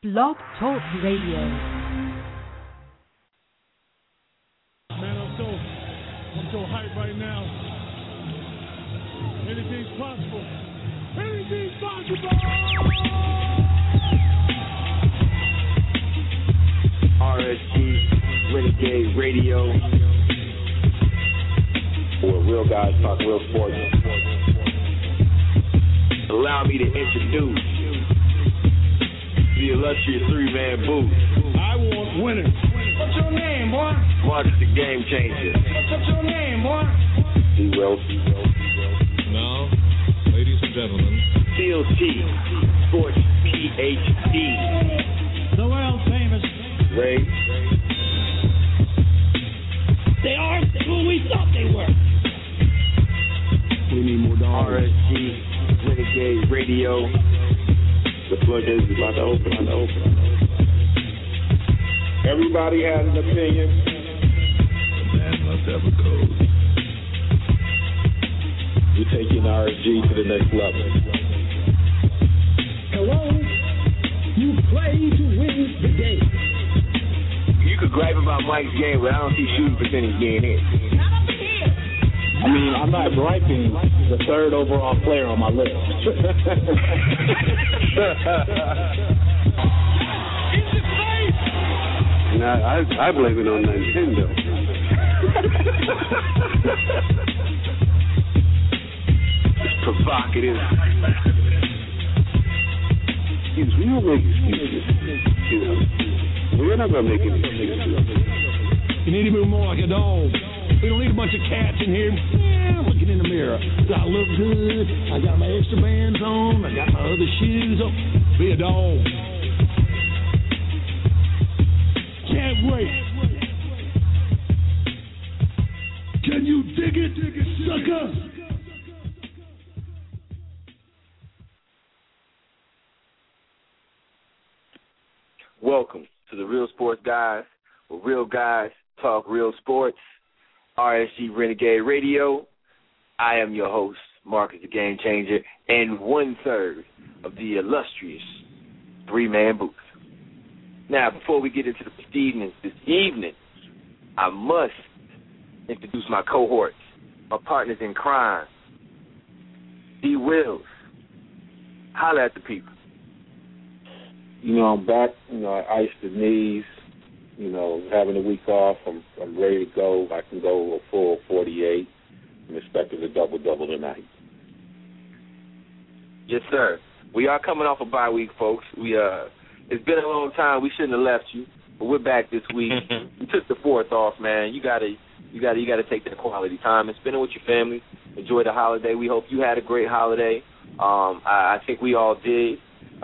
Blog Talk Radio. Man, I'm so hyped right now. Anything's possible. Anything's possible. RSG Renegade Radio, where real guys talk real sports. Allow me to introduce the illustrious three-man booth. I want winners. What's your name, boy? Marcus the Game Changer. What's your name, boy? D. Wills. Now, ladies and gentlemen, Steel T, Sports PhD. The world famous. Ray. They aren't who we thought they were. we need more dollars. RSG Renegade Radio. The floodgates is about to open. Everybody has an opinion. Man must have a code. We're taking RSG to the next level. Hello? You play to win the game. You could gripe about Mike's game, but I don't see shooting percentage getting in. I mean, I'm not griping the third overall player on my list. Nah, I blame it on Nintendo. It's provocative. We don't make excuses. You know, we're not gonna make any excuses. You need to be more like a dog. We don't need a bunch of cats in here. Yeah, looking in the mirror. Do I look good? I got my extra bands on. I got my other shoes on. Be a dog. Can't wait. Can you dig it, sucker? Welcome to the Real Sports Guys, where real guys talk real sports. RSG Renegade Radio. I am your host, Marcus the Game Changer, and 1/3 of the illustrious three-man booth. Now, before we get into the proceedings this evening, I must introduce my cohorts, my partners in crime. D. Wills, holla at the people. You know, I'm back. You know, I iced the knees. You know, having a week off, I'm ready to go. I can go a full 48. I'm expecting a double-double tonight. Yes, sir. We are coming off a bye week, folks. It's been a long time. We shouldn't have left you, but we're back this week. You took the 4th off, man. You gotta take that quality time and spend it with your family. Enjoy the holiday. We hope you had a great holiday. I think we all did.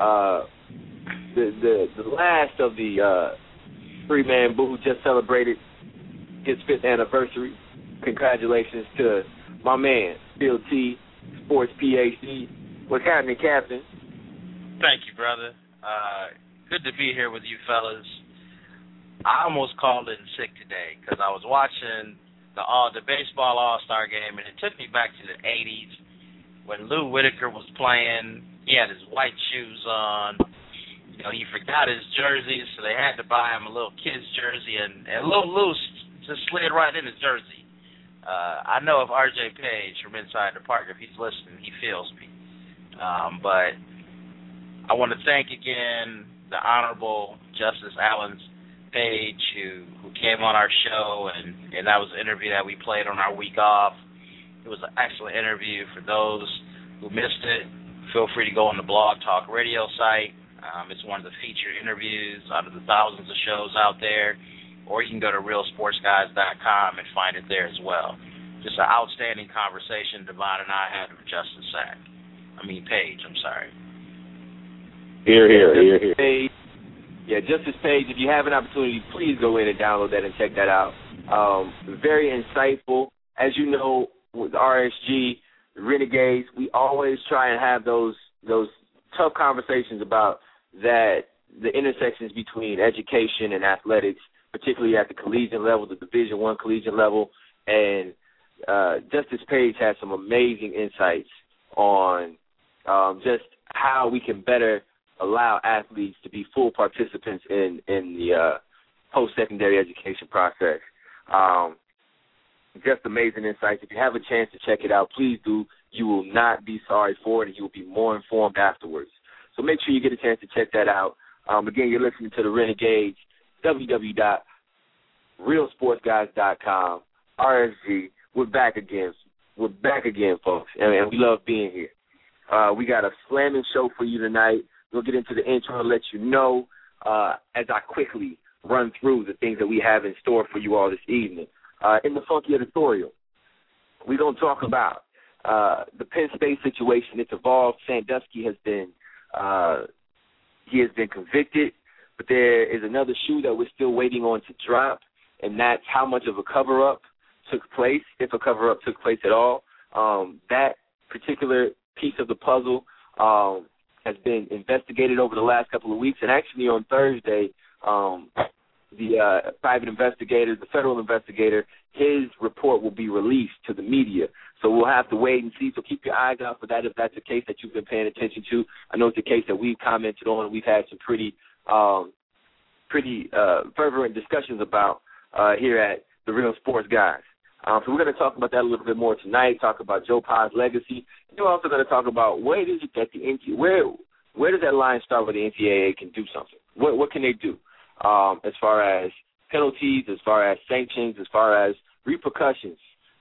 The last of the three-man boo just celebrated his 5th anniversary. Congratulations to my man, Phil T, Sports PhD. What's happening, Captain? Thank you, brother. Good to be here with you fellas. I almost called in sick today because I was watching the baseball All-Star game, and it took me back to the 80s when Lou Whitaker was playing. He had his white shoes on. You know, he forgot his jersey, so they had to buy him a little kid's jersey, and Lil Lou just slid right in his jersey. I know if RJ Page from Inside the Park, if he's listening, he feels me. But I want to thank again the Honorable Justice Alan Page, who came on our show, and that was an interview that we played on our week off. It was an excellent interview. For those who missed it, feel free to go on the Blog Talk Radio site. It's one of the featured interviews out of the thousands of shows out there, or you can go to realsportsguys.com and find it there as well. Just an outstanding conversation Devon and I had with Page, I'm sorry. Here. Page. Yeah, Justice Page, if you have an opportunity, please go in and download that and check that out. Very insightful. As you know, with RSG, Renegades, we always try and have those tough conversations about the intersections between education and athletics, particularly at the collegiate level, the Division I collegiate level. And Justice Page has some amazing insights on just how we can better allow athletes to be full participants in the post-secondary education process. Just amazing insights. If you have a chance to check it out, please do. You will not be sorry for it, and you will be more informed afterwards. So make sure you get a chance to check that out. Again, you're listening to the Renegades, www.realsportsguys.com, RSG. We're back again. We're back again, folks, and we love being here. We got a slamming show for you tonight. We'll get into the intro and let you know as I quickly run through the things that we have in store for you all this evening. In the Funky Editorial, we're going to talk about the Penn State situation. It's evolved. Sandusky has been convicted, but there is another shoe that we're still waiting on to drop, and that's how much of a cover-up took place, if a cover-up took place at all. That particular piece of the puzzle has been investigated over the last couple of weeks, and actually on Thursday, the private investigator, the federal investigator, his report will be released to the media. So we'll have to wait and see. So keep your eyes out for that if that's a case that you've been paying attention to. I know it's a case that we've commented on and we've had some pretty fervent discussions about here at the Real Sports Guys. So we're going to talk about that a little bit more tonight, talk about Joe Pa's legacy. And we're also going to talk about where does it get the NCAA, where does that line start where the NCAA can do something? What can they do as far as penalties, as far as sanctions, as far as repercussions?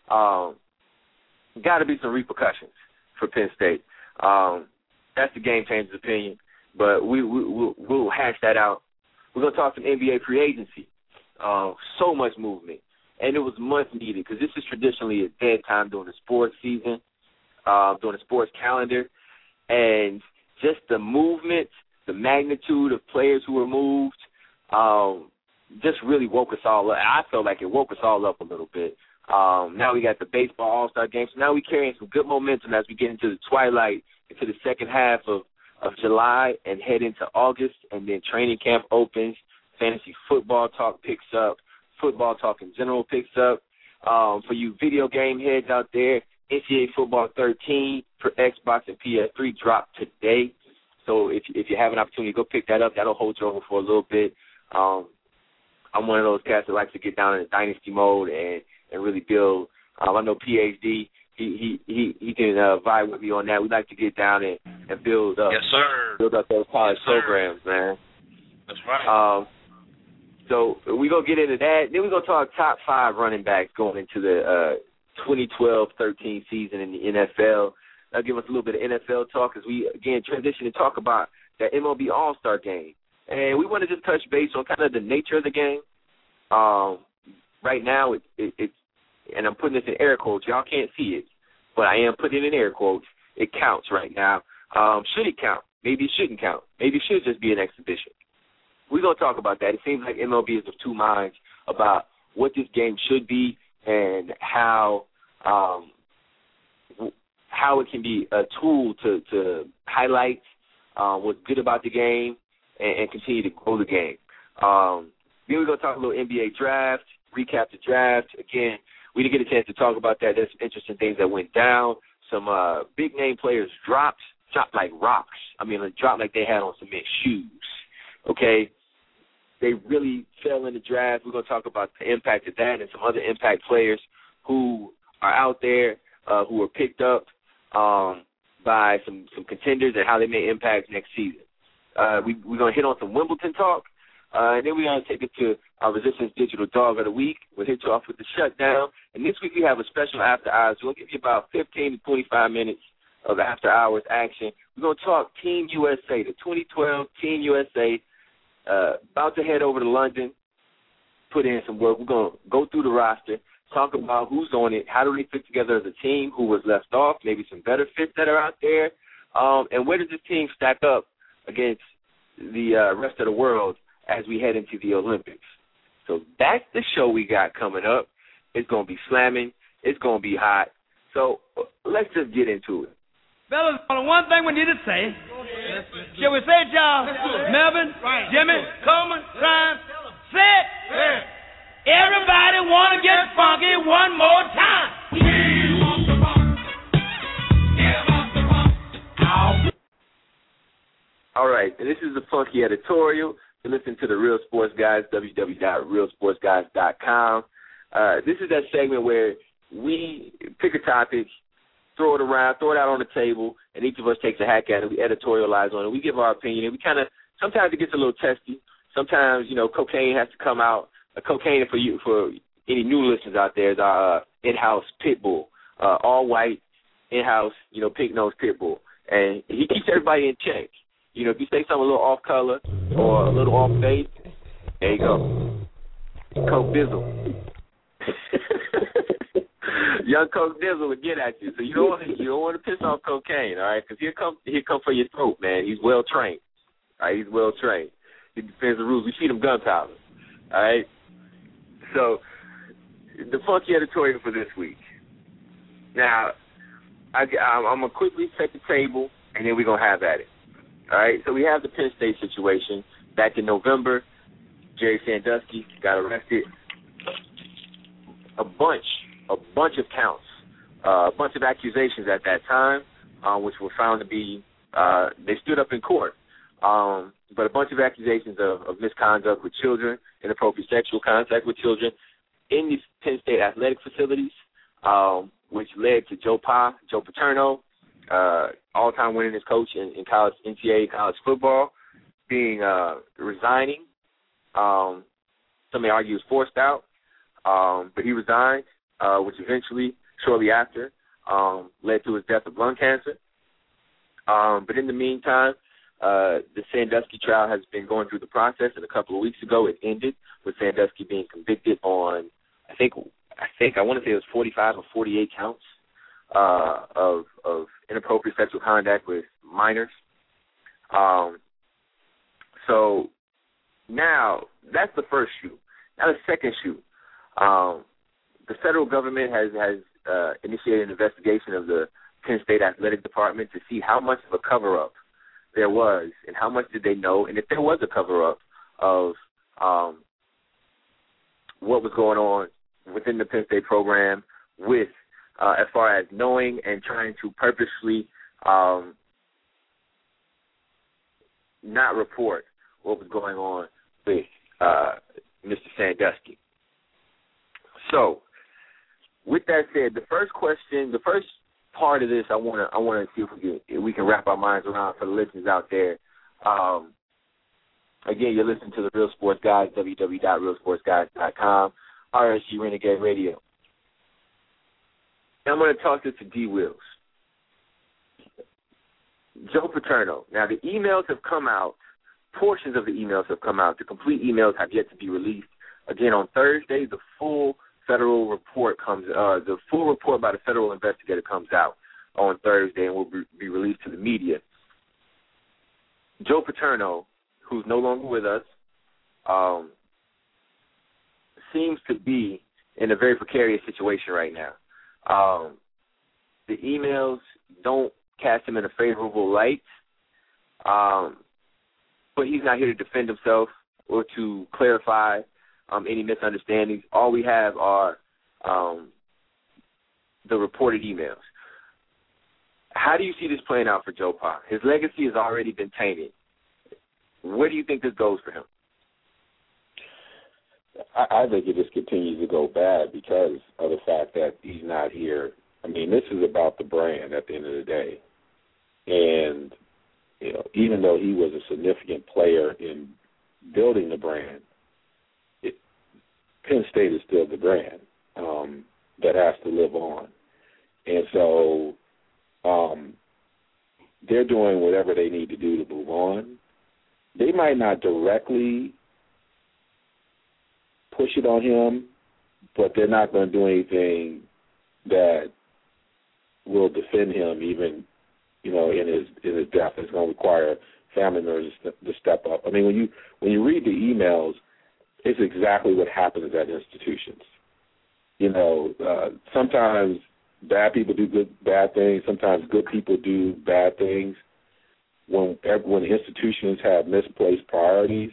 Got to be some repercussions for Penn State. That's the game changer's opinion, but we'll hash that out. We're going to talk some NBA free agency. So much movement. And it was much needed because this is traditionally a dead time during the sports season, during the sports calendar. And just the movement, the magnitude of players who were moved, just really woke us all up. I felt like it woke us all up a little bit. Now we got the baseball all-star game. So now we're carrying some good momentum as we get into the twilight, into the second half of July and head into August. And then training camp opens. Fantasy football talk picks up. Football talk in general picks up. For you video game heads out there, NCAA Football 13 for Xbox and PS3 dropped today. So if you have an opportunity, go pick that up. That'll hold you over for a little bit. I'm one of those cats that likes to get down in the dynasty mode and really build. I know PhD, he can vibe with me on that. We like to get down and build up. Yes, sir. Build up those college programs, man. That's right. So we're going to get into that. Then we're going to talk top 5 running backs going into the 2012-13 season in the NFL. That'll give us a little bit of NFL talk as we, again, transition and talk about that MLB All-Star game. And we want to just touch base on kind of the nature of the game. Right now, it's and I'm putting this in air quotes. Y'all can't see it, but I am putting it in air quotes. It counts right now. Should it count? Maybe it shouldn't count. Maybe it should just be an exhibition. We're going to talk about that. It seems like MLB is of two minds about what this game should be and how it can be a tool to highlight what's good about the game and continue to grow the game. Then we're going to talk a little NBA draft, recap the draft. Again, we didn't get a chance to talk about that. There's some interesting things that went down. Some big-name players dropped like rocks. I mean, dropped like they had on cement shoes, okay? They really fell in the draft. We're going to talk about the impact of that and some other impact players who are out there who were picked up by some contenders and how they may impact next season. We're going to hit on some Wimbledon talk, and then we're going to take it to our Resistance Digital Dog of the Week. We'll hit you off with the shutdown. And this week we have a special after hours. We'll give you about 15 to 25 minutes of after hours action. We're going to talk Team USA, the 2012 Team USA. About to head over to London, put in some work. We're going to go through the roster, talk about who's on it, how do they fit together as a team, who was left off, maybe some better fits that are out there, and where does this team stack up against the rest of the world as we head into the Olympics. So that's the show we got coming up. It's going to be slamming. It's going to be hot. So let's just get into it. Fellas, only one thing we need to say. Shall we say it, y'all? Melvin, Jimmy, Coleman, Ryan, say it. Everybody want to get funky one more time. All right, and this is the Funky Editorial. You listen to the Real Sports Guys, www.realsportsguys.com. This is that segment where we pick a topic, throw it around, throw it out on the table, and each of us takes a hack at it. We editorialize on it. We give our opinion, and we kind of sometimes it gets a little testy. Sometimes, cocaine has to come out. Cocaine for any new listeners out there is our in-house pit bull, all white, in-house, pig-nosed pit bull, and he keeps everybody in check. If you say something a little off color or a little off base, there you go. Coke Dizzle. Young Coke Dizzle will get at you. So you don't want to piss off cocaine, all right? Because he'll come for your throat, man. He's well trained. All right, he's well trained. He defends the rules. We feed him gunpowder. All right. So the Funky Editorial for this week. Now, I'm gonna quickly set the table, and then we're gonna have at it. All right, so we have the Penn State situation. Back in November, Jerry Sandusky got arrested. A bunch of counts, a bunch of accusations at that time, which were found to be, they stood up in court. But a bunch of accusations of misconduct with children, inappropriate sexual contact with children in these Penn State athletic facilities, which led to Joe Paterno, all-time winningest coach in college NCAA college football, being resigning. Some may argue he was forced out, but he resigned, which eventually, shortly after, led to his death of lung cancer. But in the meantime, the Sandusky trial has been going through the process, and a couple of weeks ago it ended with Sandusky being convicted on, I think I want to say it was 45 or 48 counts of inappropriate sexual contact with minors. So now that's the first shoe. Now the second shoe. The federal government has initiated an investigation of the Penn State Athletic Department to see how much of a cover-up there was and how much did they know, and if there was a cover-up of what was going on within the Penn State program with as far as knowing and trying to purposely not report what was going on with Mr. Sandusky. So, with that said, the first part of this, I want to see if we can wrap our minds around for the listeners out there. Again, you're listening to the Real Sports Guys, www.realsportsguys.com, RSG Renegade Radio. And I'm going to toss this to D. Wills. Joe Paterno. Now, the emails have come out. Portions of the emails have come out. The complete emails have yet to be released. Again, on Thursday, the full federal report the full report by the federal investigator comes out on Thursday and will be released to the media. Joe Paterno, who's no longer with us, seems to be in a very precarious situation right now. The emails don't cast him in a favorable light, but he's not here to defend himself or to clarify any misunderstandings. All we have are the reported emails. How do you see this playing out for Joe Pa? His legacy has already been tainted. Where do you think this goes for him? I think it just continues to go bad because of the fact that he's not here. I mean, this is about the brand at the end of the day. And, even though he was a significant player in building the brand, Penn State is still the brand that has to live on. And so they're doing whatever they need to do to move on. They might not directly push it on him, but they're not going to do anything that will defend him even, in his death. It's going to require family members to step up. I mean, when you read the emails, it's exactly what happens at institutions. Sometimes bad people do bad things. Sometimes good people do bad things. When institutions have misplaced priorities,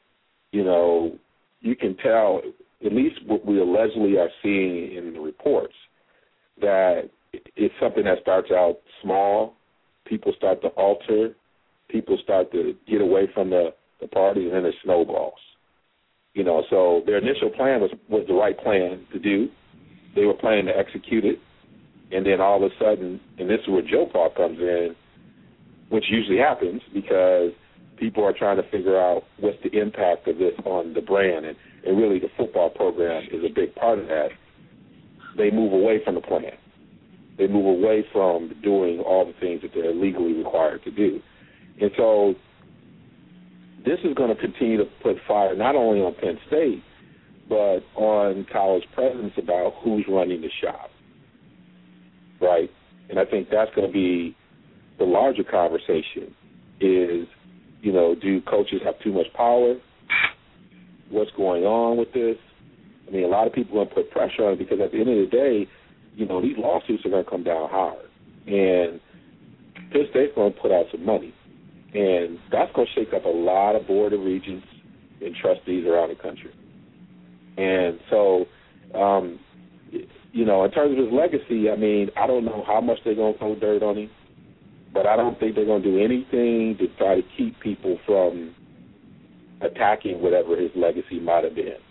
you can tell, at least what we allegedly are seeing in the reports, that it's something that starts out small. People start to alter people start to get away from the party, and then it snowballs. So their initial plan was the right plan to do. They were planning to execute it, and then all of a sudden, and this is where Joe Pa comes in, which usually happens because people are trying to figure out what's the impact of this on the brand, and really the football program is a big part of that. They move away from the plan. They move away from doing all the things that they're legally required to do. And so this is going to continue to put fire not only on Penn State, but on college presidents about who's running the shop, right? And I think that's going to be the larger conversation is, do coaches have too much power? What's going on with this? I mean, a lot of people are going to put pressure on it because at the end of the day, these lawsuits are going to come down hard. And Penn State's going to put out some money. And that's going to shake up a lot of board of regents and trustees around the country. And so, in terms of his legacy, I mean, I don't know how much they're going to throw dirt on him, but I don't think they're going to do anything to try to keep people from attacking whatever his legacy might have been.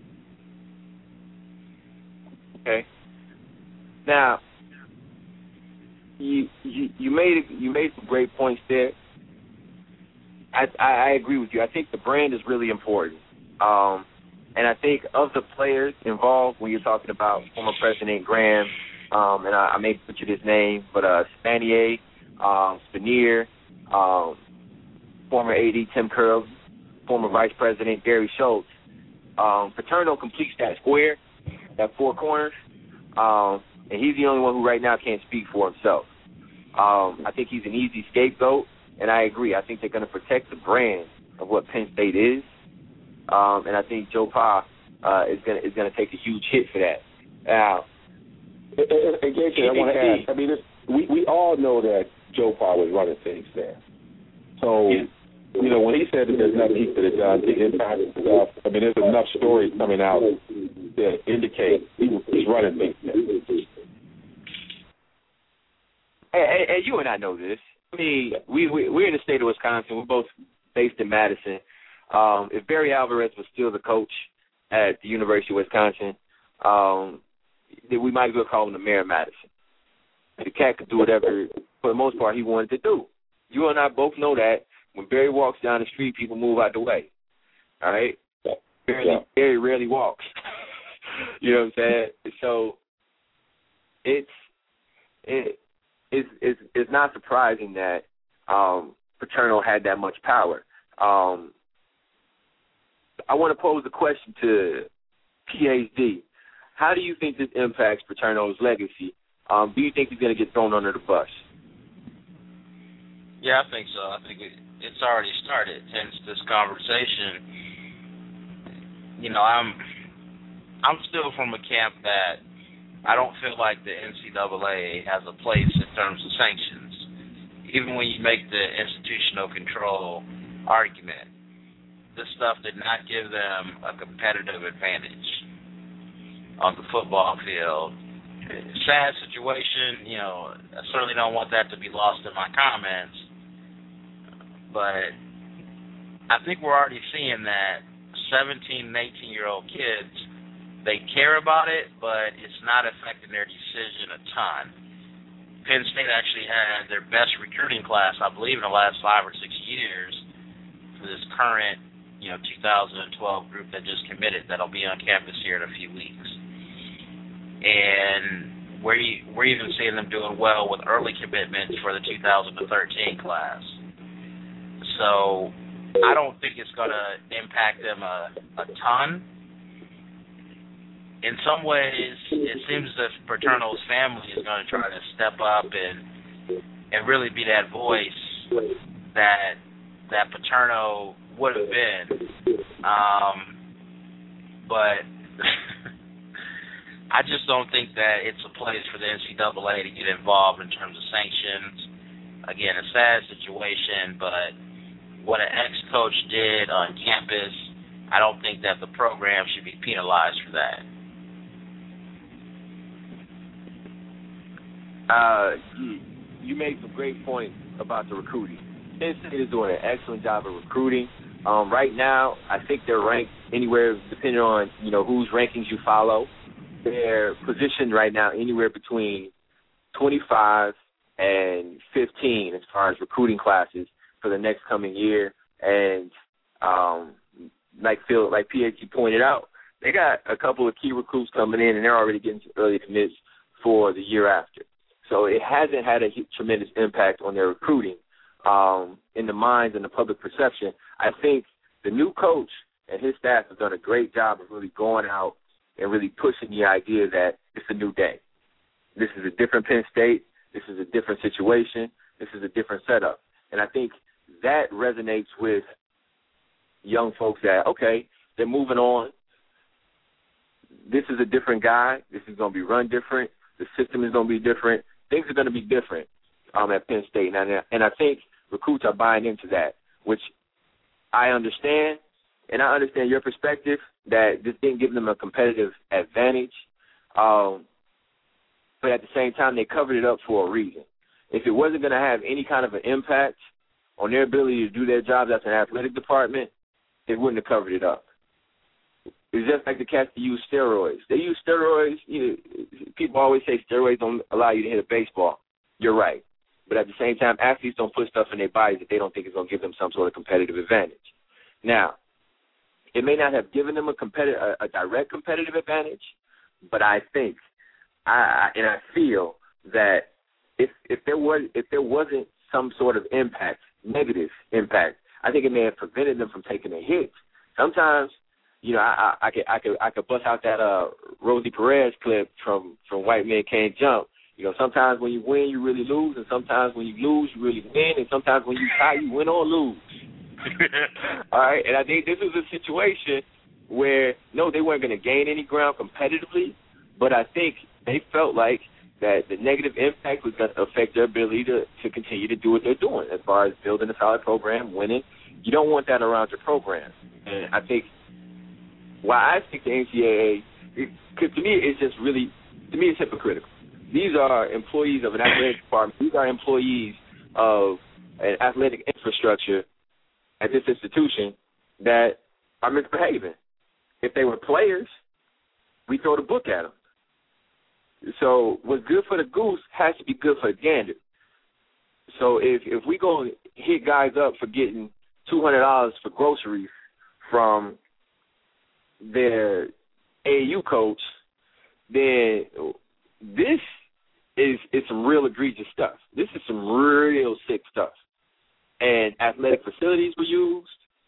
Okay. Now, you made some great points there. I agree with you. I think the brand is really important. And I think of the players involved when you're talking about former President Graham, and I may butcher his name, but Spanier, Spanier, former AD Tim Curl, former Vice President Gary Schultz. Paterno completes that square, that four corners, and he's the only one who right now can't speak for himself. I think he's an easy scapegoat, and I agree. I think they're going to protect the brand of what Penn State is, and I think Joe Pa is going to take a huge hit for that. Now, I want to add. I mean, we all know that Joe Pa was running things there. So, when he said that there's nothing he could have done to impact stuff, I mean, there's enough stories coming out that indicate he's running things there. Hey, you and I know this. I mean, we're in the state of Wisconsin. We're both based in Madison. If Barry Alvarez was still the coach at the University of Wisconsin, then we might as well call him the mayor of Madison. The cat could do whatever, for the most part, he wanted to do. You and I both know that when Barry walks down the street, people move out the way. All right? Barry rarely walks. You know what I'm saying? So it's not surprising that Paterno had that much power. I want to pose a question to PhD. How do you think this impacts Paterno's legacy? Do you think he's going to get thrown under the bus? Yeah, I think so. I think it's already started. Hence this conversation. I'm still from a camp that I don't feel like the NCAA has a place in terms of sanctions. Even when you make the institutional control argument, this stuff did not give them a competitive advantage on the football field. Sad situation, I certainly don't want that to be lost in my comments, but I think we're already seeing that 17 and 18-year-old kids, they care about it, but it's not affecting their decision a ton. Penn State actually had their best recruiting class, I believe, in the last 5 or 6 years for this current, 2012 group that just committed that'll be on campus here in a few weeks. And we're even seeing them doing well with early commitments for the 2013 class. So I don't think it's going to impact them a ton. In some ways, it seems that Paterno's family is going to try to step up and really be that voice that Paterno would have been. But I just don't think that it's a place for the NCAA to get involved in terms of sanctions. Again, a sad situation, but what an ex-coach did on campus, I don't think that the program should be penalized for that. You made some great points about the recruiting. Penn State is doing an excellent job of recruiting. Right now, I think they're ranked anywhere, depending on, whose rankings you follow. They're positioned right now anywhere between 25 and 15 as far as recruiting classes for the next coming year. And like PhD pointed out, they got a couple of key recruits coming in, and they're already getting some early commits for the year after. So it hasn't had a tremendous impact on their recruiting in the minds and the public perception. I think the new coach and his staff have done a great job of really going out and really pushing the idea that it's a new day. This is a different Penn State. This is a different situation. This is a different setup. And I think that resonates with young folks that, okay, they're moving on. This is a different guy. This is going to be run different. The system is going to be different. Things are going to be different at Penn State. And I think recruits are buying into that, which I understand. And I understand your perspective that this didn't give them a competitive advantage. But at the same time, they covered it up for a reason. If it wasn't going to have any kind of an impact on their ability to do their jobs as an athletic department, they wouldn't have covered it up. It's just like the cats that use steroids. They use steroids. People always say steroids don't allow you to hit a baseball. You're right. But at the same time, athletes don't put stuff in their bodies that they don't think is going to give them some sort of competitive advantage. Now, it may not have given them a direct competitive advantage, but I think I feel that if there wasn't some sort of impact, negative impact, I think it may have prevented them from taking a hit. Sometimes, I could bust out that Rosie Perez clip from White Men Can't Jump. Sometimes when you win, you really lose, and sometimes when you lose, you really win, and sometimes when you tie, you win or lose. All right, and I think this was a situation where, no, they weren't going to gain any ground competitively, but I think they felt like that the negative impact was going to affect their ability to continue to do what they're doing as far as building a solid program, winning. You don't want that around your program. And I think why I think the NCAA, because to me it's hypocritical. These are employees of an athletic department. These are employees of an athletic infrastructure at this institution that are misbehaving. If they were players, we throw the book at them. So what's good for the goose has to be good for the gander. So if we go hit guys up for getting $200 for groceries from their AAU coach, then this is some real egregious stuff. This is some real sick stuff. And athletic facilities were used.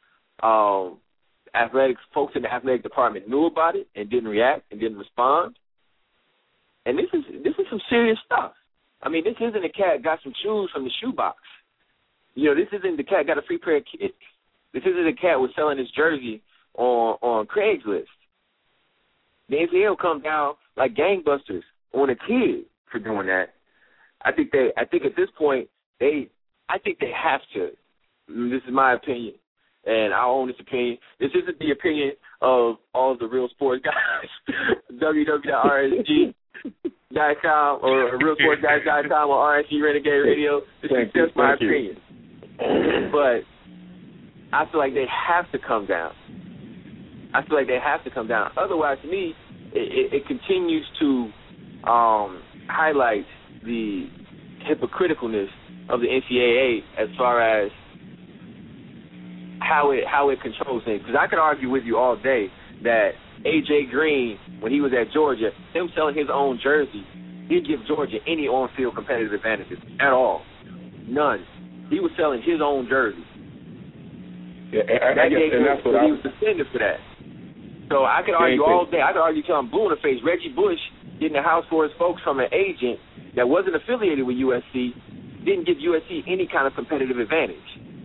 Folks in the athletic department knew about it and didn't react and didn't respond. And this is some serious stuff. I mean, this isn't a cat got some shoes from the shoebox. This isn't the cat got a free pair of kicks. This isn't a cat was selling his jersey on Craigslist. The NCAA will come down like gangbusters on a kid for doing that. I think at this point I think they have to. This is my opinion, and I own this opinion. This isn't the opinion of all of the real sports guys. www.rsg.com or realsportsguys.com or RSG Renegade Radio. This is just my opinion. But I feel like they have to come down. Otherwise, to me, it continues to highlight the hypocriticalness of the NCAA as far as how it controls things. Because I could argue with you all day that A.J. Green, when he was at Georgia, him selling his own jersey, didn't give Georgia any on-field competitive advantages at all. None. He was selling his own jersey. Yeah, that's what he was suspended for that. So I could argue all day. I could argue till I'm blue in the face. Reggie Bush getting a house for his folks from an agent that wasn't affiliated with USC didn't give USC any kind of competitive advantage.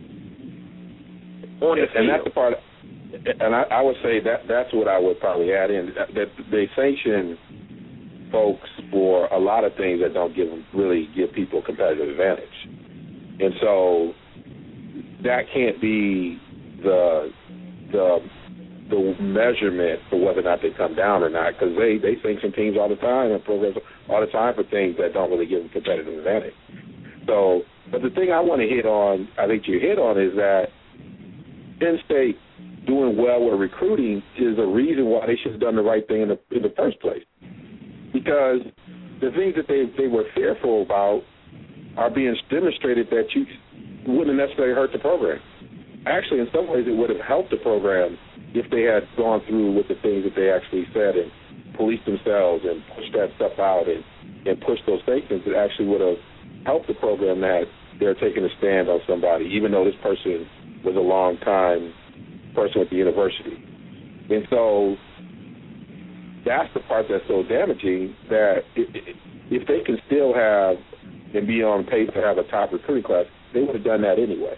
And that's the part. And I would say that's what I would probably add in. That they sanction folks for a lot of things that don't really give people a competitive advantage. And so that can't be the measurement for whether or not they come down or not, because they sanction teams all the time and programs all the time for things that don't really give them competitive advantage. So But the thing I want to hit on, I think you hit on, is that Penn State doing well with recruiting is a reason why they should have done the right thing in the first place. Because the things that they were fearful about are being demonstrated that you wouldn't necessarily hurt the program. Actually, in some ways, it would have helped the program if they had gone through with the things that they actually said and policed themselves and pushed that stuff out and pushed those statements. It actually would have helped the program that they're taking a stand on somebody, even though this person was a long-time person with the university. And so that's the part that's so damaging, that if they can still have and be on pace to have a top recruiting class, they would have done that anyway.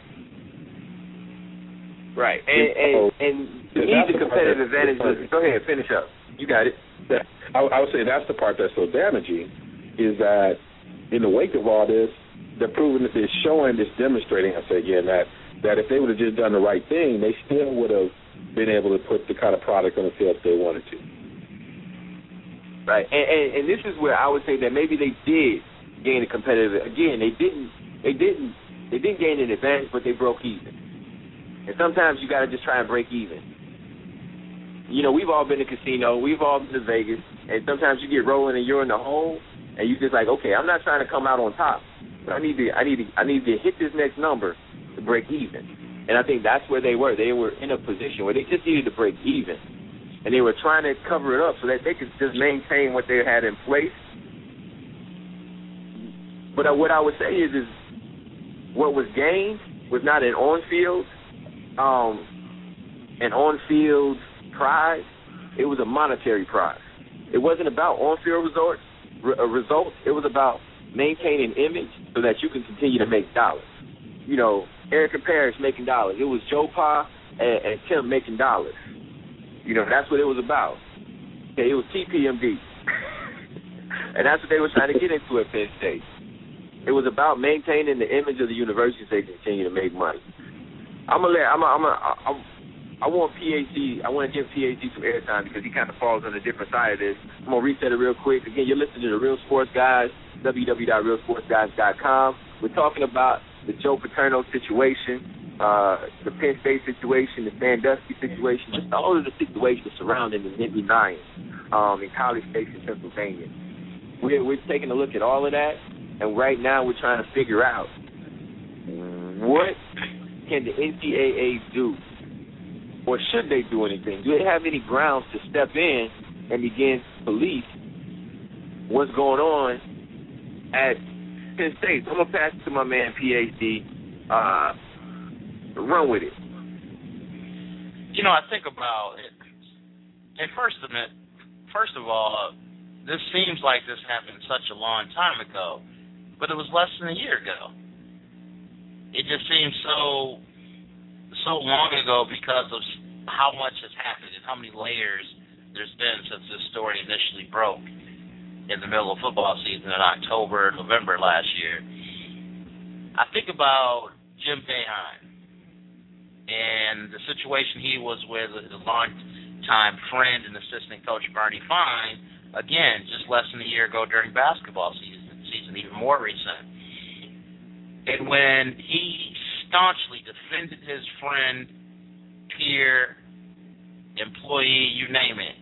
Right. And to me, the competitive advantage is, go ahead, finish up. You got it. I would say that's the part that's so damaging, is that in the wake of all this, they're proving that they're showing, this demonstrating, I say again, that if they would have just done the right thing, they still would have been able to put the kind of product on the field if they wanted to. Right. And this is where I would say that maybe they did gain a competitive. Again, they didn't gain an advantage, but they broke even. And sometimes you got to just try and break even. You know, we've all been to casino, we've all been to Vegas, and sometimes you get rolling and you're in the hole, and you just like, okay, I'm not trying to come out on top, but I need to hit this next number to break even. And I think that's where they were. They were in a position where they just needed to break even, and they were trying to cover it up so that they could just maintain what they had in place. But what I would say is what was gained was not an on-field prize. It was a monetary prize. It wasn't about on-field results. It was about maintaining image so that you can continue to make dollars. You know, Erica Parrish making dollars. It was Joe Pa and Tim making dollars. You know, that's what it was about. Okay, it was TPMD. And that's what they were trying to get into at Penn State. It was about maintaining the image of the university so they continue to make money. I want PhD. I want to give PhD some airtime because he kind of falls on a different side of this. I'm going to reset it real quick. Again, you're listening to The Real Sports Guys, www.realsportsguys.com. We're talking about the Joe Paterno situation, the Penn State situation, the Sandusky situation, just all of the situations surrounding the Nittany Lions in College Station, Pennsylvania. We're taking a look at all of that, and right now we're trying to figure out what can the NCAA do, or should they do anything? Do they have any grounds to step in and begin to police what's going on at Penn State? I'm going to pass it to my man, PhD. Run with it. You know, I think about it. And first of all, this seems like this happened such a long time ago, but it was less than a year ago. It just seems so long ago because of how much has happened and how many layers there's been since this story initially broke in the middle of football season in October, November last year. I think about Jim Boeheim and the situation he was with a long-time friend and assistant coach Bernie Fine, again, just less than a year ago during basketball season even more recent. And when he staunchly defended his friend, peer, employee, you name it,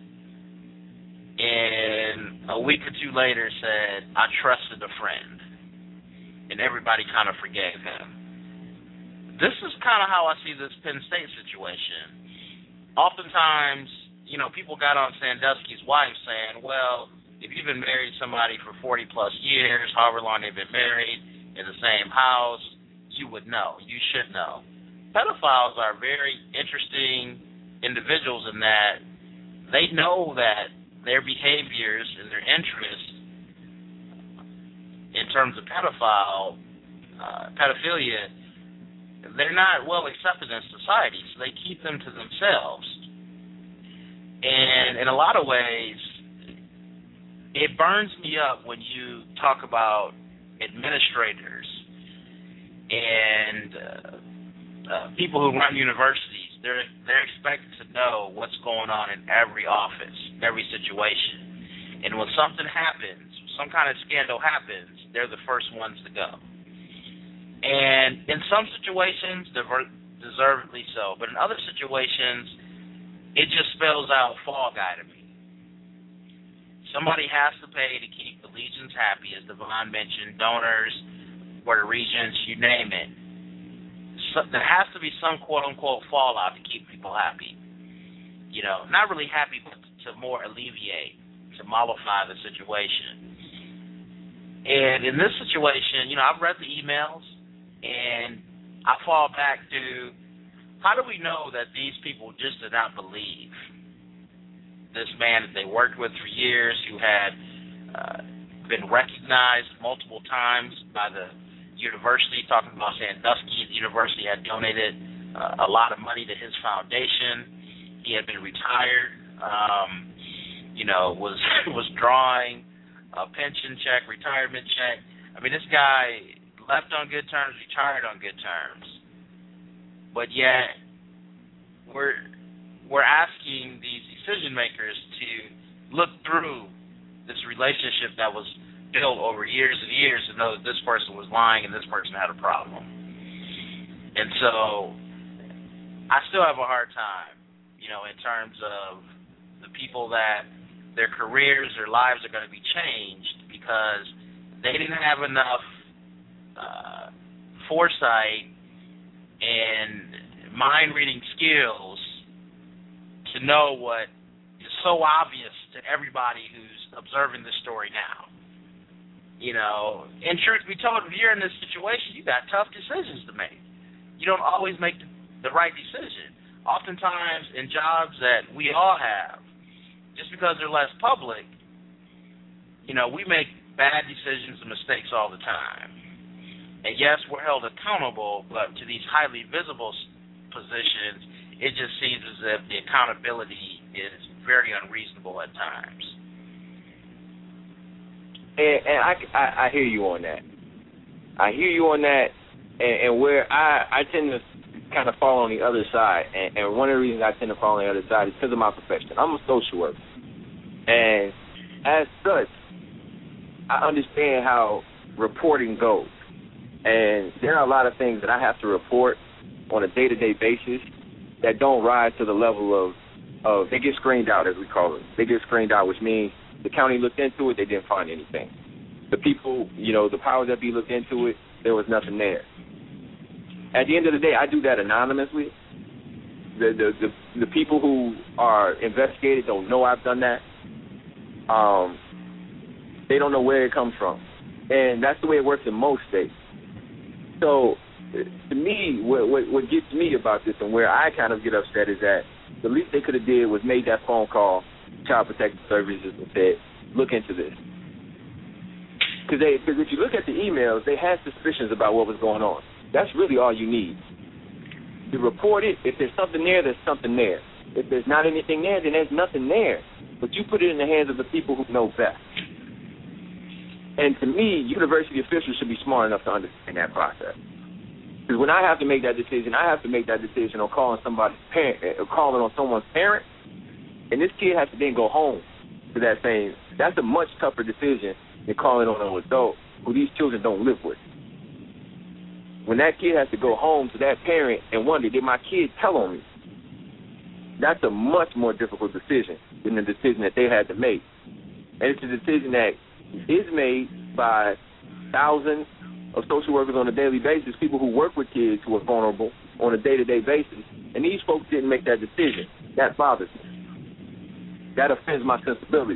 and a week or two later said, I trusted a friend, and everybody kind of forgave him. This is kind of how I see this Penn State situation. Oftentimes, you know, people got on Sandusky's wife saying, well, if you've been married to somebody for 40-plus years, however long they've been married, in the same house, you would know. You should know. Pedophiles are very interesting individuals in that they know that their behaviors and their interests in terms of pedophilia, they're not well accepted in society, so they keep them to themselves. And in a lot of ways, it burns me up when you talk about administrators and people who run universities. They're expected to know what's going on in every office, every situation. And when something happens, some kind of scandal happens, they're the first ones to go. And in some situations, deservedly so. But in other situations, it just spells out Fall Guy to me. Somebody has to pay to keep the Legions happy, as Devon mentioned, donors, Board of Regents, you name it. So there has to be some quote-unquote fallout to keep people happy. You know, not really happy, but to more alleviate, to mollify the situation. And in this situation, you know, I've read the emails, and I fall back to, how do we know that these people just did not believe this man that they worked with for years, who had been recognized multiple times by the university, talking about Sandusky, the university had donated a lot of money to his foundation. He had been retired, you know, was drawing a pension check, retirement check. I mean, this guy left on good terms, retired on good terms. But yet, we're asking these decision makers to look through this relationship that was built over years and years to know that this person was lying and this person had a problem. And so, I still have a hard time, you know, in terms of the people that their careers, their lives are going to be changed because they didn't have enough foresight and mind-reading skills to know what is so obvious to everybody who's observing this story now. You know, and truth be told, if you're in this situation, you got tough decisions to make. You don't always make the right decision. Oftentimes in jobs that we all have, just because they're less public, you know, we make bad decisions and mistakes all the time. And yes, we're held accountable, but to these highly visible positions, it just seems as if the accountability is very unreasonable at times. And I hear you on that. I hear you on that, and where I tend to kind of fall on the other side, and one of the reasons I tend to fall on the other side is because of my profession. I'm a social worker, and as such, I understand how reporting goes. And there are a lot of things that I have to report on a day-to-day basis that don't rise to the level of they get screened out, as we call it. They get screened out, which means the county looked into it, they didn't find anything. The people, you know, the powers that be looked into it, there was nothing there. At the end of the day, I do that anonymously. The people who are investigated don't know I've done that. They don't know where it comes from. And that's the way it works in most states. So, to me, what gets me about this and where I kind of get upset is that the least they could have did was made that phone call to Child Protective Services and said, look into this. Because if you look at the emails, they had suspicions about what was going on. That's really all you need. You report it. If there's something there, there's something there. If there's not anything there, then there's nothing there. But you put it in the hands of the people who know best. And to me, university officials should be smart enough to understand that process. Because when I have to make that decision, I have to make that decision on calling somebody's parent, or calling on someone's parent, and this kid has to then go home to that same. That's a much tougher decision than calling on an adult who these children don't live with. When that kid has to go home to that parent and wonder, did my kid tell on me? That's a much more difficult decision than the decision that they had to make. And it's a decision that is made by thousands of social workers on a daily basis, people who work with kids who are vulnerable on a day-to-day basis. And these folks didn't make that decision. That bothers me. That offends my sensibility.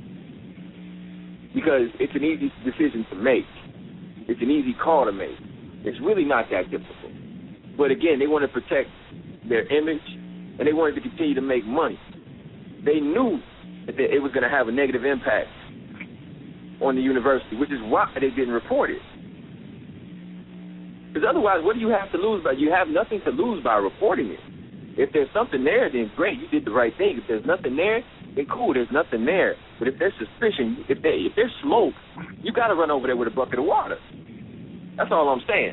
Because it's an easy decision to make. It's an easy call to make. It's really not that difficult. But again, they want to protect their image, and they wanted to continue to make money. They knew that it was going to have a negative impact on the university, which is why they didn't report it. Because otherwise, what do you have to lose by? You have nothing to lose by reporting it. If there's something there, then great, you did the right thing. If there's nothing there, then cool, there's nothing there. But if there's suspicion, if there's smoke, you got to run over there with a bucket of water. That's all I'm saying.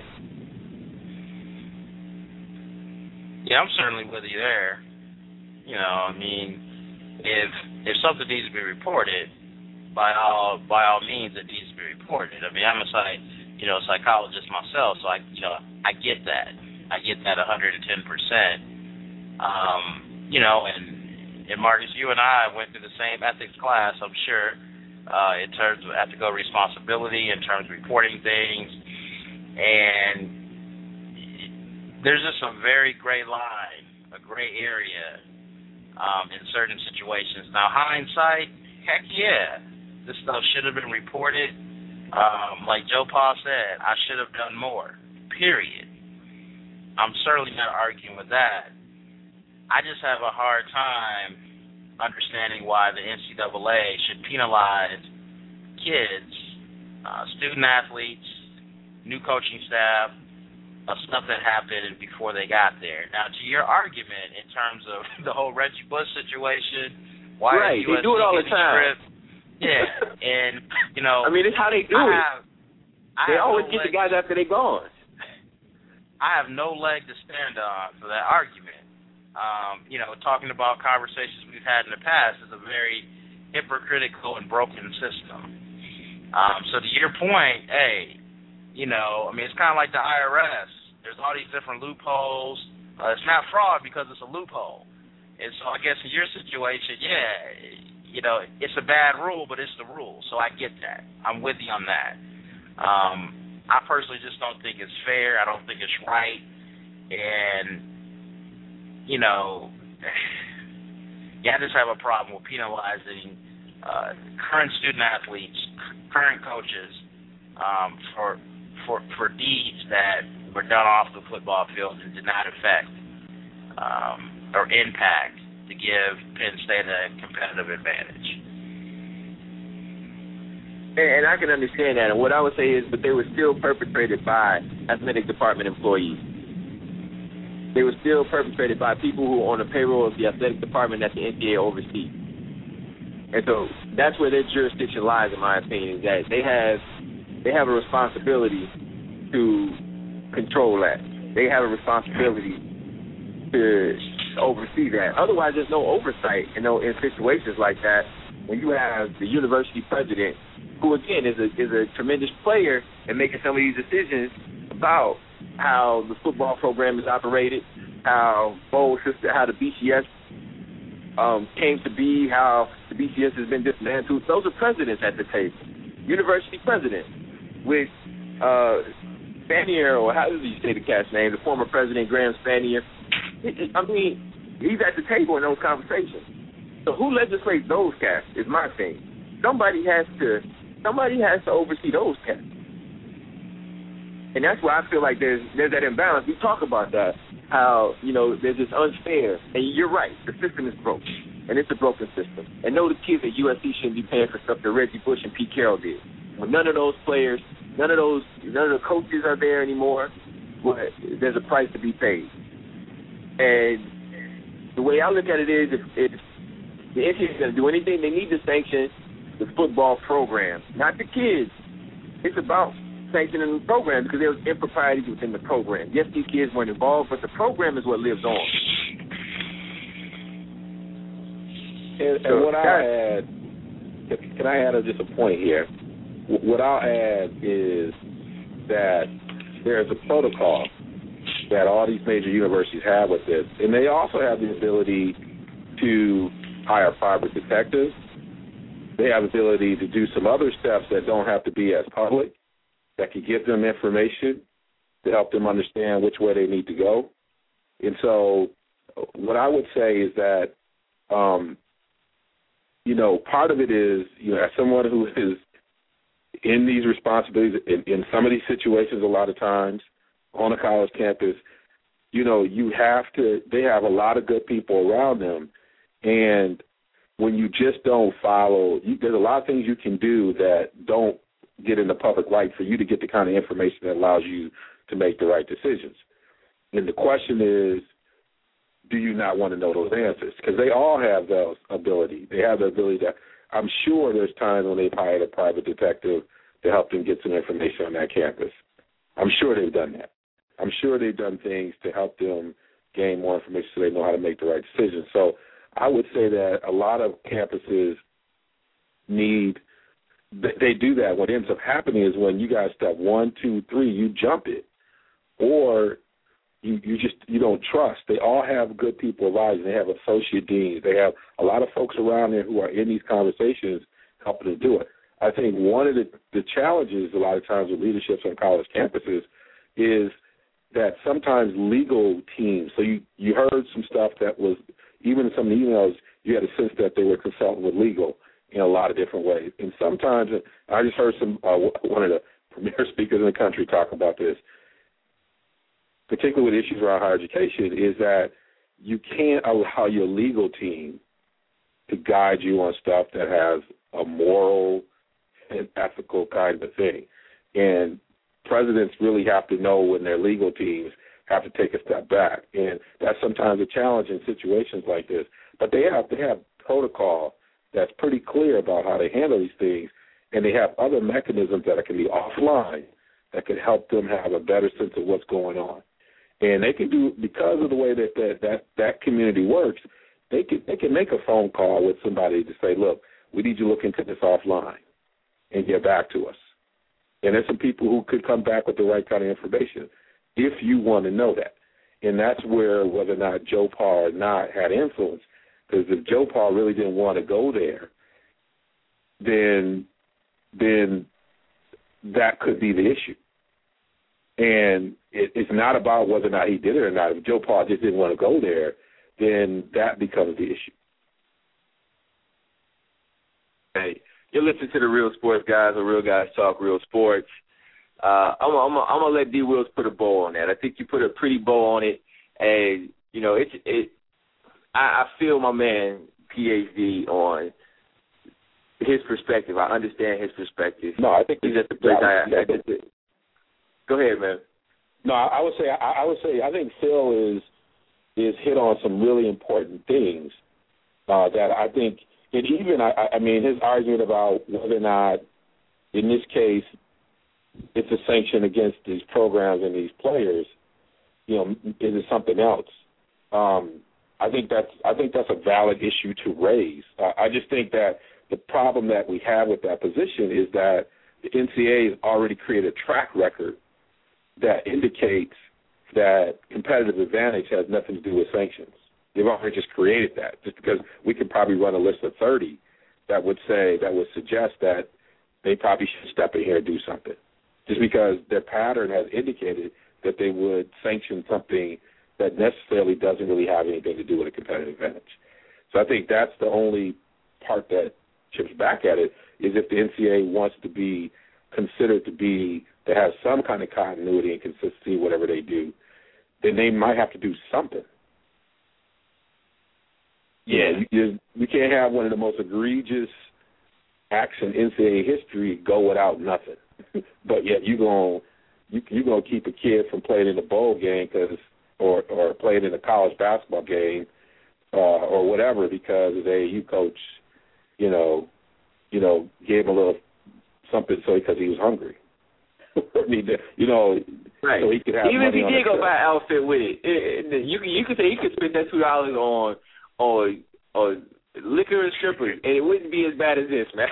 Yeah, I'm certainly with you there. You know, I mean, if something needs to be reported, by all means, it needs to be reported. I mean, homicide psychologist myself, so I get that. I get that 110%. And Marcus, you and I went through the same ethics class, I'm sure, in terms of ethical responsibility, in terms of reporting things, and there's just a very gray line, a gray area in certain situations. Now, hindsight, heck yeah, this stuff should have been reported. Like Joe Paul said, I should have done more, period. I'm certainly not arguing with that. I just have a hard time understanding why the NCAA should penalize kids, student athletes, new coaching staff, of stuff that happened before they got there. Now, to your argument in terms of the whole Reggie Bush situation, why right, is USC they do it all the time. Script? Yeah, and I mean, it's how they do it. They always get the guys after they're gone. I have no leg to stand on for that argument. Talking about conversations we've had in the past is a very hypocritical and broken system. So to your point, hey, it's kind of like the IRS. There's all these different loopholes. It's not fraud because it's a loophole. And so I guess in your situation, it's a bad rule, but it's the rule. So I get that. I'm with you on that. I personally just don't think it's fair. I don't think it's right. And, I just have a problem with penalizing current student athletes, current coaches, for deeds that were done off the football field and did not affect or impact to give Penn State a competitive advantage. And I can understand that. And what I would say is, but they were still perpetrated by athletic department employees. They were still perpetrated by people who are on the payroll of the athletic department that the NCAA oversees. And so that's where their jurisdiction lies, in my opinion, that they have a responsibility to control that. They have a responsibility to oversee that. Otherwise, there's no oversight in situations like that when you have the university president, who, again, is a tremendous player in making some of these decisions about how the football program is operated, how the BCS came to be, how the BCS has been dismantled. Those are presidents at the table, university presidents, with Spanier, or how do you say the cat's name, the former president, Graham Spanier. I mean, he's at the table in those conversations. So who legislates those cats is my thing. Somebody has to oversee those cats. And that's why I feel like there's that imbalance. We talk about that, how, there's this unfair. And you're right, the system is broken. And it's a broken system. And no, the kids at USC shouldn't be paying for stuff that Reggie Bush and Pete Carroll did. When none of those players, none of the coaches are there anymore, but there's a price to be paid. And the way I look at it is, if the NCAA is going to do anything, they need to sanction the football program, not the kids. It's about sanctioning the program because there was improprieties within the program. Yes, these kids weren't involved, but the program is what lives on. And what I'll add, can I add just a point here? What I'll add is that there's a protocol that all these major universities have with this, and they also have the ability to hire private detectives. They have the ability to do some other steps that don't have to be as public, that can give them information to help them understand which way they need to go. And so what I would say is that, part of it is, as someone who is in these responsibilities, in some of these situations a lot of times on a college campus, they have a lot of good people around them. And when you just don't follow, there's a lot of things you can do that don't get in the public light for you to get the kind of information that allows you to make the right decisions. And the question is, do you not want to know those answers? Because they all have the ability. They have the ability to, I'm sure there's times when they've hired a private detective to help them get some information on that campus. I'm sure they've done that. I'm sure they've done things to help them gain more information so they know how to make the right decisions. So I would say that a lot of campuses need they do that. What ends up happening is when you guys step 1, 2, 3, you jump it, or you don't trust. They all have good people advising. They have associate deans. They have a lot of folks around there who are in these conversations helping to do it. I think one of the challenges a lot of times with leaderships on college campuses is that sometimes legal teams, so you heard some stuff that was, even in some of the emails, you had a sense that they were consulting with legal in a lot of different ways. And sometimes, I just heard one of the premier speakers in the country talk about this, particularly with issues around higher education, is that you can't allow your legal team to guide you on stuff that has a moral and ethical kind of thing. And presidents really have to know when their legal teams have to take a step back. And that's sometimes a challenge in situations like this. But they have protocol that's pretty clear about how they handle these things, and they have other mechanisms that can be offline that can help them have a better sense of what's going on. And they can do, because of the way that community works, they can make a phone call with somebody to say, look, we need you to look into this offline and get back to us. And there's some people who could come back with the right kind of information if you want to know that. And that's where whether or not Joe Pa or not had influence. Because if Joe Pa really didn't want to go there, then that could be the issue. And it's not about whether or not he did it or not. If Joe Pa just didn't want to go there, then that becomes the issue. Hey, you're listening to the Real Sports Guys, or Real Guys Talk Real Sports. I'm gonna let D. Wills put a bow on that. I think you put a pretty bow on it, and you know I feel my man PhD on his perspective. I understand his perspective. No, I think he's at the place. Go ahead, man. No, I would say I think Phil is hit on some really important things that I think. And even, I mean, his argument about whether or not, in this case, it's a sanction against these programs and these players, you know, is it something else? I think that's a valid issue to raise. I just think that the problem that we have with that position is that the NCAA has already created a track record that indicates that competitive advantage has nothing to do with sanctions. They've already just created that, just because we could probably run a list of 30 that would suggest that they probably should step in here and do something, just because their pattern has indicated that they would sanction something that necessarily doesn't really have anything to do with a competitive advantage. So I think that's the only part that chips back at it, is if the NCAA wants to be considered to have some kind of continuity and consistency, whatever they do, then they might have to do something. Yeah, you can't have one of the most egregious acts in NCAA history go without nothing. But yet you're gonna keep a kid from playing in the bowl game or playing in a college basketball game or whatever because you coach, gave him a little something because he was hungry. I mean, right. So he could have even if money he on did go buy an outfit with it, you could say he could spend that $2 on liquor and strippers, and it wouldn't be as bad as this, man.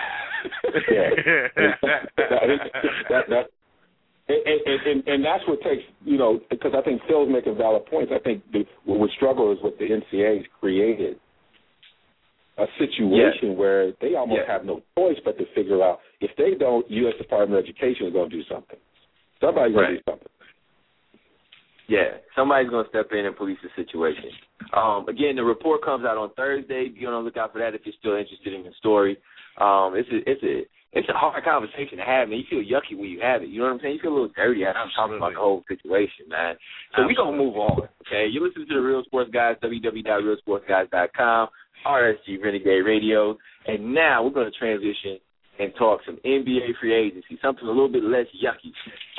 And that's what takes, because I think Phil's making valid points. I think what we struggle is with the NCAA's created a situation where they almost have no choice but to figure out, if they don't, U.S. Department of Education is going to do something. Somebody's going to do something. Yeah, somebody's going to step in and police the situation. Again, the report comes out on Thursday. Be on the lookout for that if you're still interested in the story. It's a hard conversation to have, man. You feel yucky when you have it. You know what I'm saying? You feel a little dirty after talking about the whole situation, man. So we're going to move on, okay? You listen to the Real Sports Guys, www.realsportsguys.com, RSG Renegade Radio. And now we're going to transition and talk some NBA free agency, something a little bit less yucky.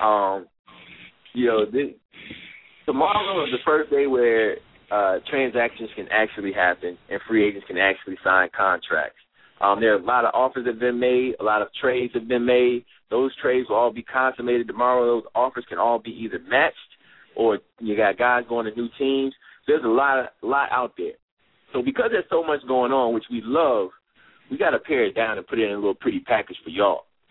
Tomorrow is the first day where transactions can actually happen and free agents can actually sign contracts. There are a lot of offers that have been made. A lot of trades have been made. Those trades will all be consummated tomorrow. Those offers can all be either matched or you got guys going to new teams. There's a lot out there. So because there's so much going on, which we love, we got to pare it down and put it in a little pretty package for y'all.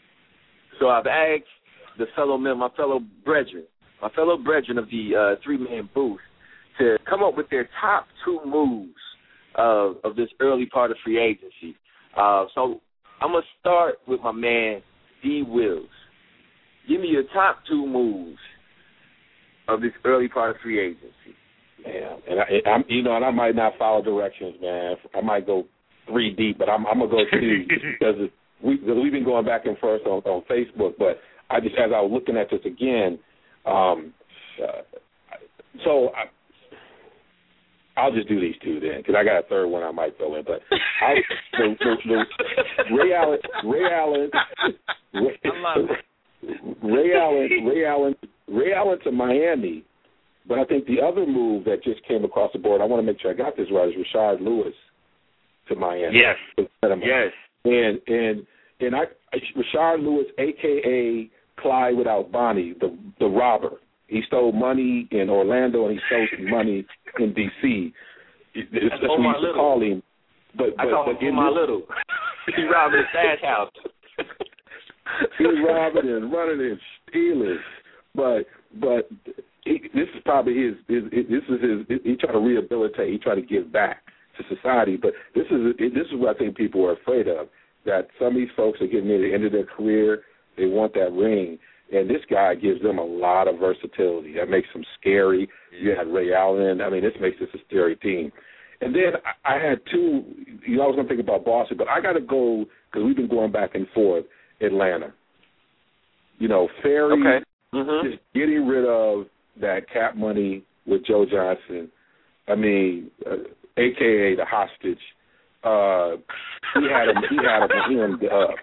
So I've asked my fellow brethren of the three-man booth to come up with their top 2 moves of this early part of free agency. So I'm going to start with my man, D. Wills. Give me your top 2 moves of this early part of free agency. Yeah, and I might not follow directions, man. I might go 3 deep, but I'm gonna go 2 because we've been going back and forth on Facebook. But as I was looking at this again, I'll just do these 2 then because I got a third one I might throw in. But Ray Allen to Miami. But I think the other move that just came across the board, I want to make sure I got this right, is Rashard Lewis to Miami. Yes. Yes. And Rashard Lewis, a.k.a. Clyde without Bonnie, the robber. He stole money in Orlando and he stole some money in D.C. That's what we used to call him. I call him my little. He robbed his stash house. He robbing and running and stealing. But this is probably his. He tried to rehabilitate. He tried to give back to society. But this is what I think people are afraid of. That some of these folks are getting near the end of their career. They want that ring, and this guy gives them a lot of versatility. That makes them scary. You had Ray Allen. I mean, this makes this a scary team. And then I had 2. I was going to think about Boston, but I got to go because we've been going back and forth. Atlanta. Ferry. Okay. Just getting rid of that cap money with Joe Johnson. I mean, a.k.a. the hostage. He had him hemmed up.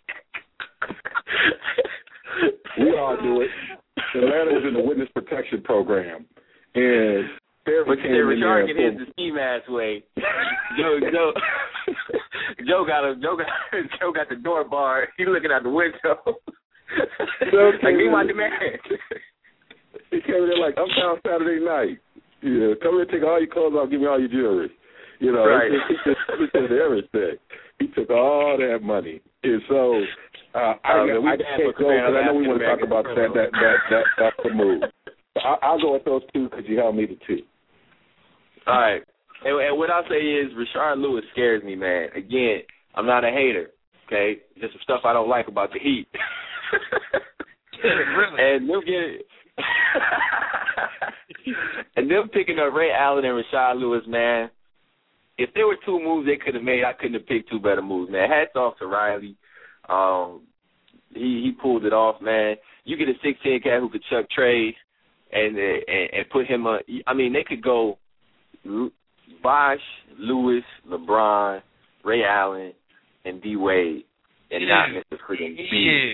We all do it. Atlanta was in the witness protection program, and but Rashard can hit the ski mask way. Joe got the door bar. He's looking out the window. Like, be my demand. He came in there like, I'm down Saturday night. Yeah, come here, take all your clothes off, give me all your jewelry. Right. He did everything. He took all that money. And so I can't go because I know we want to talk about that's the move. I'll go with those 2 because you held me to 2. All right. And what I'll say is Rashard Lewis scares me, man. Again, I'm not a hater, okay? Just some stuff I don't like about the Heat. Really? And them picking up Ray Allen and Rashard Lewis, man, if there were 2 moves they could have made, I couldn't have picked 2 better moves, man. Hats off to Riley. He pulled it off, man. You get a 6'10" cat who could chuck trades and put him on. I mean, they could go Bosh, Lewis, LeBron, Ray Allen, and D. Wade. And not Mr. Friggin' B.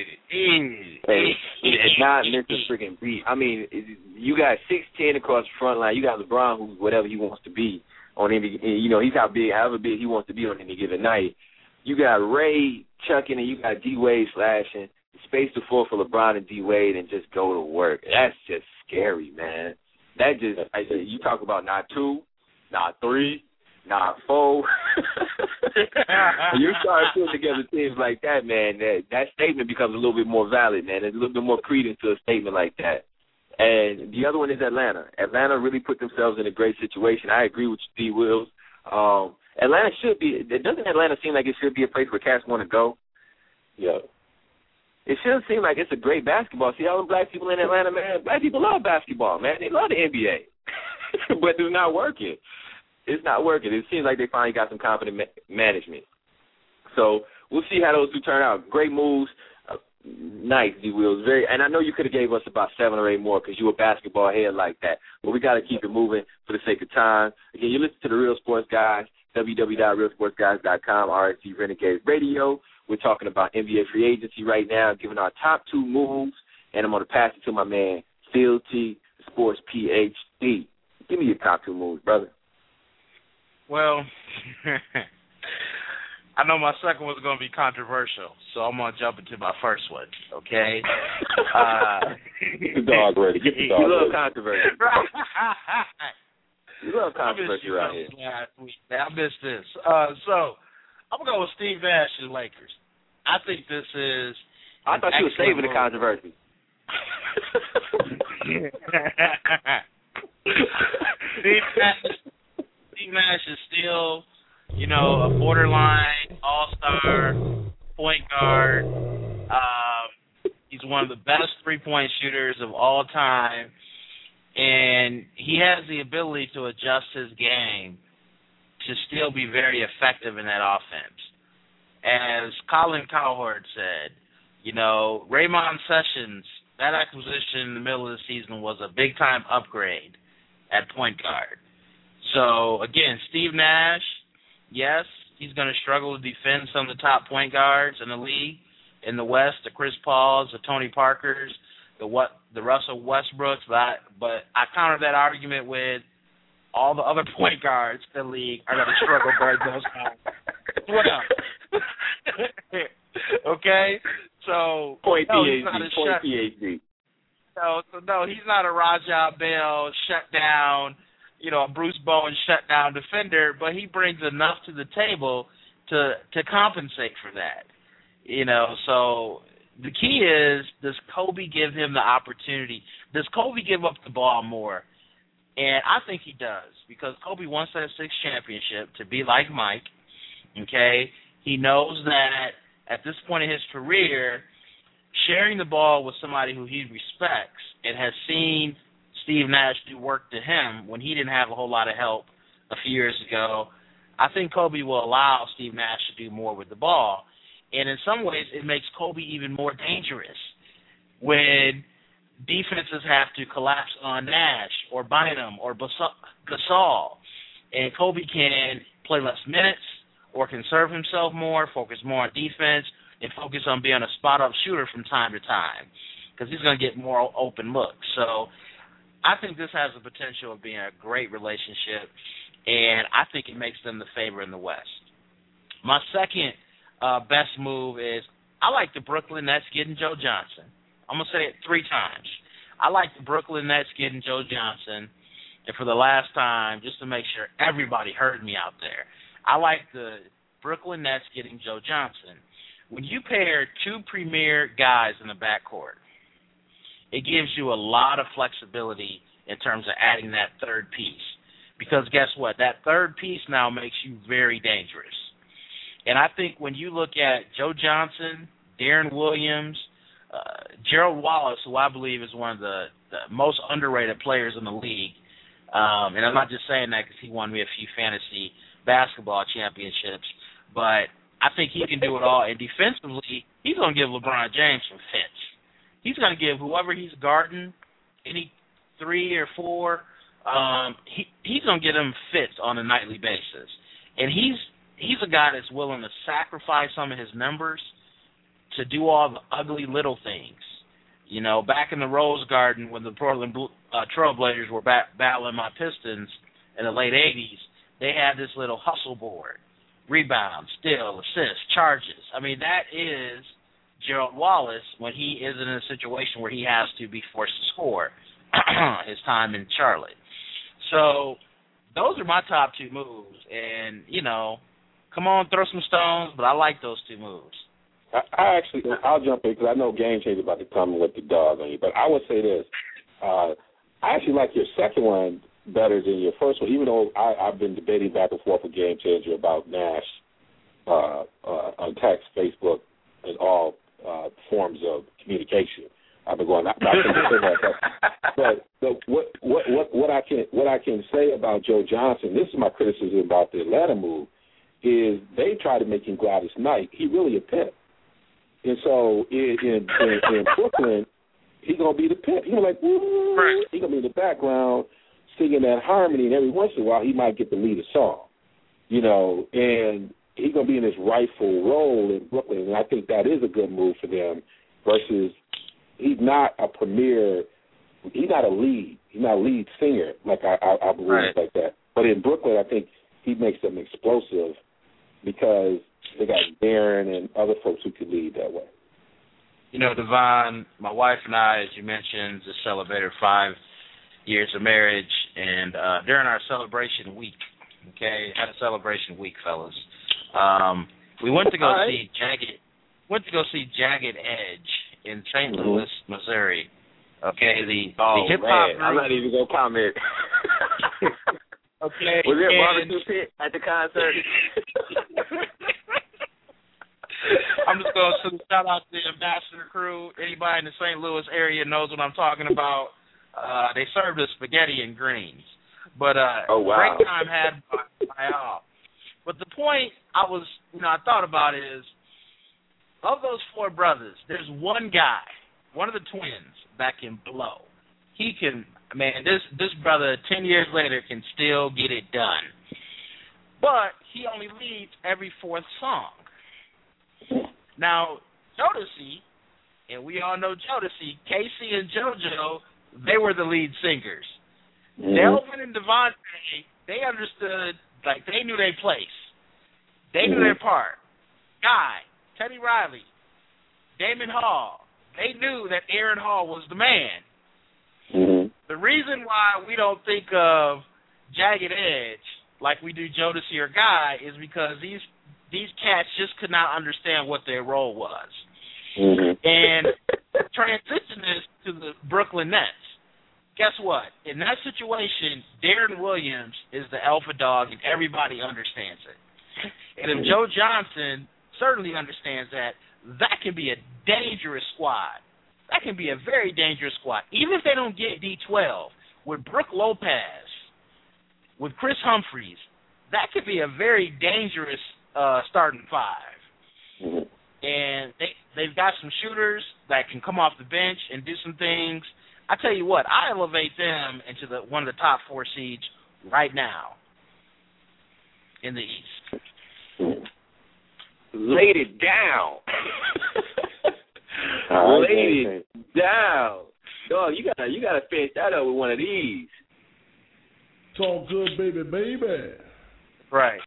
And not Mr. Friggin' B. I mean, you got 6'10" across the front line. You got LeBron, who's whatever he wants to be on any. He's however big he wants to be on any given night. You got Ray chucking, and you got D. Wade slashing. Space the floor for LeBron and D. Wade, and just go to work. That's just scary, man. That just you talk about not 2, not 3. Not 4. You start putting together teams like that, man, that statement becomes a little bit more valid, man. There's a little bit more credence to a statement like that. And the other one is Atlanta. Atlanta really put themselves in a great situation. I agree with Steve Wills. Atlanta should be – doesn't Atlanta seem like it should be a place where cats want to go? Yeah. It should seem like it's a great basketball. See all the black people in Atlanta, man? Black people love basketball, man. They love the NBA. But it's not working. It's not working. It seems like they finally got some competent management. So we'll see how those 2 turn out. Great moves. Nice, D. Wills. And I know you could have gave us about 7 or 8 more because you a basketball head like that. But we got to keep it moving for the sake of time. Again, you listen to the Real Sports Guys, www.realsportsguys.com, RSG Renegade Radio. We're talking about NBA free agency right now, giving our top 2 moves. And I'm going to pass it to my man, Phil T, Sports PhD. Give me your top 2 moves, brother. Well, I know my second one's going to be controversial, so I'm going to jump into my first one, okay? Get the dog ready. You love controversy. You love controversy right here. Last week. I missed this. So I'm going to go with Steve Nash and Lakers. I think this is I thought you were saving the controversy. Steve Nash is still, a borderline all-star point guard. He's one of the best three-point shooters of all time, and he has the ability to adjust his game to still be very effective in that offense. As Colin Cowherd said, Raymond Sessions, that acquisition in the middle of the season was a big-time upgrade at point guard. So, again, Steve Nash, yes, he's going to struggle to defend some of the top point guards in the league in the West, the Chris Pauls, the Tony Parkers, the Russell Westbrooks, but I counter that argument with all the other point guards in the league are going to struggle during those times. What up? Okay? So, Point PhD. No, he's not a Raja Bell shutdown, a Bruce Bowen shutdown defender, but he brings enough to the table to compensate for that. So the key is, does Kobe give him the opportunity? Does Kobe give up the ball more? And I think he does, because Kobe wants that sixth championship to be like Mike, okay? He knows that at this point in his career, sharing the ball with somebody who he respects and has seen Steve Nash do work to him when he didn't have a whole lot of help a few years ago, I think Kobe will allow Steve Nash to do more with the ball. And in some ways, it makes Kobe even more dangerous when defenses have to collapse on Nash or Bynum or Gasol. And Kobe can play less minutes or conserve himself more, focus more on defense, and focus on being a spot-up shooter from time to time, because he's going to get more open looks. So I think this has the potential of being a great relationship, and I think it makes them the favorite in the West. My second best move is, I like the Brooklyn Nets getting Joe Johnson. I'm going to say it 3 times. I like the Brooklyn Nets getting Joe Johnson, and for the last time, just to make sure everybody heard me out there, I like the Brooklyn Nets getting Joe Johnson. When you pair 2 premier guys in the backcourt, it gives you a lot of flexibility in terms of adding that third piece. Because guess what? That third piece now makes you very dangerous. And I think when you look at Joe Johnson, Deron Williams, Gerald Wallace, who I believe is one of the most underrated players in the league, and I'm not just saying that because he won me a few fantasy basketball championships, but I think he can do it all. And defensively, he's going to give LeBron James some fits. He's going to give whoever he's guarding any 3 or 4, he's going to get him fits on a nightly basis. And he's a guy that's willing to sacrifice some of his numbers to do all the ugly little things. Back in the Rose Garden when the Portland Trailblazers were battling my Pistons in the late 80s, they had this little hustle board. Rebounds, steal, assists, charges. I mean, that is Gerald Wallace when he is in a situation where he has to be forced to score his time in Charlotte. So those are my top 2 moves. And, come on, throw some stones, but I like those 2 moves. I'll jump in because I know Game Changer about to come with the dog on you. But I would say this. I actually like your second one better than your first one, even though I've been debating back and forth with Game Changer about Nash on text, Facebook, and all forms of communication. I've been going. But what I can say about Joe Johnson, this is my criticism about the Atlanta move, is they try to make him Gladys Knight. He really a pimp, and so in Brooklyn, he's gonna be the pimp. He's like, woo, right. He's gonna be in the background singing that harmony, and every once in a while he might get to lead a song, and he's going to be in his rightful role in Brooklyn, and I think that is a good move for them versus he's not a premier, he's not a lead singer like I believe right. Like that. But in Brooklyn, I think he makes them explosive because they got Darren and other folks who could lead that way. Devon, my wife and I, as you mentioned, just celebrated 5 years of marriage, and during our celebration week, had a celebration week, fellas, we went to go see went to go see Jagged Edge in St. Louis, Missouri. Okay, the hip hop group. I'm not even gonna comment. Okay, was there a barbecue pit at the concert? I'm just going to shout out to the Ambassador crew. Anybody in the St. Louis area knows what I'm talking about. They served us spaghetti and greens. But great time had by all. But the point I thought about is, of those four brothers, there's one guy, one of the twins, that can blow. He can, man, this brother 10 years later can still get it done. But he only leads every fourth song. Now, Jodeci, and we all know Jodeci, Casey and JoJo, they were the lead singers. Delvin and Devontae, they understood, like, they knew their place. They knew their part. Guy, Teddy Riley, Damon Hall, they knew that Aaron Hall was the man. The reason why we don't think of Jagged Edge like we do Jodeci or Guy is because these cats just could not understand what their role was. And transition this to the Brooklyn Nets. Guess what? In that situation, Darren Williams is the alpha dog, and everybody understands it. And if Joe Johnson certainly understands that, that can be a dangerous squad. That can be a very dangerous squad. Even if they don't get D12, with Brooke Lopez, with Chris Humphreys, that could be a very dangerous starting five. And they've got some shooters that can come off the bench and do some things. I tell you what, I elevate them into one of the top 4 seeds right now in the East. Laid it down. Laid it down. Dog, you gotta finish that up with one of these. Talk good, baby, baby. Right.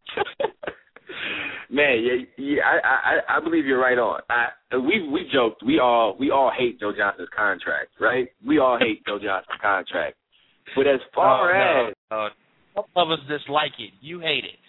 Man, yeah, I believe you're right on. We joked. We all hate Joe Johnson's contract, right? We all hate Joe Johnson's contract. But as far as some of us dislike it, you hate it.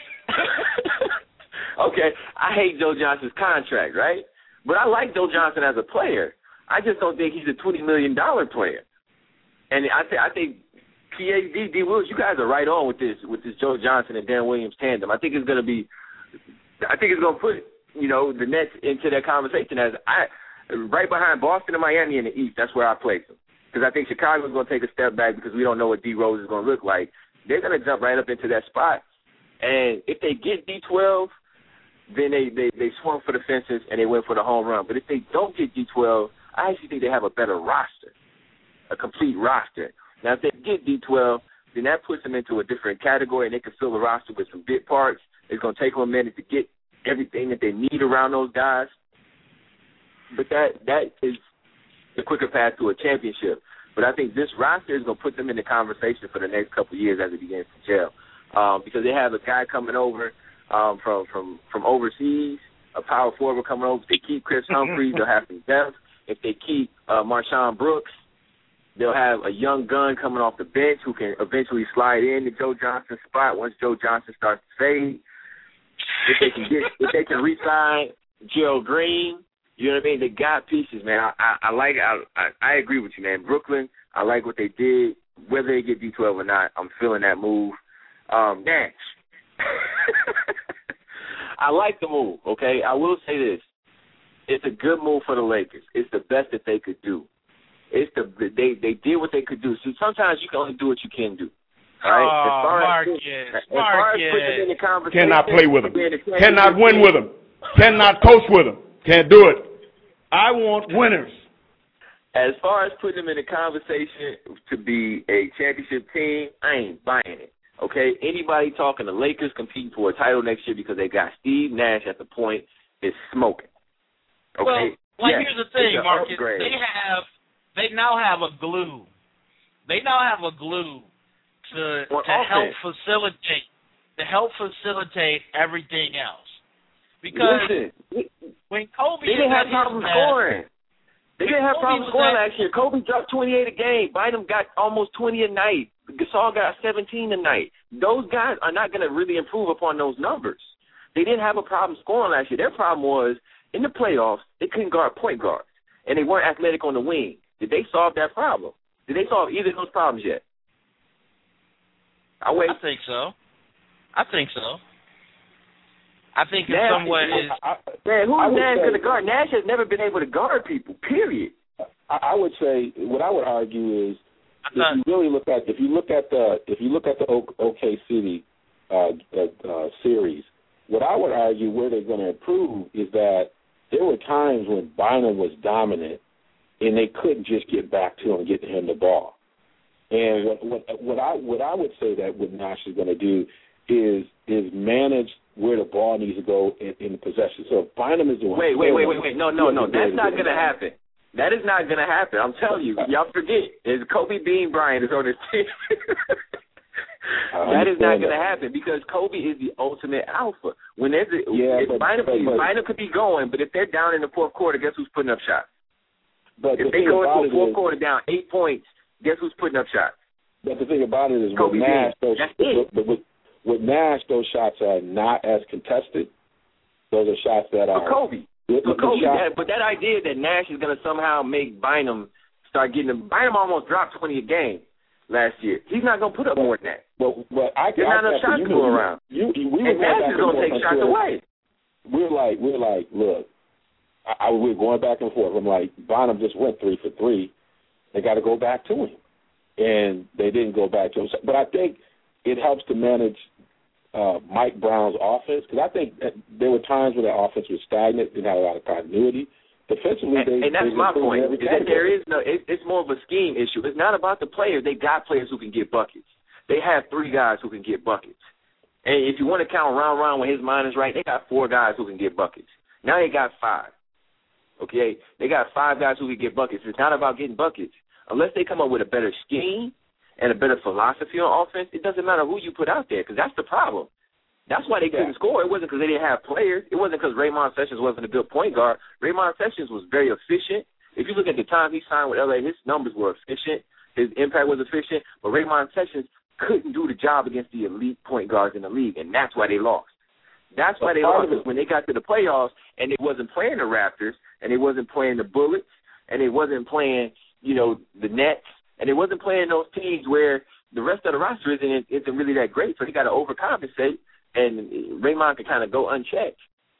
Okay, I hate Joe Johnson's contract, right? But I like Joe Johnson as a player. I just don't think he's a $20 million player. And I think PhD, D. Willis, you guys are right on with this Joe Johnson and Dan Williams tandem. I think it's going to put, the Nets into that conversation as right behind Boston and Miami in the East. That's where I place them. Because I think Chicago's going to take a step back because we don't know what D. Rose is going to look like. They're going to jump right up into that spot. And if they get D12, then they swung for the fences and they went for the home run. But if they don't get D12, I actually think they have a better roster, a complete roster. Now, if they get D12, then that puts them into a different category and they can fill the roster with some bit parts. It's going to take them a minute to get everything that they need around those guys. But that is the quicker path to a championship. But I think this roster is going to put them in the conversation for the next couple of years as it begins to gel. Because they have a guy coming over from overseas, a power forward coming over. If they keep Chris Humphreys, they'll have some depth. If they keep Marshawn Brooks, they'll have a young gun coming off the bench who can eventually slide in to Joe Johnson's spot once Joe Johnson starts to fade. If they can re-sign Gerald Green, you know what I mean? They got pieces, man. I agree with you, man. Brooklyn, I like what they did. Whether they get D12 or not, I'm feeling that move. Nash. I like the move, okay? I will say this. It's a good move for the Lakers. It's the best that they could do. They did what they could do. So sometimes you can only do what you can do. All right? As far as putting them in the conversation, cannot play with them. Cannot win with them. Cannot coach with them. Can't do it. I want winners. As far as putting them in the conversation to be a championship team, I ain't buying it. Okay? Anybody talking the Lakers competing for a title next year because they got Steve Nash at the point is smoking. Okay? Well, here's the thing, Marcus. They now have a glue. They now have a glue to help facilitate everything else. Because when Kobe they didn't have problems scoring. They didn't have problems scoring last year. Kobe dropped 28 a game. Bynum got almost 20 a night. Gasol got 17 a night. Those guys are not going to really improve upon those numbers. They didn't have a problem scoring last year. Their problem was in the playoffs, they couldn't guard point guards, and they weren't athletic on the wing. Did they solve that problem? Did they solve either of those problems yet? I think so. I think in some ways. Man, who is Nash going to guard? Nash has never been able to guard people, period. I would say, what I would argue is, if you look at the OK City series, what I would argue where they're going to improve is that there were times when Bynum was dominant and they couldn't just get back to him and get him the ball. And what I would say that what Nash is going to do is manage where the ball needs to go in the possession. So if Bynum is the one. Wait. No. That's not going to happen. That is not going to happen. I'm telling you. Y'all forget. Is Kobe Bean Bryant is on this team. That is not going to happen because Kobe is the ultimate alpha. When there's Bynum could be going, but if they're down in the fourth quarter, guess who's putting up shots? But if they go into a fourth quarter down 8 points, guess who's putting up shots? But the thing about it is Kobe with Nash, with Nash, those shots are not as contested. Those are shots that are Kobe. But that idea that Nash is going to somehow make Bynum start getting them. Bynum almost dropped 20 a game last year. He's not going to put up more than that. But there's not enough shots to go around. And Nash is going to take shots away. We're like, look, we're going back and forth. I'm like, Bynum just went 3 for 3. They got to go back to him. And they didn't go back to him. But I think it helps to manage Mike Brown's offense, because I think that there were times when the offense was stagnant, didn't have a lot of continuity. Defensively, and that's my point. Is that there is no. It's more of a scheme issue. It's not about the players. They got players who can get buckets. They have 3 guys who can get buckets. And if you want to count Ron when his mind is right, they got 4 guys who can get buckets. Now they got 5. Okay, they got 5 guys who can get buckets. It's not about getting buckets unless they come up with a better scheme and a better philosophy on offense. It doesn't matter who you put out there, because that's the problem. That's why they couldn't score. It wasn't because they didn't have players. It wasn't because Raymond Sessions wasn't a good point guard. Raymond Sessions was very efficient. If you look at the time he signed with LA, his numbers were efficient. His impact was efficient. But Raymond Sessions couldn't do the job against the elite point guards in the league, and that's why they lost. That's why they lost, because when they got to the playoffs and they wasn't playing the Raptors and they wasn't playing the Bullets and they wasn't playing, the Nets, and they wasn't playing those teams where the rest of the roster isn't really that great, so they got to overcompensate, and Raymond can kind of go unchecked.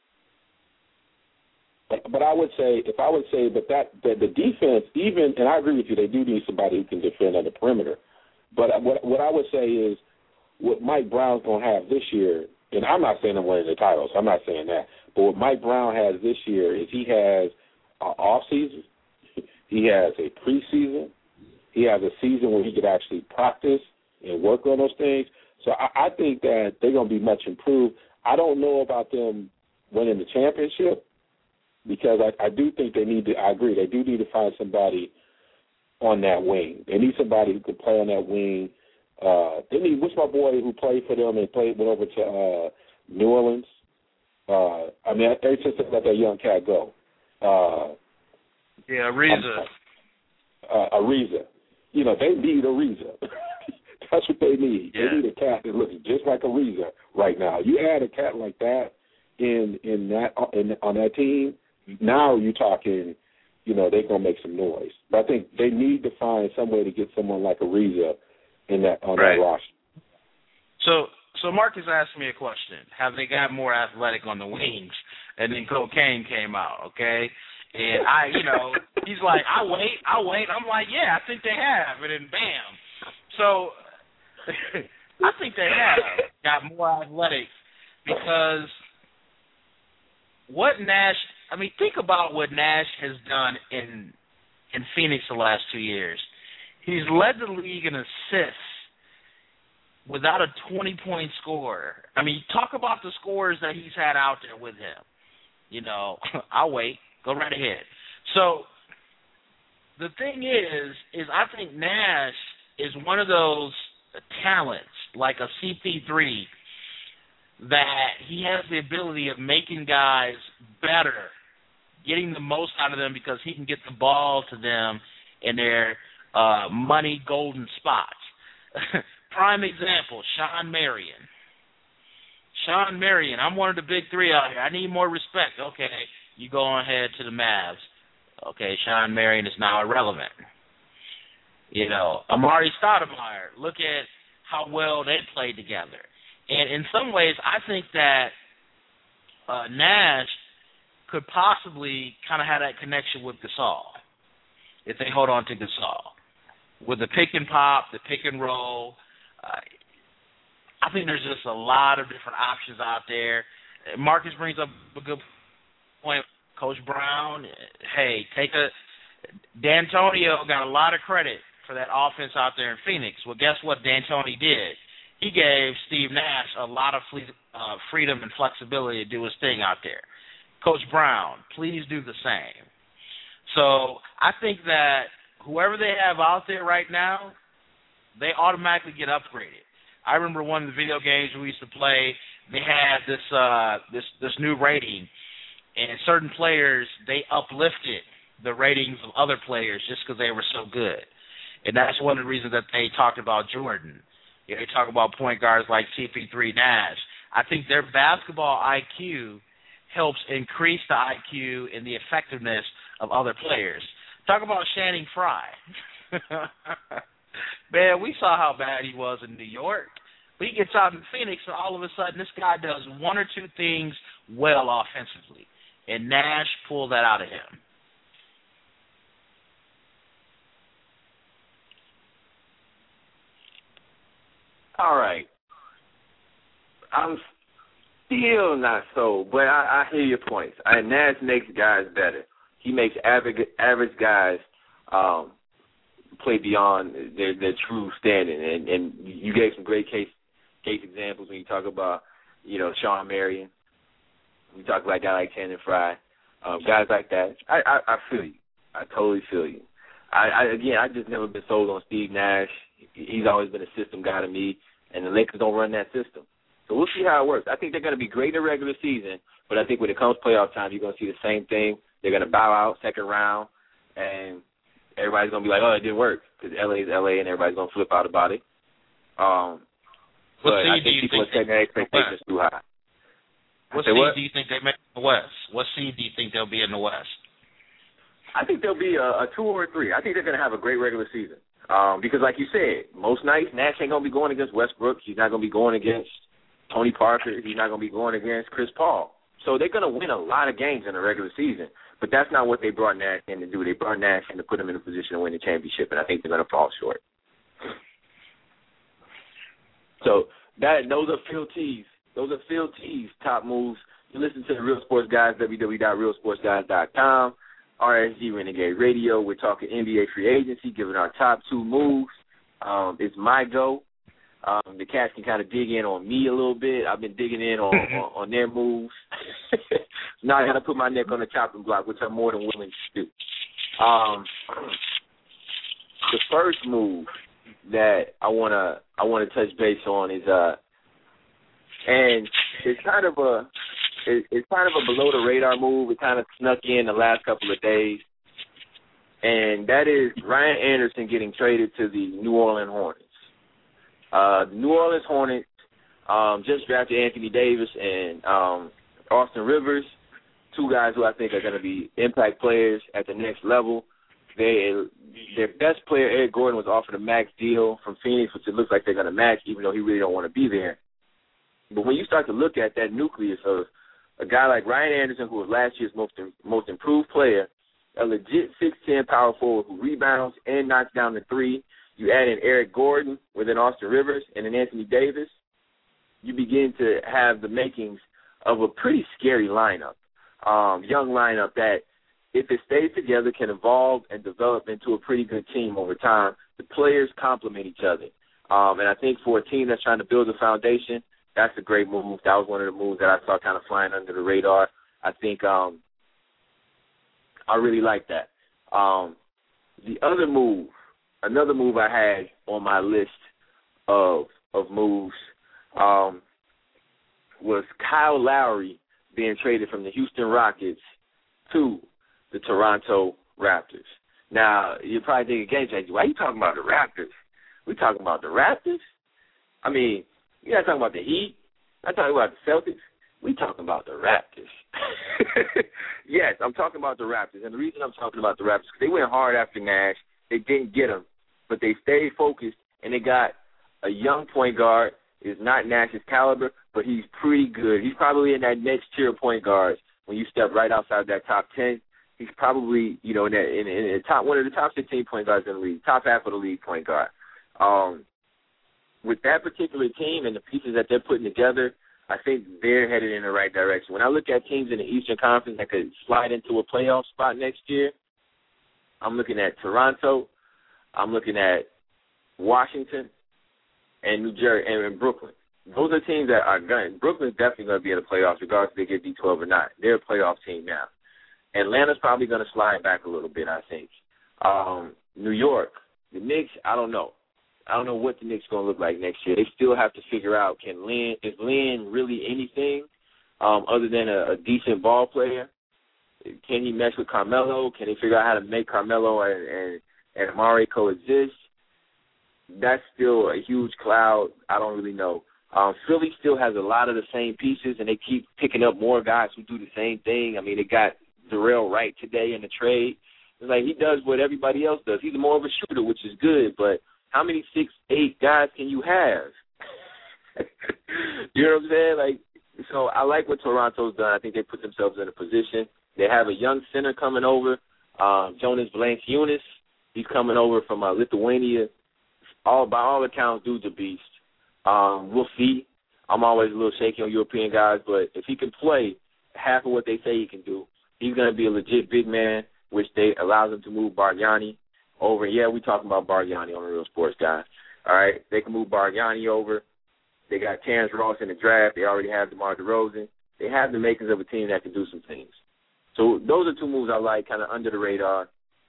But I would say, that the defense, even, and I agree with you, they do need somebody who can defend on the perimeter. But what I would say is, what Mike Brown's going to have this year, and I'm not saying I'm winning the titles, I'm not saying that, but what Mike Brown has this year is he has an off-season, he has a preseason, he has a season where he could actually practice and work on those things. So I think that they're going to be much improved. I don't know about them winning the championship, because I do think they need to, I agree, they do need to find somebody on that wing. They need somebody who can play on that wing. They need, what's my boy who played for them and went over to New Orleans? They just let that young cat go. Ariza. Ariza. They need Ariza. That's what they need. Yeah. They need a cat that looks just like Ariza right now. You add a cat like that on that team, now you're talking, they're going to make some noise. But I think they need to find some way to get someone like Ariza that roster. So Marcus asked me a question. Have they got more athletic on the wings? And then cocaine came out, okay? And he's like, I'll wait. I'm like, yeah, I think they have. And then bam. So I think they have got more athletic, because think about what Nash has done in Phoenix the last 2 years. He's led the league in assists without a 20-point scorer. Talk about the scorers that he's had out there with him. I'll wait. Go right ahead. So the thing is I think Nash is one of those talents, like a CP3, that he has the ability of making guys better, getting the most out of them, because he can get the ball to them in their money golden spots. Prime example, Sean Marion. I'm one of the big 3 out here. I need more respect. Okay, You go ahead to the Mavs. Okay, Sean Marion is now irrelevant. You know, Amari Stoudemire, look at how well they played together. And in some ways, I think that Nash could possibly kind of have that connection with Gasol if they hold on to Gasol. With the pick and pop, the pick and roll, I think there's just a lot of different options out there. Marcus brings up a good point. Coach Brown, hey, D'Antonio got a lot of credit for that offense out there in Phoenix. Well, guess what D'Antoni did? He gave Steve Nash a lot of freedom and flexibility to do his thing out there. Coach Brown, please do the same. So I think that whoever they have out there right now, they automatically get upgraded. I remember one of the video games we used to play, they had this new rating, and certain players, they uplifted the ratings of other players just because they were so good. And that's one of the reasons that they talked about Jordan. You know, they talk about point guards like CP3 Nash. I think their basketball IQ helps increase the IQ and the effectiveness of other players. Talk about Channing Frye. Man, we saw how bad he was in New York. But he gets out in Phoenix, and all of a sudden this guy does one or two things well offensively. And Nash pulled that out of him. All right. I'm still not sold, but I hear your points. Nash makes guys better. He makes average guys play beyond their true standing. And you gave some great case examples when you talk about, you know, Sean Marion. You talk about a guy like Channing Frye. Guys like that. I feel you. I totally feel you. I just never been sold on Steve Nash. He's always been a system guy to me, and the Lakers don't run that system. So we'll see how it works. I think they're going to be great in the regular season, but I think when it comes playoff time, you're going to see the same thing. They're going to bow out second round, and everybody's going to be like, oh, it didn't work, because L.A. is L.A., and everybody's going to flip out about it. But I think people are setting their expectations too high. What seed do you think they make in the West? What seed do you think they'll be in the West? I think they'll be a 2 or a 3. I think they're going to have a great regular season. Because like you said, most nights Nash ain't going to be going against Westbrook. He's not going to be going against Tony Parker. He's not going to be going against Chris Paul. So they're going to win a lot of games in the regular season. But that's not what they brought Nash in to do. They brought Nash in to put him in a position to win the championship, and I think they're going to fall short. So those are Phil T's. Those are Phil T's top moves. You listen to the Real Sports Guys, www.realsportsguys.com. RSG Renegade Radio. We're talking NBA free agency, giving our top 2 moves. It's my go. The cats can kind of dig in on me a little bit. I've been digging in on their moves. Now I got to put my neck on the chopping block, which I'm more than willing to do. The first move that I wanna touch base on is and it's kind of a below the radar move. It kind of snuck in the last couple of days, and that is Ryan Anderson getting traded to the New Orleans Hornets. The New Orleans Hornets just drafted Anthony Davis and Austin Rivers, 2 guys who I think are going to be impact players at the next level. Their best player, Eric Gordon, was offered a max deal from Phoenix, which it looks like they're going to match, even though he really don't want to be there. But when you start to look at that nucleus of a guy like Ryan Anderson, who was last year's most improved player, a legit 6'10" power forward who rebounds and knocks down the 3, you add in Eric Gordon with an Austin Rivers and an Anthony Davis, you begin to have the makings of a pretty scary lineup, young lineup that, if it stays together, can evolve and develop into a pretty good team over time. The players complement each other. And I think for a team that's trying to build a foundation, that's a great move. That was one of the moves that I saw kind of flying under the radar. I think I really like that. Another move I had on my list of moves was Kyle Lowry being traded from the Houston Rockets to the Toronto Raptors. Now, you're probably thinking, Game Changer, why are you talking about the Raptors? We talking about the Raptors? I mean, you're not talking about the Heat. Not talking about the Celtics. We talking about the Raptors. Yes, I'm talking about the Raptors. And the reason I'm talking about the Raptors is because they went hard after Nash. They didn't get him, but they stayed focused, and they got a young point guard. Is not Nash's caliber, but he's pretty good. He's probably in that next tier of point guards when you step right outside that top 10. He's probably, in the top one of the top 15 point guards in the league, top half of the league point guard. With that particular team and the pieces that they're putting together, I think they're headed in the right direction. When I look at teams in the Eastern Conference that could slide into a playoff spot next year, I'm looking at Toronto, I'm looking at Washington, and New Jersey and Brooklyn. Those are teams that are going. Brooklyn's definitely going to be in the playoffs, regardless if they get D12 or not. They're a playoff team now. Atlanta's probably going to slide back a little bit, I think. New York, the Knicks, I don't know. I don't know what the Knicks are going to look like next year. They still have to figure out, is Lin really anything other than a decent ball player? Can he mesh with Carmelo? Can they figure out how to make Carmelo and Amari coexist? That's still a huge cloud. I don't really know. Philly still has a lot of the same pieces, and they keep picking up more guys who do the same thing. I mean, they got Darrell Wright today in the trade. It's like he does what everybody else does. He's more of a shooter, which is good, but how many 6'8" guys can you have? You know what I'm saying? Like, so I like what Toronto's done. I think they put themselves in a position. They have a young center coming over, Jonas Valanciunas. He's coming over from Lithuania. By all accounts, dude's a beast. We'll see. I'm always a little shaky on European guys, but if he can play half of what they say he can do, he's going to be a legit big man, which allows him to move Bargnani over. Yeah, we talking about Bargnani on the Real Sports Guys. All right, they can move Bargnani over. They got Terrence Ross in the draft. They already have DeMar DeRozan. They have the makings of a team that can do some things. So those are two moves I like, kind of under the radar.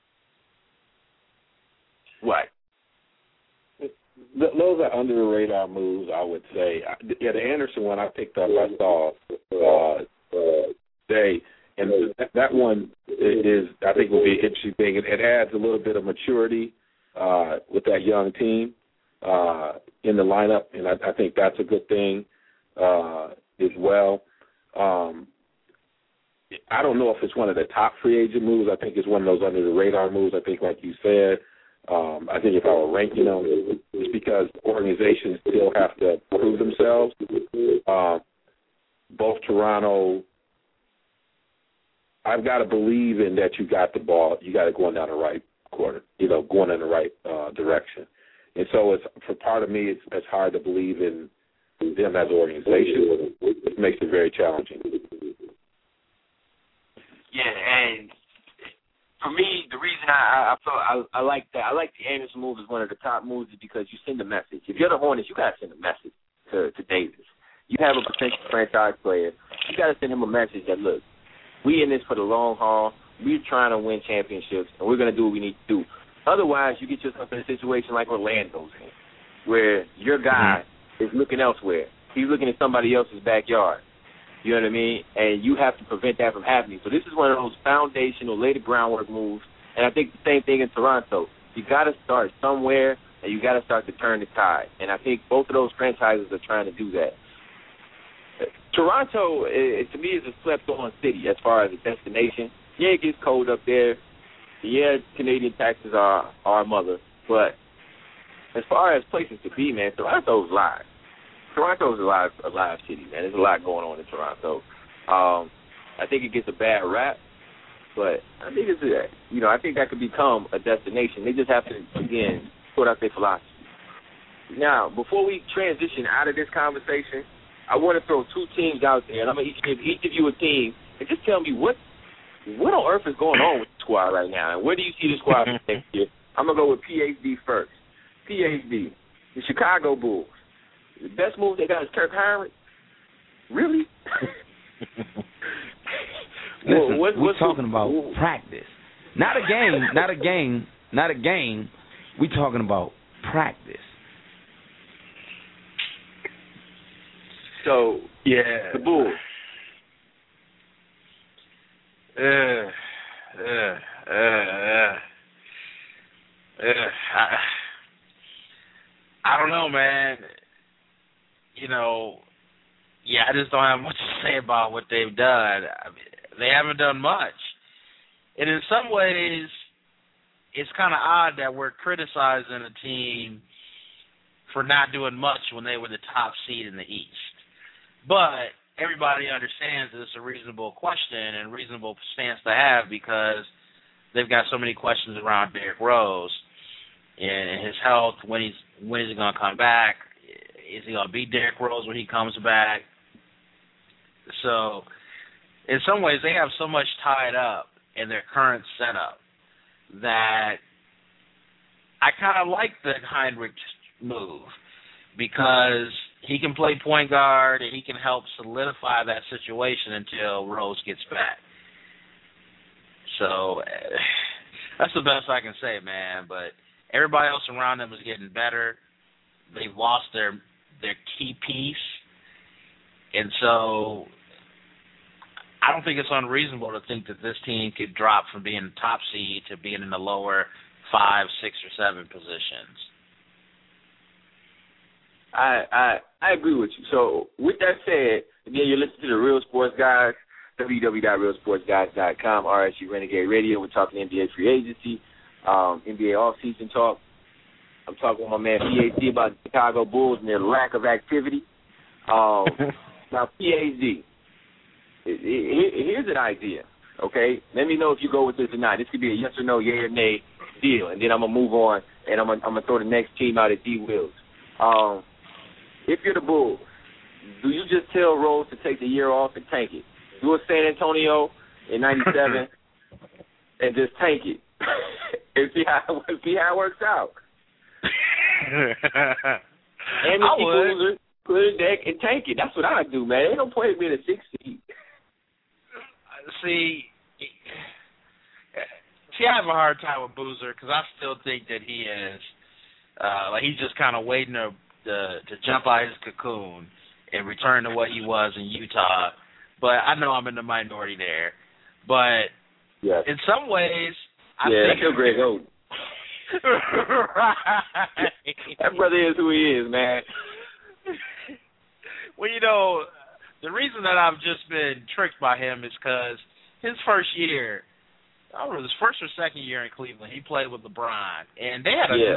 What? Those are under the radar moves, I would say. The Anderson one I picked up, I saw today, and that one is, I think, will be an interesting thing. It adds a little bit of maturity with that young team in the lineup, and I think that's a good thing as well. I don't know if it's one of the top free agent moves. I think it's one of those under the radar moves. I think, like you said. I think if I were ranking them, it's because organizations still have to prove themselves. Both Toronto, I've got to believe in that you got the ball, you got it going down the right quarter, going in the right direction. And so for part of me, it's hard to believe in them as an organization. It makes it very challenging. Yeah, and for me, the reason I felt I like that, I like the Anderson move as one of the top moves is because you send a message. If you're the Hornets, you got to send a message to Davis. You have a potential franchise player. You got to send him a message that, look, we in this for the long haul. We're trying to win championships, and we're going to do what we need to do. Otherwise, you get yourself in a situation like Orlando's in, where your guy is looking elsewhere. He's looking at somebody else's backyard. You know what I mean? And you have to prevent that from happening. So this is one of those foundational, lay the groundwork moves. And I think the same thing in Toronto. You got to start somewhere, and you got to start to turn the tide. And I think both of those franchises are trying to do that. Toronto, to me, is a slept-on city as far as a destination. Yeah, it gets cold up there. Yeah, Canadian taxes are our mother. But as far as places to be, man, Toronto's live. Toronto's a live city, man. There's a lot going on in Toronto. I think it gets a bad rap, but I think I think that could become a destination. They just have to, again, sort out their philosophy. Now, before we transition out of this conversation, I want to throw two teams out there, and I'm going to give each of you a team, and just tell me what on earth is going on with the squad right now, and where do you see the squad next year? I'm going to go with PhD first. PhD, the Chicago Bulls. The best move they got is Kirk Hinrich? Really? Listen, we're talking about practice. Not a game. We're talking about practice. So, yeah, the Bulls. I don't know, man. I just don't have much to say about what they've done. I mean, They haven't done much. And in some ways, it's kind of odd that we're criticizing a team for not doing much when they were the top seed in the East. But everybody understands that it's a reasonable question and reasonable stance to have because they've got so many questions around Derrick Rose and his health. When is he going to come back? Is he going to be Derrick Rose when he comes back? So in some ways, they have so much tied up in their current setup that I kind of like the Hinrich move because he can play point guard and he can help solidify that situation until Rose gets back. So that's the best I can say, man. But everybody else around them is getting better. They've lost their key piece. And so I don't think it's unreasonable to think that this team could drop from being the top seed to being in the lower 5, 6, or 7 positions. I agree with you. So with that said, again, you're listening to the Real Sports Guys, www.realsportsguys.com, RSG Renegade Radio. We're talking NBA free agency, NBA off-season talk. I'm talking with my man PhD about the Chicago Bulls and their lack of activity. Now, PhD, here's an idea, okay? Let me know if you go with this or not. This could be a yes or no, yay or nay deal, and then I'm going to move on, and I'm going to throw the next team out at D-Wills. If you're the Bulls, do you just tell Rose to take the year off and tank it? Do a San Antonio in 97 and just tank it and see how it works out. And the Bulls put it deck and tank it. That's what I do, man. They don't play me in a 6 seed. See, I have a hard time with Boozer because I still think that he is he's just kind of waiting to jump out of his cocoon and return to what he was in Utah. But I know I'm in the minority there. But in some ways, I think that's your Greg Oden. Right. That brother is who he is, man. Well, the reason that I've just been tricked by him is because his first year, I don't know, his first or second year in Cleveland, he played with LeBron, and they had a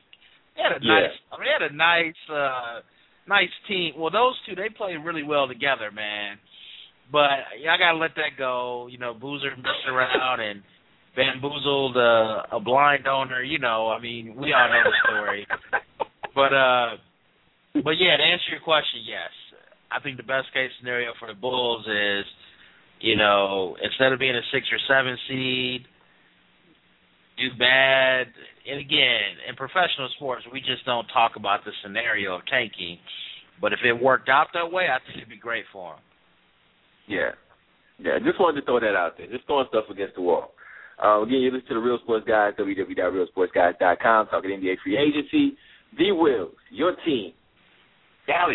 nice team. Well, those two, they played really well together, man. But I gotta let that go. Boozer messed around and bamboozled a blind owner. We all know the story. But yeah, to answer your question, yes. I think the best case scenario for the Bulls is, instead of being a 6 or 7 seed, do bad. And again, in professional sports, we just don't talk about the scenario of tanking. But if it worked out that way, I think it'd be great for them. Yeah, just wanted to throw that out there. Just throwing stuff against the wall. Again, you listen to the Real Sports Guys, www.realsportsguys.com, talking NBA free agency. D-Wills, your team, Dallas.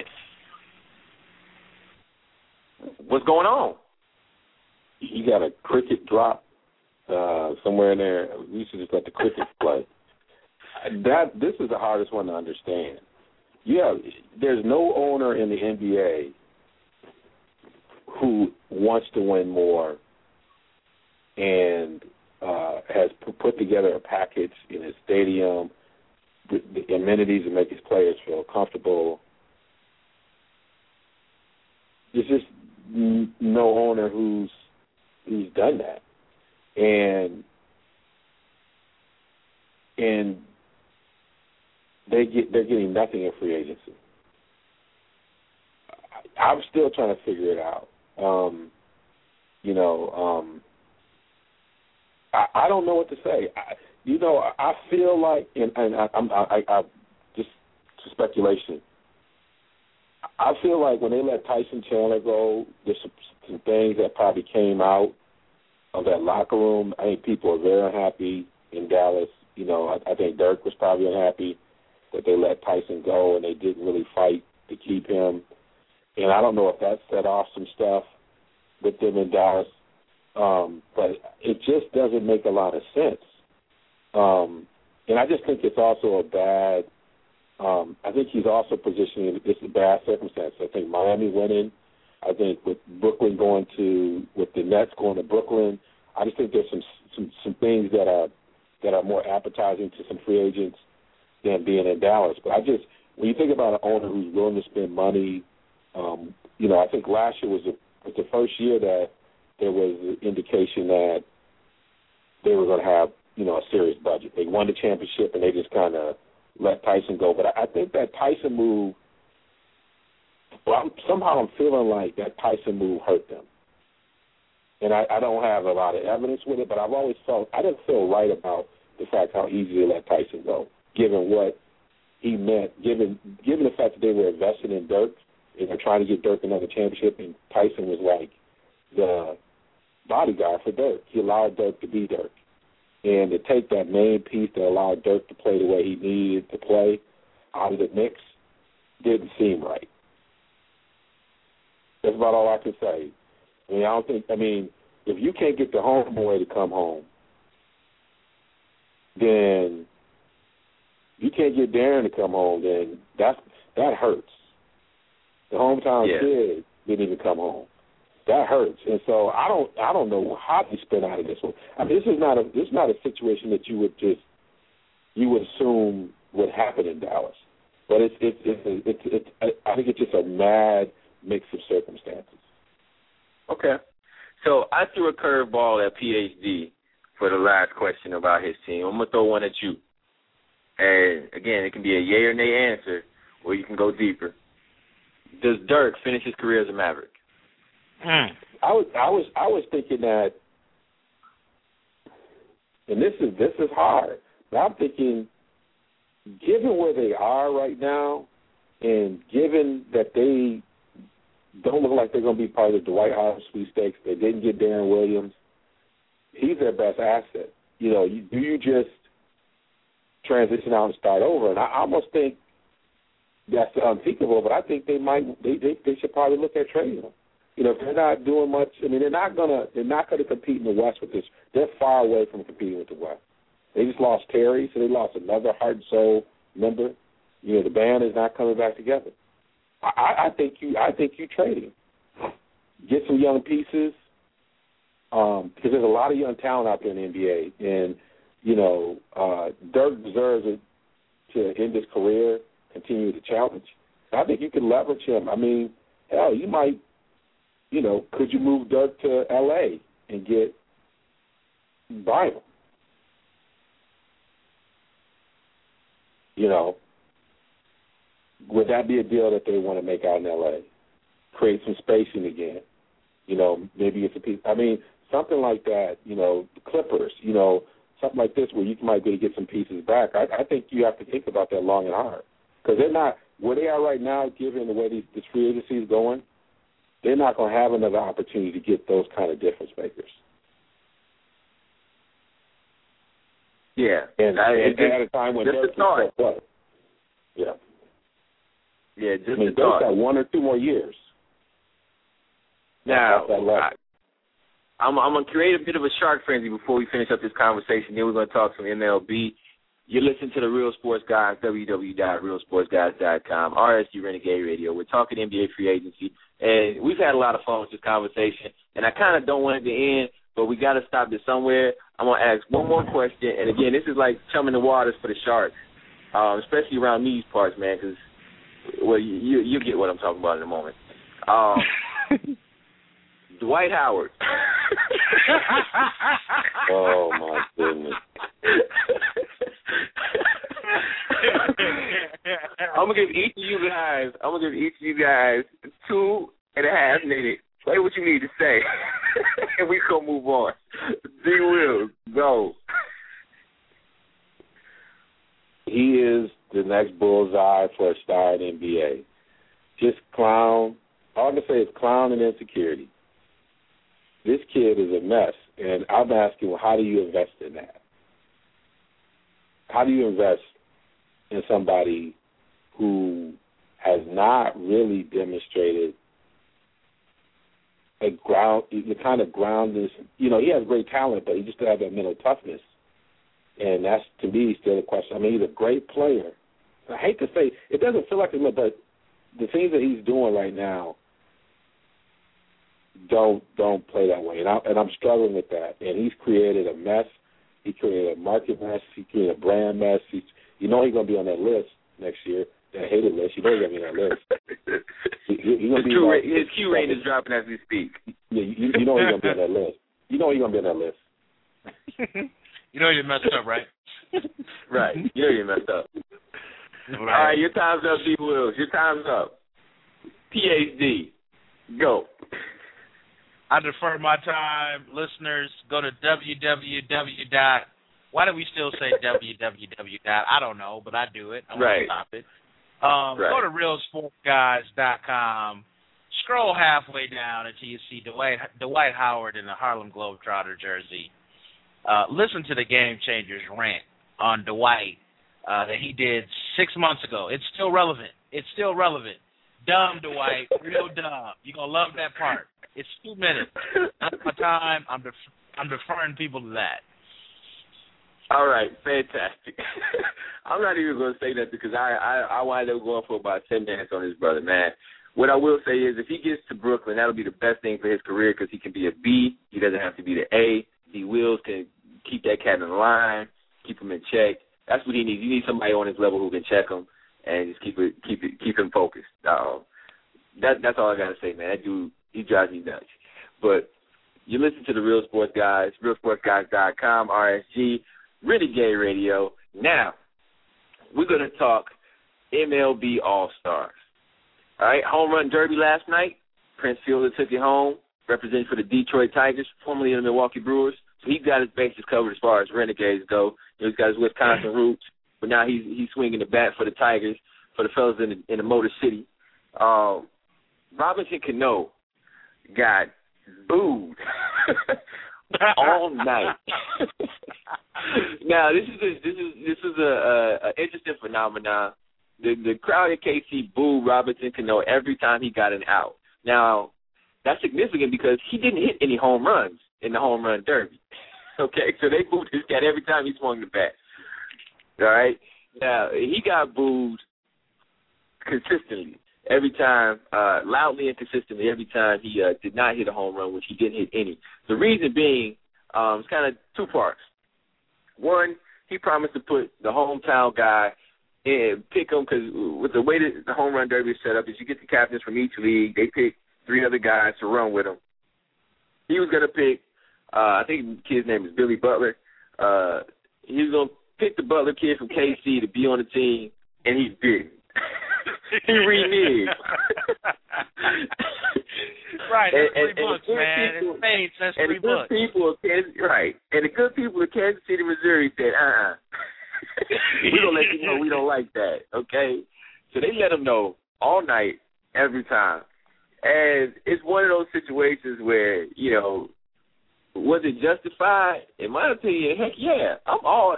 What's going on? You got a cricket drop somewhere in there. We should just let the crickets play. This is the hardest one to understand. There's no owner in the NBA who wants to win more and has put together a package in his stadium, the amenities to make his players feel comfortable. There's just no owner who's done that, and they're getting nothing in free agency. I'm still trying to figure it out. I don't know what to say. I feel like, and I just speculation. I feel like when they let Tyson Chandler go, there's some things that probably came out of that locker room. I think people are very unhappy in Dallas. I think Dirk was probably unhappy that they let Tyson go and they didn't really fight to keep him. And I don't know if that set off some stuff with them in Dallas, but it just doesn't make a lot of sense. And I just think it's also a bad I think he's also positioning this in bad circumstances. I think Miami winning I think with Brooklyn with the Nets going to Brooklyn, I just think there's some things that are more appetizing to some free agents than being in Dallas. But when you think about an owner who's willing to spend money, I think last year was the first year that there was an indication that they were going to have, a serious budget. They won the championship and they just kind of let Tyson go. But I think that Tyson move, somehow I'm feeling like that Tyson move hurt them. And I don't have a lot of evidence with it, but I've always felt, I didn't feel right about the fact how easy they let Tyson go, given what he meant, given the fact that they were invested in Dirk, and they're trying to get Dirk another championship, and Tyson was like the bodyguard for Dirk. He allowed Dirk to be Dirk. And to take that main piece that allowed Dirk to play the way he needed to play out of the mix didn't seem right. That's about all I can say. If you can't get the homeboy to come home, then you can't get Darren to come home, then that hurts. The hometown kid didn't even come home. That hurts. And so I don't know how to spin out of this one. This is not a situation that you would assume would happen in Dallas. But I think it's just a mad mix of circumstances. Okay. So I threw a curveball at PhD for the last question about his team. I'm going to throw one at you. And, again, it can be a yay or nay answer, or you can go deeper. Does Dirk finish his career as a Maverick? I was thinking that, and this is hard, but I'm thinking, given where they are right now, and given that they don't look like they're going to be part of the Dwight Howard sweepstakes, they didn't get Darren Williams, he's their best asset. Do you just transition out and start over? And I almost think that's unthinkable, but I think they should probably look at trading him. If they're not doing much, they're not gonna compete in the West with this. They're far away from competing with the West. They just lost Terry, so they lost another heart and soul member. The band is not coming back together. I think you trade him. Get some young pieces, because there's a lot of young talent out there in the NBA, and Dirk deserves it to end his career, continue the challenge. I think you can leverage him. Hell, you might. Could you move Dirk to L.A. and get Bynum? Would that be a deal that they want to make out in L.A.? Create some spacing again. Maybe it's a piece. Something like that. The Clippers. Something like this where you might be able to get some pieces back. I think you have to think about that long and hard, because they're not where they are right now. Given the way this free agency is going, they're not going to have another opportunity to get those kind of difference makers. Yeah. And at a time when Dirk can what? Yeah. Yeah, just Dirk's got 1 or 2 more years. Now, I'm going to create a bit of a shark frenzy before we finish up this conversation. Then we're going to talk some MLB. You're listening to the Real Sports Guys, www.realsportsguys.com, RSG Renegade Radio. We're talking NBA free agency, and we've had a lot of fun with this conversation, and I kind of don't want it to end, but we got to stop this somewhere. I'm going to ask one more question, and, again, this is like chumming the waters for the Sharks, especially around these parts, man, because, well, you get what I'm talking about in a moment. Dwight Howard. Oh, my goodness. I'm gonna give each of you guys 2.5 minutes. Say what you need to say, and we gonna move on. D-Will, go. He is the next bullseye for a star in the NBA. Just clown. All I can say is clown and insecurity. This kid is a mess, and I'm asking, well, how do you invest in that? How do you invest in somebody who has not really demonstrated the kind of groundedness? He has great talent, but he just doesn't have that mental toughness. And that's, to me, still a question. He's a great player. I hate to say, it doesn't feel like it, but the things that he's doing right now, don't play that way. And I'm struggling with that. And he's created a mess. He created a market mess. He created a brand mess. You know he's going to be on that list next year, that hated list. You know he's going to be on that list. His Q rate is dropping as we speak. Yeah, you know he's going to be on that list. You know he's going to be on that list. You know you messed up, right? Right. You know you messed up. Right. All right, your time's up, D. Wills. Your time's up. PhD. Go. I defer my time. Listeners, go to www. Why do we still say www? I don't know, but I do it. I want to stop it. Go to realsportsguys.com. Scroll halfway down until you see Dwight Howard in the Harlem Globetrotter jersey. Listen to the Game Changers rant on Dwight that he did 6 months ago. It's still relevant. Dumb, Dwight. Real dumb. You're going to love that part. It's 2 minutes. That's my time. I'm deferring people to that. All right. Fantastic. I'm not even going to say that because I wind up going for about 10 minutes on his brother, man. What I will say is if he gets to Brooklyn, that'll be the best thing for his career because he can be a B. He doesn't have to be the A. D. Wills can keep that cat in line, keep him in check. That's what he needs. You need somebody on his level who can check him and just keep him focused. That's all I got to say, man. That dude, he drives me nuts. But you listen to the Real Sports Guys, realsportsguys.com, RSG, Renegade Radio. Now, we're going to talk MLB All-Stars. All right, home run derby last night. Prince Fielder took it home, representing for the Detroit Tigers, formerly the Milwaukee Brewers. So he's got his bases covered as far as Renegades go. You know, he's got his Wisconsin roots, but now he's swinging the bat for the Tigers, for the fellas in the Motor City. Robinson Cano got booed all night. Now this is a interesting phenomenon. The crowd at KC booed Robinson Cano every time he got an out. Now that's significant because he didn't hit any home runs in the home run derby. Okay, so they booed this cat every time he swung the bat. All right, now he got booed consistently every time, loudly and consistently every time he did not hit a home run, which he didn't hit any. The reason being, it's kind of two parts. One, he promised to put the hometown guy in, pick him, because with the way that the home run derby is set up is you get the captains from each league. They pick 3 other guys to run with them. He was going to pick, I think the kid's name is Billy Butler. He was going to pick the Butler kid from KC to be on the team, and he didn't. He reneged. Right, that's free books, man. It's fake, that's free books. Right, and the good people of Kansas City, Missouri said, we're going to let you know we don't like that, okay? So they let him know all night, every time. And it's one of those situations where, you know, was it justified? In my opinion, heck yeah. I'm all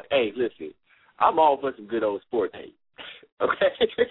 for some good old sport hate. Okay?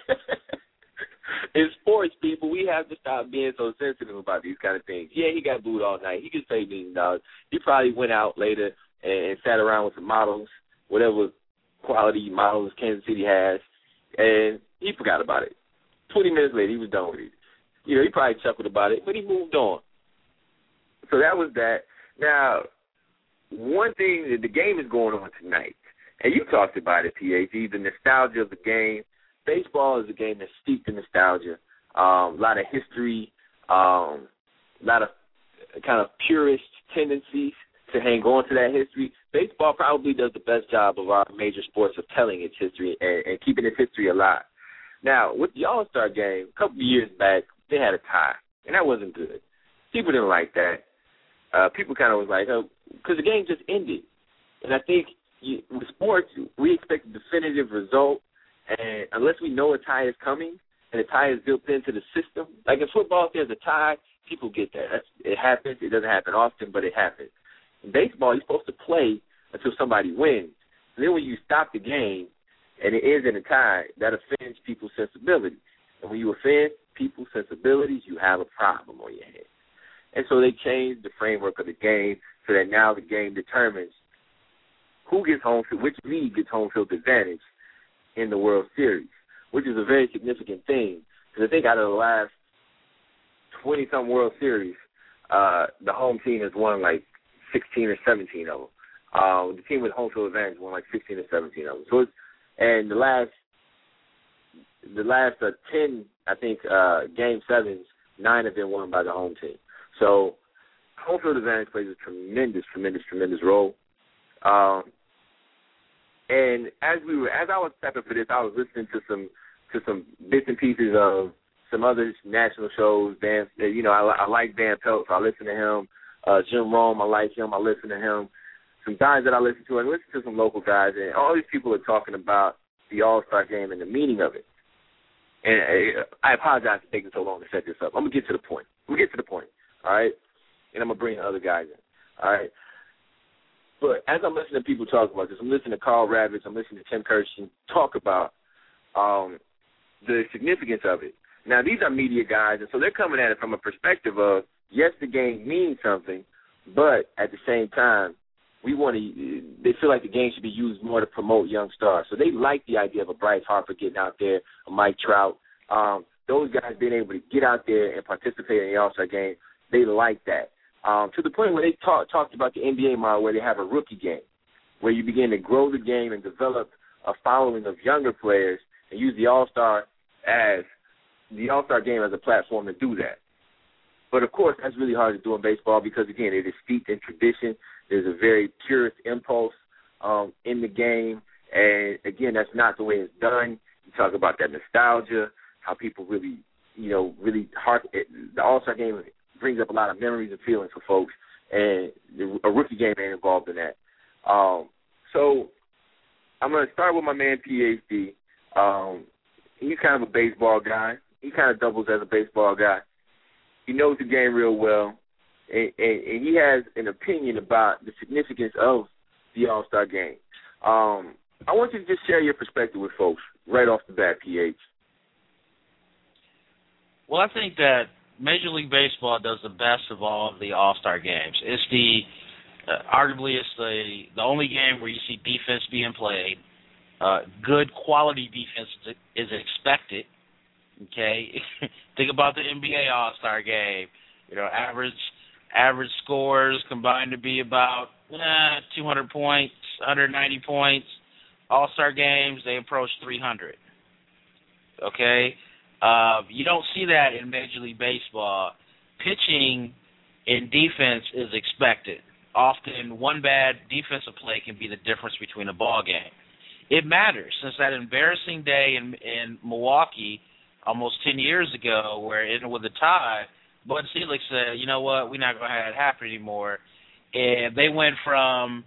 In sports, people, we have to stop being so sensitive about these kind of things. Yeah, he got booed all night. He gets paid $1 million. He probably went out later and sat around with some models, whatever quality models Kansas City has, and he forgot about it. 20 minutes later, he was done with it. You know, he probably chuckled about it, but he moved on. So that was that. Now, one thing, the game is going on tonight, and you talked about it, PhD, the nostalgia of the game. Baseball is a game that's steeped in nostalgia, a lot of history, a lot of kind of purist tendencies to hang on to that history. Baseball probably does the best job of our major sports of telling its history and keeping its history alive. Now, with the All-Star game, a couple of years back, they had a tie, and that wasn't good. People didn't like that. People kind of was like, because the game just ended. And I think with sports, we expect a definitive result, and unless we know a tie is coming and a tie is built into the system, like in football, if there's a tie, people get that. It happens. It doesn't happen often, but it happens. In baseball, you're supposed to play until somebody wins. And then when you stop the game and it ends in a tie, that offends people's sensibilities. And when you offend people's sensibilities, you have a problem on your hands. And so they changed the framework of the game so that now the game determines who gets home field, which league gets home field advantage in the World Series, which is a very significant thing. Because I think out of the last 20-some World Series, the home team has won like 16 or 17 of them. The team with home field advantage won like 16 or 17 of them. So and the last 10, I think, game sevens, 9 have been won by the home team. So home field advantage plays a tremendous role. And as I was prepping for this, I was listening to some bits and pieces of some other national shows. Dan, I like Dan Pelt, so I listen to him. Jim Rome, I like him. I listen to him. Some guys that I listen to, and listen to some local guys, and all these people are talking about the All-Star game and the meaning of it. And I apologize for taking so long to set this up. I'm going to get to the point. All right? And I'm going to bring the other guys in, all right? But as I'm listening to people talk about this, I'm listening to Carl Ravitch, I'm listening to Tim Kirsten talk about the significance of it. Now, these are media guys, and so they're coming at it from a perspective of, yes, the game means something, but at the same time, they feel like the game should be used more to promote young stars. So they like the idea of a Bryce Harper getting out there, a Mike Trout. Those guys being able to get out there and participate in the All-Star game, they like that. To the point where they talked about the NBA model where they have a rookie game, where you begin to grow the game and develop a following of younger players and use the All-Star game as a platform to do that. But, of course, that's really hard to do in baseball because, again, it is steeped in tradition. There's a very purist impulse in the game. And, again, that's not the way it's done. You talk about that nostalgia, how people really, the All-Star game brings up a lot of memories and feelings for folks. And a rookie game ain't involved in that. So I'm going to start with my man, PhD. He's kind of a baseball guy. He kind of doubles as a baseball guy. He knows the game real well, and he has an opinion about the significance of the All-Star game. I want you to just share your perspective with folks right off the bat, PH. Well, I think that Major League Baseball does the best of all of the All-Star games. It's arguably it's the only game where you see defense being played. Good quality defense is expected. Okay, think about the NBA All-Star game. Average scores combined to be about 200 points, 190 points. All-Star games, they approach 300. Okay, you don't see that in Major League Baseball. Pitching and defense is expected. Often, one bad defensive play can be the difference between a ball game. It matters since that embarrassing day in Milwaukee almost 10 years ago where it ended with a tie, Bud Selig said, you know what, we're not going to have it happen anymore. And they went from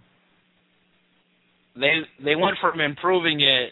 improving it.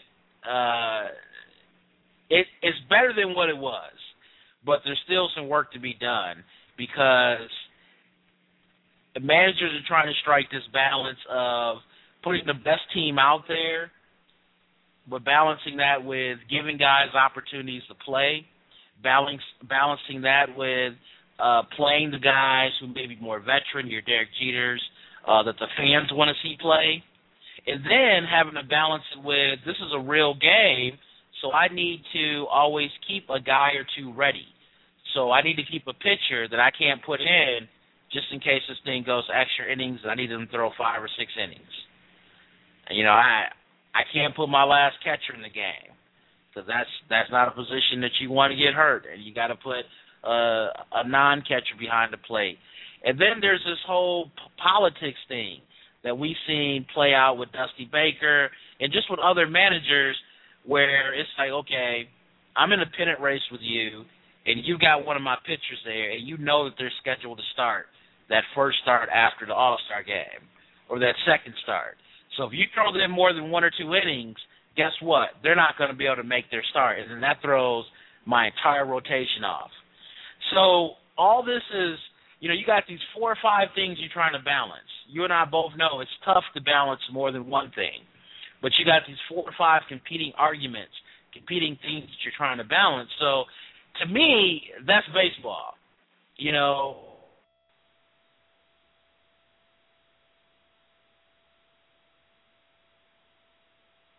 It's better than what it was, but there's still some work to be done because the managers are trying to strike this balance of putting the best team out there, but balancing that with giving guys opportunities to play, balancing that with playing the guys who may be more veteran, your Derek Jeters, that the fans want to see play, and then having to balance it with this is a real game, so I need to always keep a guy or two ready. So I need to keep a pitcher that I can't put in just in case this thing goes extra innings and I need them to throw 5 or 6 innings. And, I can't put my last catcher in the game because that's not a position that you want to get hurt, and you got to put a non-catcher behind the plate. And then there's this whole politics thing that we've seen play out with Dusty Baker and just with other managers where it's like, okay, I'm in a pennant race with you, and you got one of my pitchers there, and you know that they're scheduled to start that first start after the All-Star game or that second start. So if you throw them more than 1 or 2 innings, guess what? They're not going to be able to make their start, and then that throws my entire rotation off. So all this is, you got these 4 or 5 things you're trying to balance. You and I both know it's tough to balance more than one thing, but you got these 4 or 5 competing arguments, competing things that you're trying to balance. So to me, that's baseball.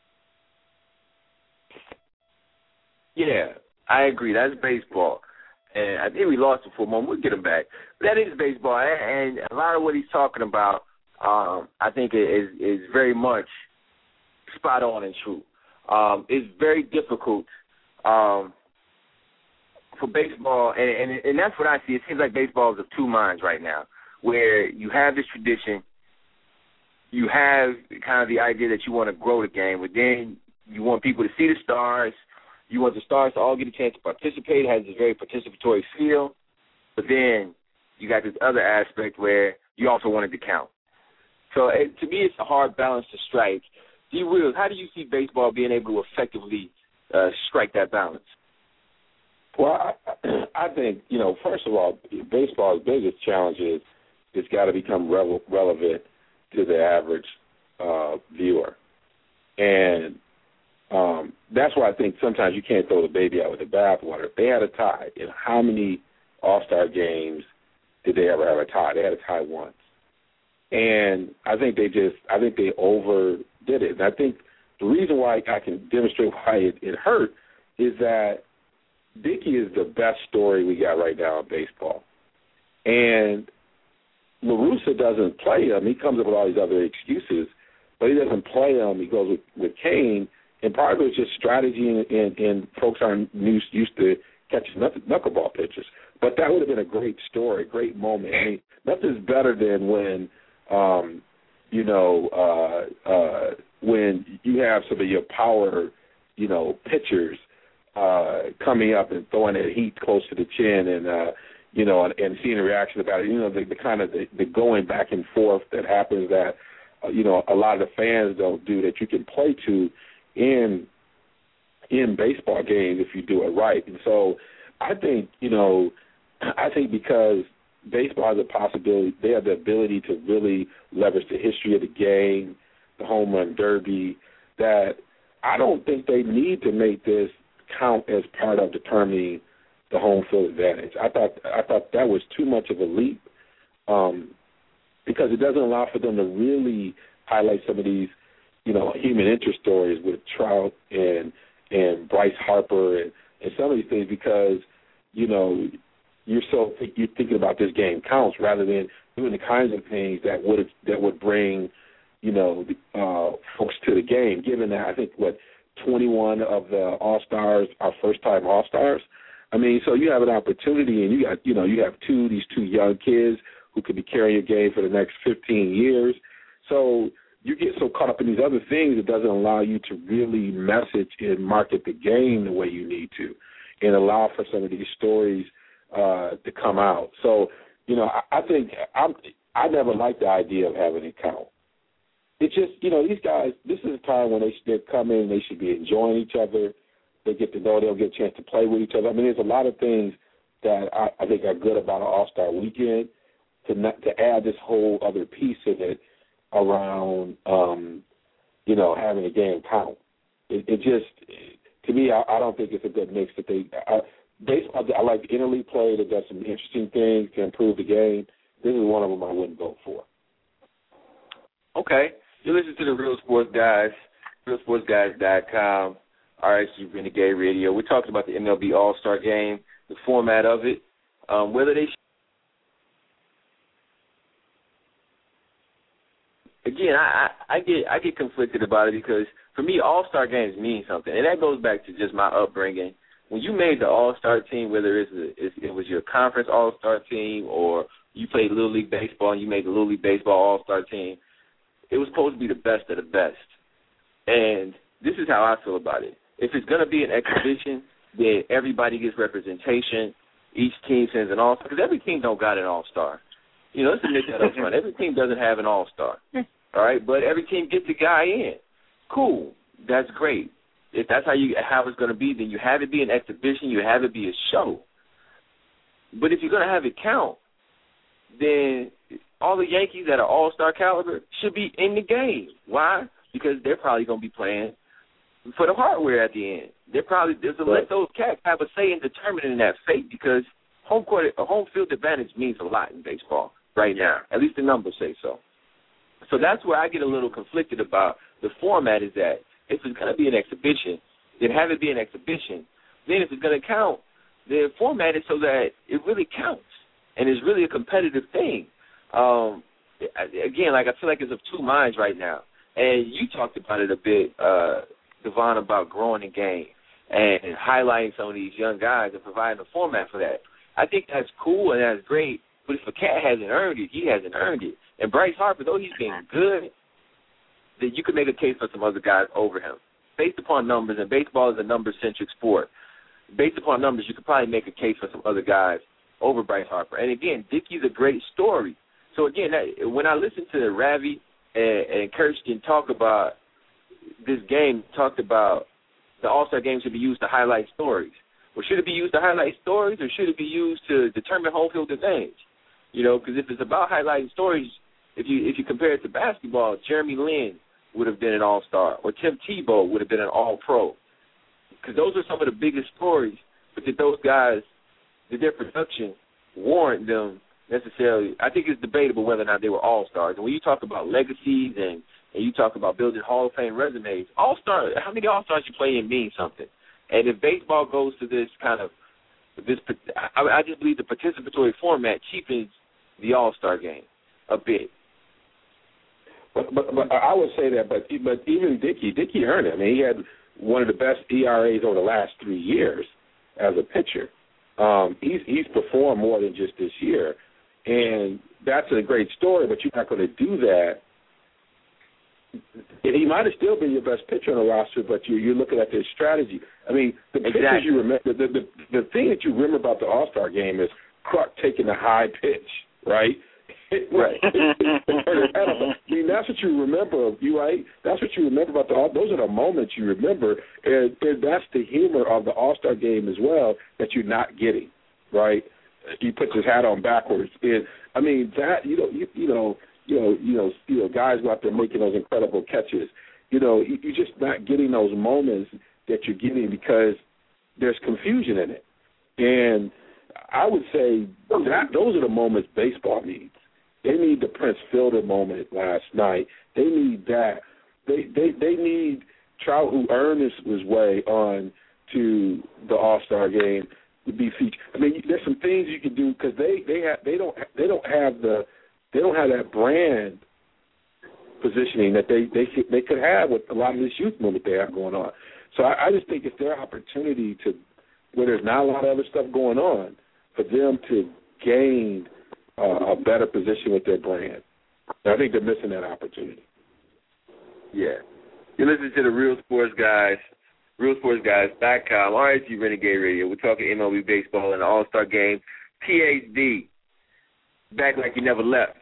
Yeah, I agree. That's baseball. And I think we lost him for a moment. We'll get him back. But that is baseball, and a lot of what he's talking about, I think, is very much spot on and true. It's very difficult for baseball, and that's what I see. It seems like baseball is of two minds right now, where you have this tradition, you have kind of the idea that you want to grow the game, but then you want people to see the stars. You want the stars to all get a chance to participate. It has this very participatory feel. But then you got this other aspect where you also want it to count. So to me, it's a hard balance to strike. D. Wills, how do you see baseball being able to effectively strike that balance? Well, I think, first of all, baseball's biggest challenge is it's got to become relevant to the average viewer. And that's why I think sometimes you can't throw the baby out with the bathwater. They had a tie. In how many All-Star games did they ever have a tie? They had a tie once. And I think they overdid it. And I think the reason why I can demonstrate why it hurt is that Dickey is the best story we got right now in baseball. And La Russa doesn't play him. He comes up with all these other excuses, but he doesn't play him. He goes with Kane. And part of it was just strategy, and folks aren't used to catching knuckleball pitches. But that would have been a great story, a great moment. I mean, nothing's better than when, when you have some of your power, pitchers coming up and throwing that heat close to the chin, and and seeing the reaction about it. The kind of the going back and forth that happens that a lot of the fans don't do, that you can play to in baseball games if you do it right. And so I think because baseball has a possibility, they have the ability to really leverage the history of the game, the home run derby, that I don't think they need to make this count as part of determining the home field advantage. I thought that was too much of a leap, because it doesn't allow for them to really highlight some of these human interest stories with Trout and Bryce Harper and some of these things, because you're thinking about this game counts rather than doing the kinds of things that would bring folks to the game. Given that I think 21 of the All-Stars are first-time All-Stars. I mean, so you have an opportunity, and you have these two young kids who could be carrying your game for the next 15 years. So you get so caught up in these other things, it doesn't allow you to really message and market the game the way you need to, and allow for some of these stories to come out. So, I think I never liked the idea of having it count. It's just, these guys, this is a time when they come in, they should be enjoying each other. They get to know, they'll get a chance to play with each other. I mean, there's a lot of things that I think are good about an All-Star weekend, to add this whole other piece in it around, having a game count. It just, to me, I don't think it's a good mix. Baseball, I like interleague play that does some interesting things to improve the game. This is one of them I wouldn't vote for. Okay. You listen to the Real Sports Guys, realsportsguys.com, RSG Renegade Radio. We're talking about the MLB All-Star Game, the format of it, whether they again, I get conflicted about it, because for me, All-Star games mean something, and that goes back to just my upbringing. When you made the All-Star team, whether it was your conference All-Star team or you played Little League Baseball and you made the Little League Baseball All-Star team, it was supposed to be the best of the best. And this is how I feel about it. If it's going to be an exhibition, then everybody gets representation. Each team sends an All-Star, because every team don't got an All-Star. Let's admit that up front. Every team doesn't have an All-Star, all right? But every team gets a guy in. Cool. That's great. If that's how it's going to be, then you have it be an exhibition, you have it be a show. But if you're going to have it count, then all the Yankees that are All-Star caliber should be in the game. Why? Because they're probably going to be playing for the hardware at the end. Let those cats have a say in determining that fate, because home field advantage means a lot in baseball right now. At least the numbers say so. So that's where I get a little conflicted about the format, is that if it's going to be an exhibition, then have it be an exhibition. Then if it's going to count, the format is so that it really counts and it's really a competitive thing. Again, like I feel like it's of two minds right now. And you talked about it a bit, Devon, about growing the game and highlighting some of these young guys and providing a format for that. I think that's cool and that's great, but if a cat hasn't earned it, he hasn't earned it. And Bryce Harper, though he's been good, that you could make a case for some other guys over him. Based upon numbers, and baseball is a number-centric sport, based upon numbers, you could probably make a case for some other guys over Bryce Harper. And, again, Dickey's a great story. So, again, when I listen to Ravi and Kirsten talk about this game, talked about the All-Star game should be used to highlight stories. Well, should it be used to highlight stories or should it be used to determine home field advantage? You know, because if it's about highlighting stories, if you compare it to basketball, Jeremy Lin would have been an All-Star, or Tim Tebow would have been an All-Pro. Because those are some of the biggest stories, but did those guys, did their production warrant them necessarily? I think it's debatable whether or not they were All-Stars. And when you talk about legacies and you talk about building Hall of Fame resumes, All-Star, how many All-Stars you play in means something. And if baseball goes to this kind of, I just believe the participatory format cheapens the All-Star game a bit. But I would say that, but even Dickey earned it. I mean, he had one of the best ERAs over the last 3 years as a pitcher. He's performed more than just this year, and that's a great story. But you're not going to do that. And he might have still been your best pitcher on the roster, but you're looking at their strategy. I mean, the pitchers you remember, the thing that you remember about the All-Star game is Clark taking the high pitch, right? Right. I mean, that's what you remember, right? That's what you remember about those are the moments you remember, and that's the humor of the All-Star game as well that you're not getting, right? He puts his hat on backwards, and I mean that guys go out there making those incredible catches. You're just not getting those moments that you're getting because there's confusion in it, and I would say that those are the moments baseball needs. They need the Prince Fielder moment last night. They need that. They need Trout, who earned his way on to the All-Star game, to be featured. I mean, there's some things you can do because they don't have that brand positioning that they could have with a lot of this youth movement they have going on. So I just think it's their opportunity to, where there's not a lot of other stuff going on, for them to gain a better position with their brand. And I think they're missing that opportunity. Yeah. You listen to the Real Sports Guys, RealSportsGuys.com, RSG Renegade Radio. We're talking MLB baseball and the All-Star game. PhD, back like you never left.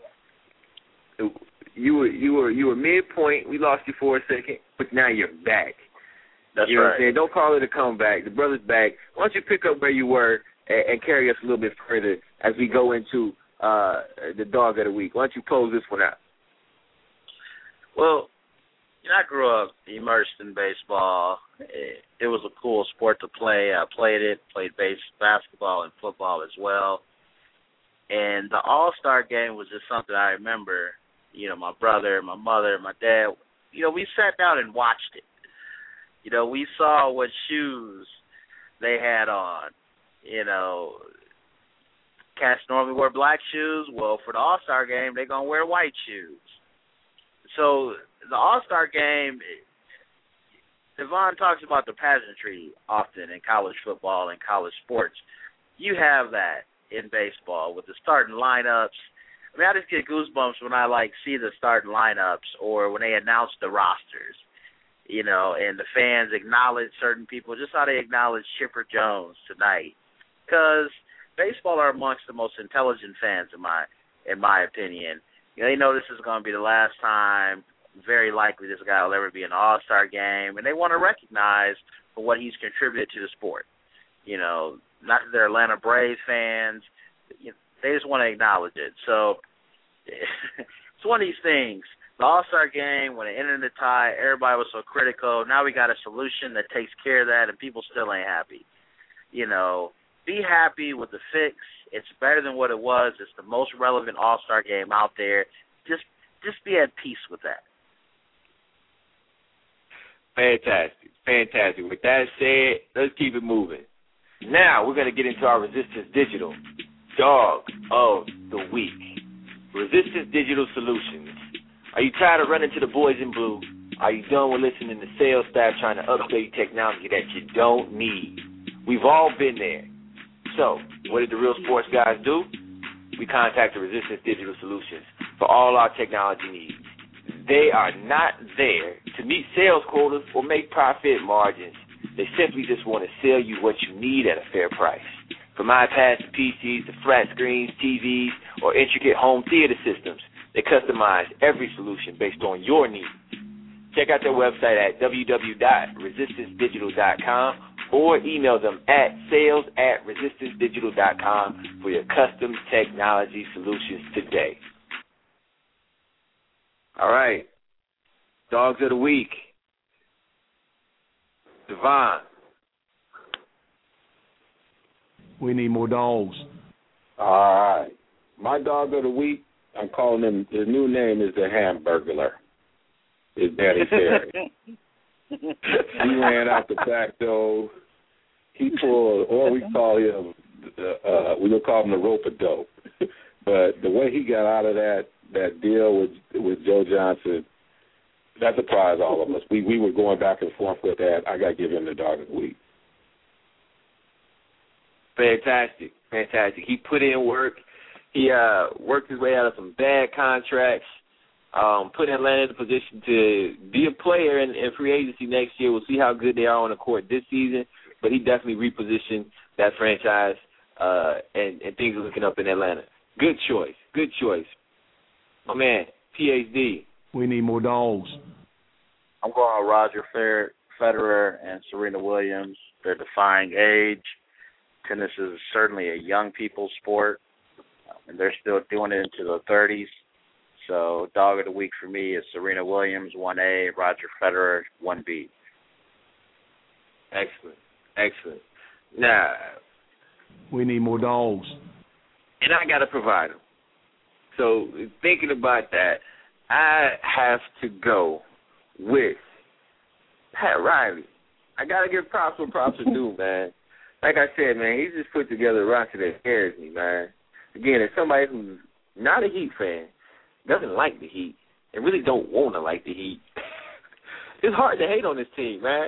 You were midpoint. We lost you for a second, but now you're back. That's you know right. What I'm saying? Don't call it a comeback. The brother's back. Why don't you pick up where you were and carry us a little bit further as we go into the dog of the week? Why don't you close this one out? Well, I grew up immersed in baseball. It was a cool sport to play. I played basketball and football as well. And the All-Star game was just something I remember. My brother, my mother, my dad, we sat down and watched it. We saw what shoes they had on. Cats normally wear black shoes. Well, for the All-Star game, they're going to wear white shoes. So the All-Star game, Devon talks about the pageantry often in college football and college sports. You have that in baseball with the starting lineups. I mean, I just get goosebumps when I, see the starting lineups or when they announce the rosters, and the fans acknowledge certain people, just how they acknowledge Chipper Jones tonight. Because baseball are amongst the most intelligent fans, in my opinion. They know this is going to be the last time, very likely this guy will ever be in the All-Star game, and they want to recognize for what he's contributed to the sport. Not that they're Atlanta Braves fans. They just want to acknowledge it. So it's one of these things. The All-Star game, when it ended in the tie, everybody was so critical. Now we got a solution that takes care of that, and people still ain't happy. Be happy with the fix. It's better than what it was. It's the most relevant All-Star game out there. Just be at peace with that. Fantastic. With that said, let's keep it moving. Now we're going to get into our Resistance Digital Dog of the Week. Resistance Digital Solutions. Are you tired of running to the boys in blue? Are you done with listening to sales staff trying to upgrade technology that you don't need? We've all been there. So, what did the Real Sports Guys do? We contacted Resistance Digital Solutions for all our technology needs. They are not there to meet sales quotas or make profit margins. They simply just want to sell you what you need at a fair price. From iPads to PCs to flat screens, TVs, or intricate home theater systems, they customize every solution based on your needs. Check out their website at www.resistancedigital.com or email them at sales@resistancedigital.com for your custom technology solutions today. All right. Dogs of the Week. Devon. We need more dogs. All right. My dog of the week, I'm calling him, his new name is the Hamburglar. His daddy Terry. He ran out the back door. He pulled, or we call him, we don't call him the rope-a-dope. But the way he got out of that deal with Joe Johnson, that surprised all of us. We were going back and forth with that. I got to give him the dog of the week. Fantastic. He put in work. He worked his way out of some bad contracts, put Atlanta in a position to be a player in free agency next year. We'll see how good they are on the court this season, but he definitely repositioned that franchise, and things are looking up in Atlanta. Good choice. My man, PhD. We need more dogs. I'm going with Roger Federer and Serena Williams. They're defying age. Tennis is certainly a young people's sport, and they're still doing it into the 30s. So dog of the week for me is Serena Williams, 1A, Roger Federer, 1B. Excellent. Now, we need more dogs. And I got to provide them. So thinking about that, I have to go with Pat Riley. I got to give props where props are due, man. Like I said, man, he's just put together a roster that scares me, man. Again, as somebody who's not a Heat fan, doesn't like the Heat, and really don't want to like the Heat, it's hard to hate on this team, man.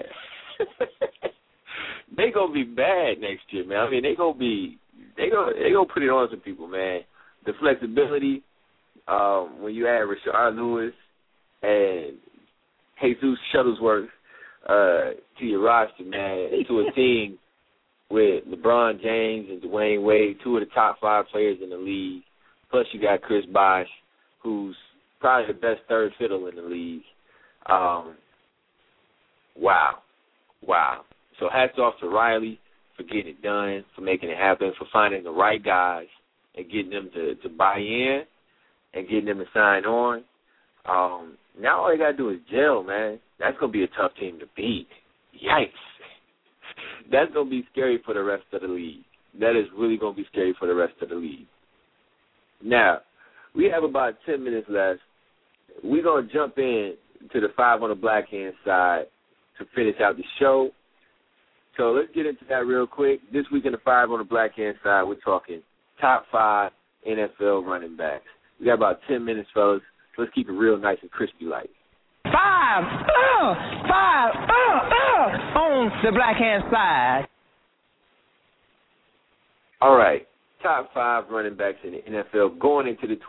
They gonna be bad next year, man. I mean, they gonna put it on some people, man. The flexibility, when you add Rashard Lewis and Jesus Shuttlesworth to your roster, man, to a team with LeBron James and Dwayne Wade, two of the top 5 players in the league. Plus you got Chris Bosh, who's probably the best third fiddle in the league. Wow. So hats off to Riley for getting it done, for making it happen, for finding the right guys and getting them to buy in and getting them to sign on. Now all they got to do is gel, man. That's going to be a tough team to beat. Yikes. That's going to be scary for the rest of the league. That is really going to be scary for the rest of the league. Now, we have about 10 minutes left. We're going to jump in to the 5 on the Black Hand side to finish out the show. So let's get into that real quick. This week in the 5 on the Black Hand side, we're talking top 5 NFL running backs. We got about 10 minutes, fellas. So let's keep it real nice and crispy like. 5 on the Black Hand side. All right. Top 5 running backs in the NFL going into the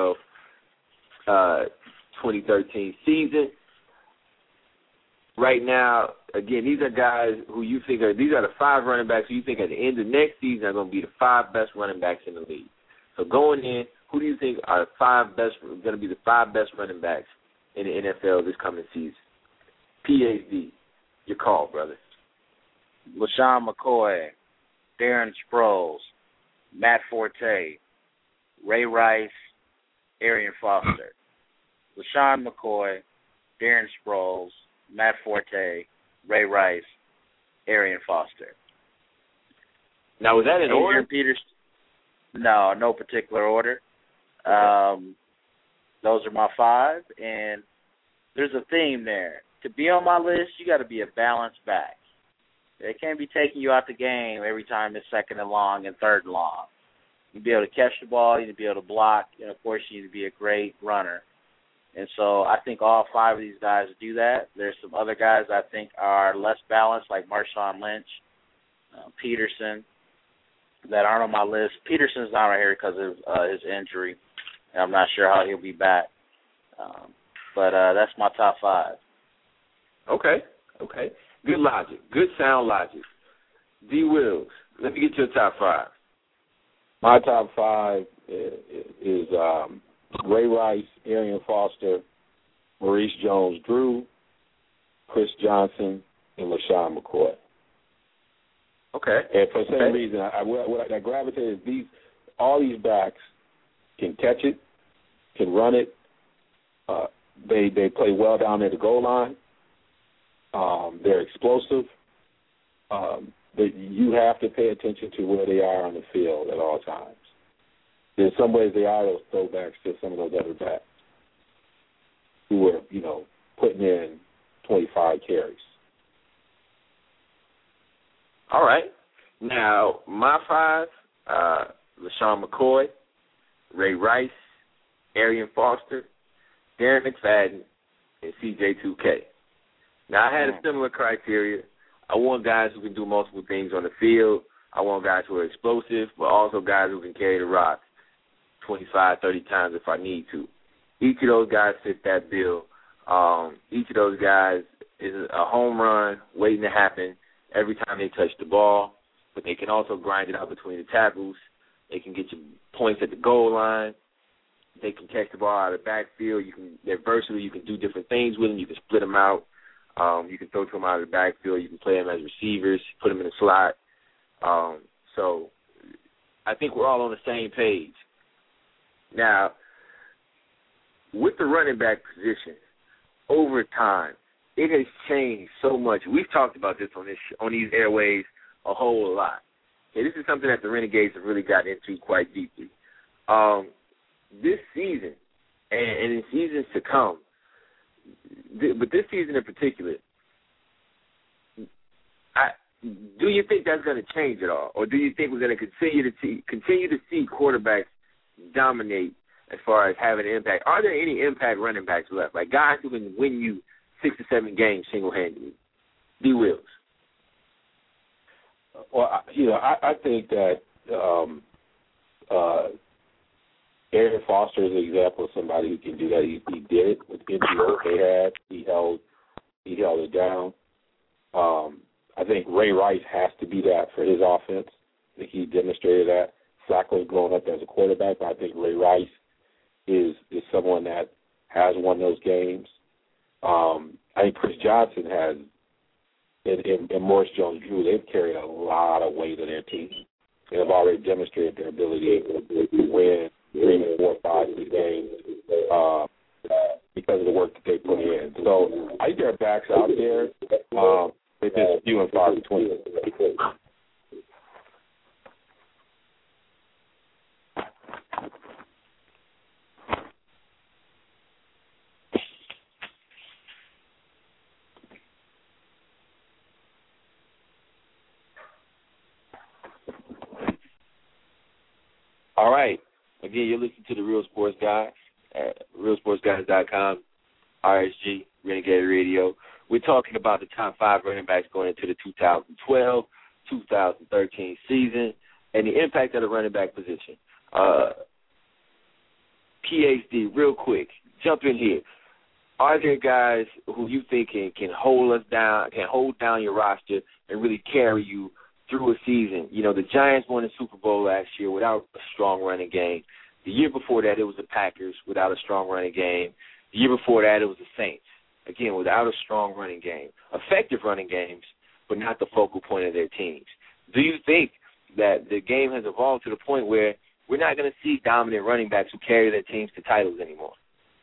2012-2013 season. Right now, again, these are guys who you think these are the 5 running backs who you think at the end of next season are going to be the 5 best running backs in the league. So going in, who do you think are going to be the 5 best running backs in the NFL this coming season? PhD, your call, brother. LaShawn McCoy, Darren Sproles, Matt Forte, Ray Rice, Arian Foster. LaShawn McCoy, Darren Sproles, Matt Forte, Ray Rice, Arian Foster. Now, was that in order? Peters? No particular order. Okay. Those are my 5, and there's a theme there. To be on my list, you got to be a balanced back. They can't be taking you out the game every time it's second and long and third and long. You need to be able to catch the ball, you need to be able to block, and, of course, you need to be a great runner. And so I think all 5 of these guys do that. There's some other guys I think are less balanced, like Marshawn Lynch, Peterson, that aren't on my list. Peterson's not right here because of his injury, and I'm not sure how he'll be back. But that's my top 5. Okay. Good logic. Good sound logic. D. Wills, let me get your top 5. My top 5 is Ray Rice, Arian Foster, Maurice Jones-Drew, Chris Johnson, and LaShawn McCoy. Okay. And for the same reason, what I gravitated is all these backs can catch it, can run it. They play well down at the goal line. They're explosive. You have to pay attention to where they are on the field at all times. In some ways, they are those throwbacks to some of those other backs who were, putting in 25 carries. All right. Now, my 5, LaShawn McCoy, Ray Rice, Arian Foster, Darren McFadden, and CJ2K. Now, I had a similar criteria. I want guys who can do multiple things on the field. I want guys who are explosive, but also guys who can carry the rock 25, 30 times if I need to. Each of those guys fit that bill. Each of those guys is a home run waiting to happen every time they touch the ball, but they can also grind it out between the tackles. They can get you points at the goal line. They can catch the ball out of the backfield. They're versatile. You can do different things with them. You can split them out. You can throw to them out of the backfield. You can play them as receivers, put them in the slot. So I think we're all on the same page. Now, with the running back position, over time, it has changed so much. We've talked about this on these airways a whole lot. Okay, this is something that the Renegades have really gotten into quite deeply. This season, and in seasons to come, but this season in particular, do you think that's going to change at all, or do you think we're going to continue to see quarterbacks dominate as far as having an impact? Are there any impact running backs left, like guys who can win you 6 or 7 games single-handedly? D. Wills. Well, I think that Arian Foster is an example of somebody who can do that. He did it with the NGO they had. He held it down. I think Ray Rice has to be that for his offense. I think he demonstrated that. Flacco's growing up as a quarterback, but I think Ray Rice is someone that has won those games. I think Chris Johnson has, and Morris Jones-Drew, they've carried a lot of weight of their team. They have already demonstrated their ability to win 3, 4, 5 of these games because of the work that they put in. So I think there are backs out there. It's just few and far between. All right. Again, you're listening to The Real Sports Guys at realsportsguys.com, RSG, Renegade Radio. We're talking about the top 5 running backs going into the 2012-2013 season and the impact of the running back position. PhD, real quick, jump in here. Are there guys who you think can hold us down, can hold down your roster and really carry you through a season? You know, the Giants won the Super Bowl last year without a strong running game. The year before that, it was the Packers without a strong running game. The year before that, it was the Saints, again, without a strong running game. Effective running games, but not the focal point of their teams. Do you think that the game has evolved to the point where we're not going to see dominant running backs who carry their teams to titles anymore?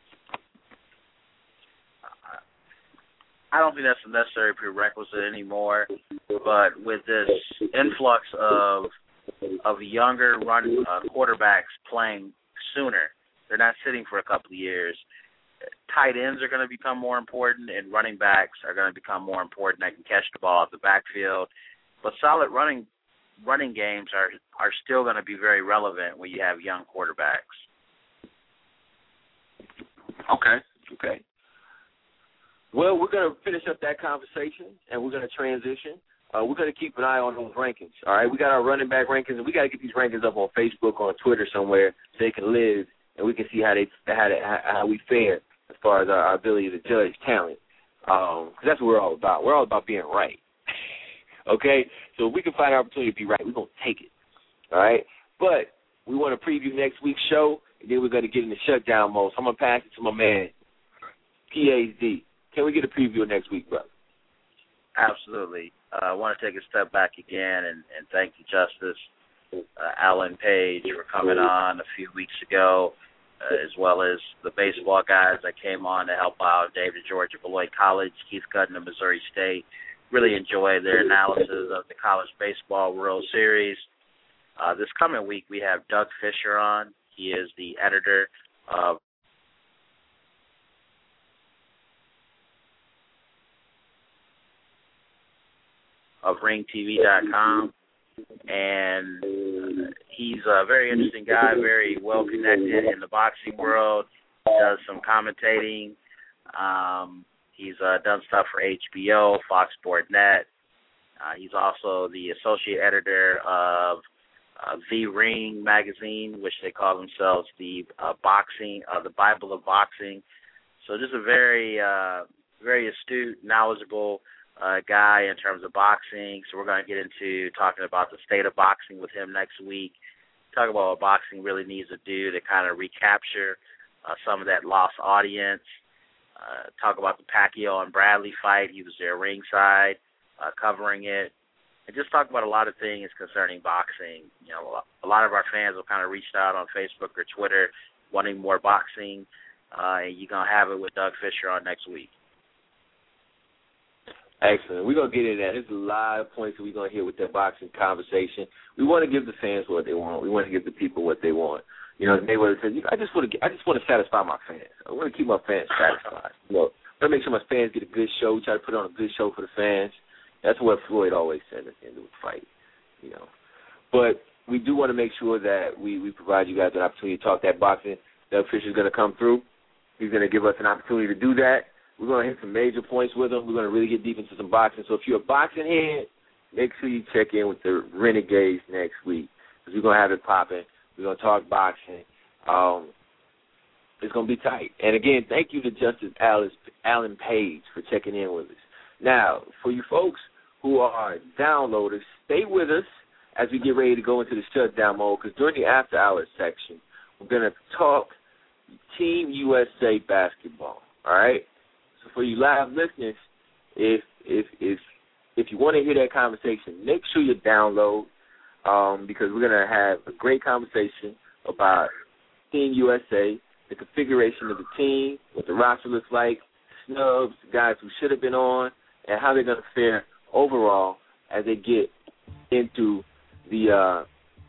I don't think that's a necessary prerequisite anymore. But with this influx of younger quarterbacks playing sooner, they're not sitting for a couple of years. Tight ends are going to become more important, and running backs are going to become more important that can catch the ball out the backfield but solid running games are still going to be very relevant when you have young quarterbacks. Okay. Well, we're going to finish up that conversation, and we're going to transition. We're going to keep an eye on those rankings, all right? We got our running back rankings, and we got to get these rankings up on Facebook, on Twitter somewhere, so they can live, and we can see how we fare as far as our ability to judge talent, because that's what we're all about. We're all about being right, okay? So if we can find an opportunity to be right, we're going to take it, all right? But we want to preview next week's show, and then we're going to get into shutdown mode. So I'm going to pass it to my man, PhD. Can we get a preview of next week, brother? Absolutely. I want to take a step back again and thank you, Justice, Alan Page, for coming on a few weeks ago, as well as the baseball guys that came on to help out, David George of Beloit College, Keith Cutton of Missouri State. Really enjoyed their analysis of the College Baseball World Series. This coming week, we have Doug Fisher on. He is the editor of ringtv.com, and he's a very interesting guy, very well connected in the boxing world. He does some commentating. He's done stuff for HBO, Fox Sports Net. He's also the associate editor of The Ring magazine, which they call themselves the Bible of Boxing. So just a very astute, knowledgeable guy in terms of boxing. So we're going to get into talking about the state of boxing with him next week, talk about what boxing really needs to do to kind of recapture some of that lost audience, talk about the Pacquiao and Bradley fight. He was there ringside covering it, and just talk about a lot of things concerning boxing. You know, a lot of our fans have kind of reached out on Facebook or Twitter wanting more boxing, and you're going to have it with Doug Fisher on next week. Excellent. We're going to get into that. There's a lot of points that we're going to hear with that boxing conversation. We want to give the fans what they want. We want to give the people what they want. You know, Mayweather says, I just want to satisfy my fans. I want to keep my fans satisfied. You know, I want to make sure my fans get a good show. We try to put on a good show for the fans. That's what Floyd always said at the end of the fight, you know. But we do want to make sure that we provide you guys an opportunity to talk that boxing. Doug Fisher's going to come through. He's going to give us an opportunity to do that. We're going to hit some major points with him. We're going to really get deep into some boxing. So if you're a boxing head, make sure you check in with the Renegades next week, because we're going to have it popping. We're going to talk boxing. It's going to be tight. And, again, thank you to Justice Alan Page for checking in with us. Now, for you folks who are downloaders, stay with us as we get ready to go into the shutdown mode, because during the after-hours section, we're going to talk Team USA basketball, all right? So for you live listeners, if you want to hear that conversation, make sure you download, because we're going to have a great conversation about Team USA, the configuration of the team, what the roster looks like, snubs, guys who should have been on, and how they're going to fare overall as they get into the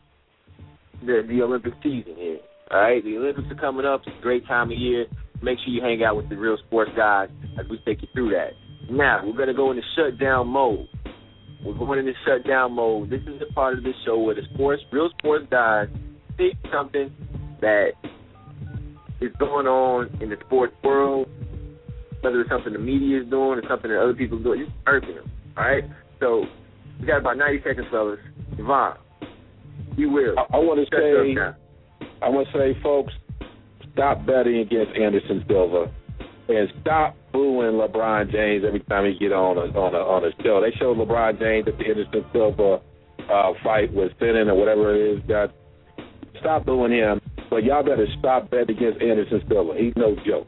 Olympic season here. All right, the Olympics are coming up. It's a great time of year. Make sure you hang out with the Real Sports guys as we take you through that. Now, we're going to go into shutdown mode. We're going into shutdown mode. This is the part of the show where the Real Sports guys see something that is going on in the sports world, whether it's something the media is doing or something that other people are doing. It's irking them, all right? So we got about 90 seconds, fellas. Yvonne, you will. I want to say, folks, stop betting against Anderson Silva, and stop booing LeBron James every time he get on a show. They showed LeBron James at the Anderson Silva fight with Finnan or whatever it is. Stop booing him, but y'all better stop betting against Anderson Silva. He's no joke.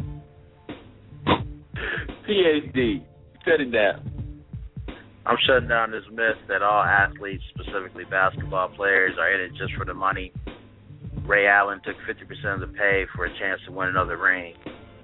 PhD, shut it down. I'm shutting down this myth that all athletes, specifically basketball players, are in it just for the money. Ray Allen took 50% of the pay for a chance to win another ring.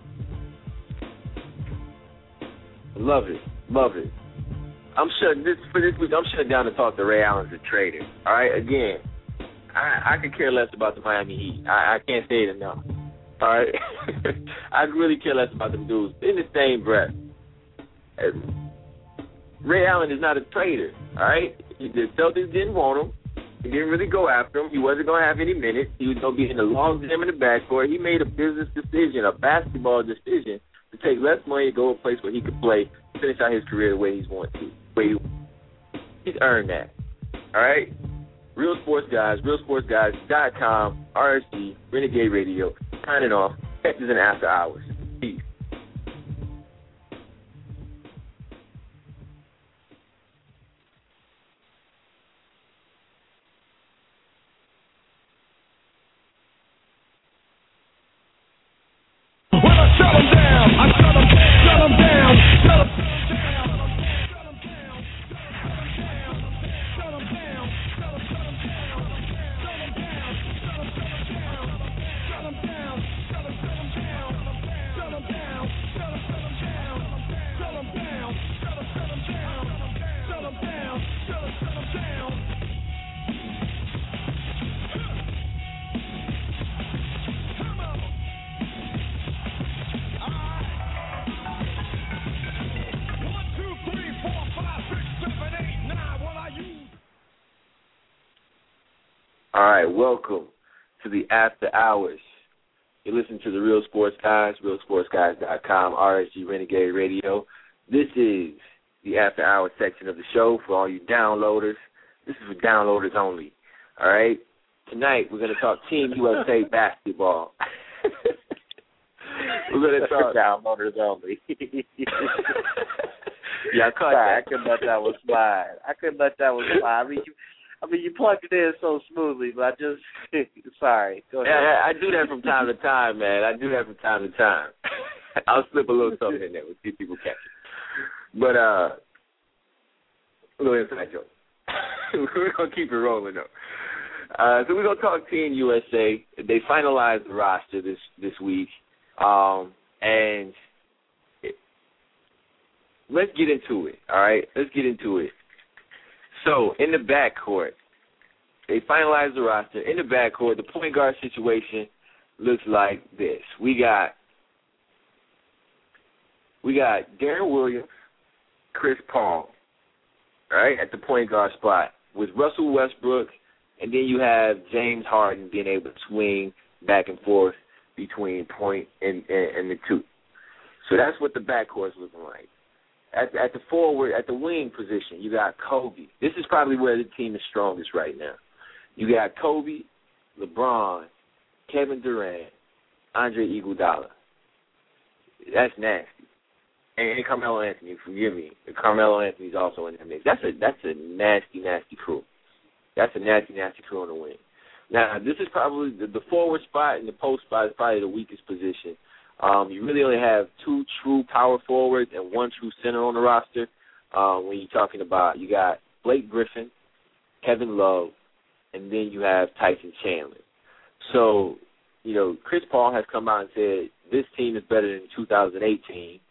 Love it. I'm shutting down to talk to Ray Allen as a trader. All right, again, I could care less about the Miami Heat. I can't say it enough. All right, I really care less about them dudes. In the same breath, Ray Allen is not a traitor, all right? The Celtics didn't want him. He didn't really go after him. He wasn't going to have any minutes. He was going to be in the long jam in the backcourt. He made a business decision, a basketball decision, to take less money and go to a place where he could play, finish out his career the way he's wanted to. He's earned that, all right? Real Sports Guys, realsportsguys.com, RSG, Renegade Radio, signing off. Catch us in After Hours. Peace. All right, welcome to the After Hours. You listen to the Real Sports Guys, realsportsguys.com, RSG Renegade Radio. This is the After Hours section of the show for all you downloaders. This is for downloaders only. All right? Tonight we're going to talk Team USA basketball. We're going to talk downloaders only. Yeah, I caught that. I couldn't let that one slide. I mean, you plugged it in so smoothly, but I just sorry. Go ahead. Yeah, I do that from time to time, man. I'll slip a little something in there. We'll see if people catch it. But a little inside joke. We're gonna keep it rolling though. So we're gonna talk Team USA. They finalized the roster this week, and let's get into it. All right, let's get into it. So, in the backcourt, they finalized the roster. In the backcourt, the point guard situation looks like this. We got Darren Williams, Chris Paul, right, at the point guard spot with Russell Westbrook, and then you have James Harden being able to swing back and forth between point and the two. So that's what the backcourt's looking like. At the forward, at the wing position, you got Kobe. This is probably where the team is strongest right now. You got Kobe, LeBron, Kevin Durant, Andre Iguodala. That's nasty. And Carmelo Anthony, forgive me. Carmelo Anthony's also in that mix. That's a nasty crew. That's a nasty crew on the wing. Now, this is probably the forward spot and the post spot is probably the weakest position. You really only have two true power forwards and one true center on the roster. When you're talking about, you got Blake Griffin, Kevin Love, and then you have Tyson Chandler. So, Chris Paul has come out and said this team is better than 2018.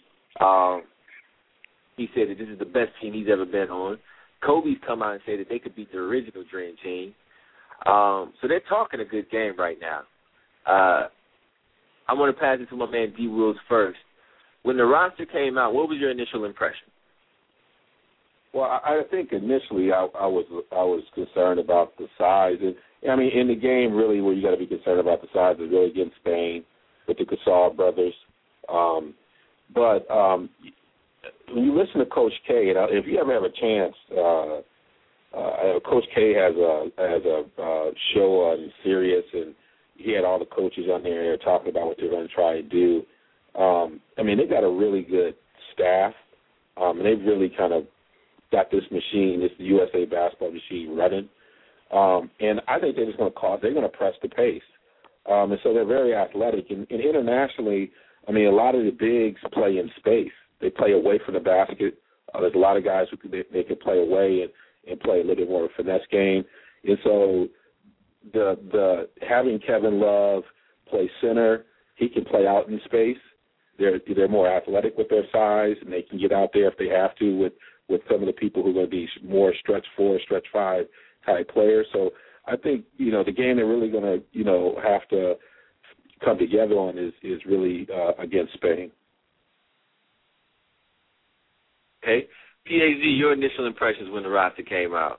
He said that this is the best team he's ever been on. Kobe's come out and said that they could beat the original Dream Team. So they're talking a good game right now. I want to pass it to my man D. Wills first. When the roster came out, what was your initial impression? Well, I think initially I was concerned about the size. And I mean, in the game, really, where you got to be concerned about the size is really against Spain with the Gasol brothers. But when you listen to Coach K, if you ever have a chance, Coach K has a show on Sirius, and he had all the coaches on there talking about what they're going to try to do. I mean, they've got a really good staff, and they've really kind of got this machine, this USA basketball machine running. And I think they're just going to press the pace. And so they're very athletic. And internationally, I mean, a lot of the bigs play in space. They play away from the basket. There's a lot of guys who they can play away and play a little bit more of a finesse game. And so the having Kevin Love play center, he can play out in space. They're more athletic with their size, and they can get out there if they have to with some of the people who are going to be more stretch 4, stretch 5 type players. So I think, the game they're really going to, have to come together on is really against Spain. Okay. PAZ, your initial impressions when the roster came out?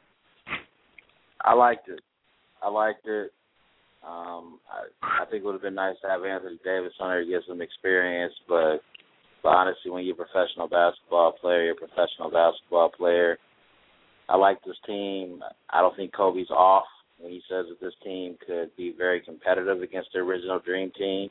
I liked it. I think it would have been nice to have Anthony Davis on there to get some experience, but honestly, when you're a professional basketball player, I like this team. I don't think Kobe's off when he says that this team could be very competitive against the original Dream Team.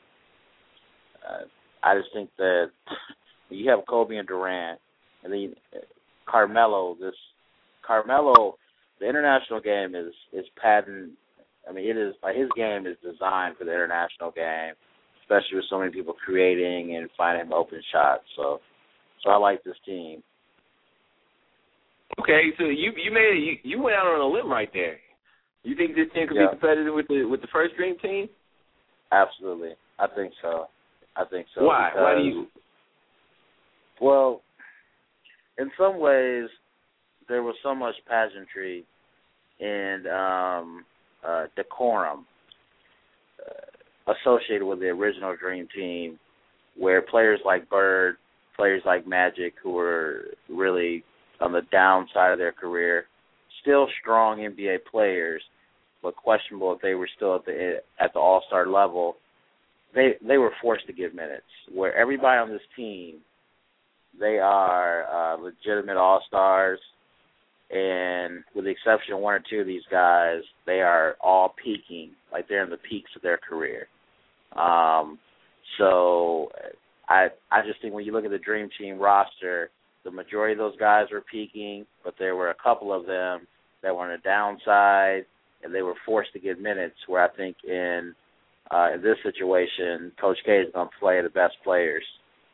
I just think that you have Kobe and Durant, and then Carmelo, the international game is patent. I mean, it is like his game is designed for the international game, especially with so many people creating and finding open shots. So I like this team. Okay, so you went out on a limb right there. You think this team could be competitive with the first Dream Team? Absolutely, I think so. Why? Why do you? Well, in some ways, there was so much pageantry and decorum associated with the original Dream Team, where players like Bird, players like Magic, who were really on the downside of their career, still strong NBA players, but questionable if they were still at the All-Star level, they were forced to give minutes. Where everybody on this team, they are legitimate All-Stars, and with the exception of one or two of these guys, they are all peaking, like they're in the peaks of their career. So I just think when you look at the Dream Team roster, the majority of those guys were peaking, but there were a couple of them that were on the downside, and they were forced to get minutes, where I think in this situation, Coach K is going to play the best players.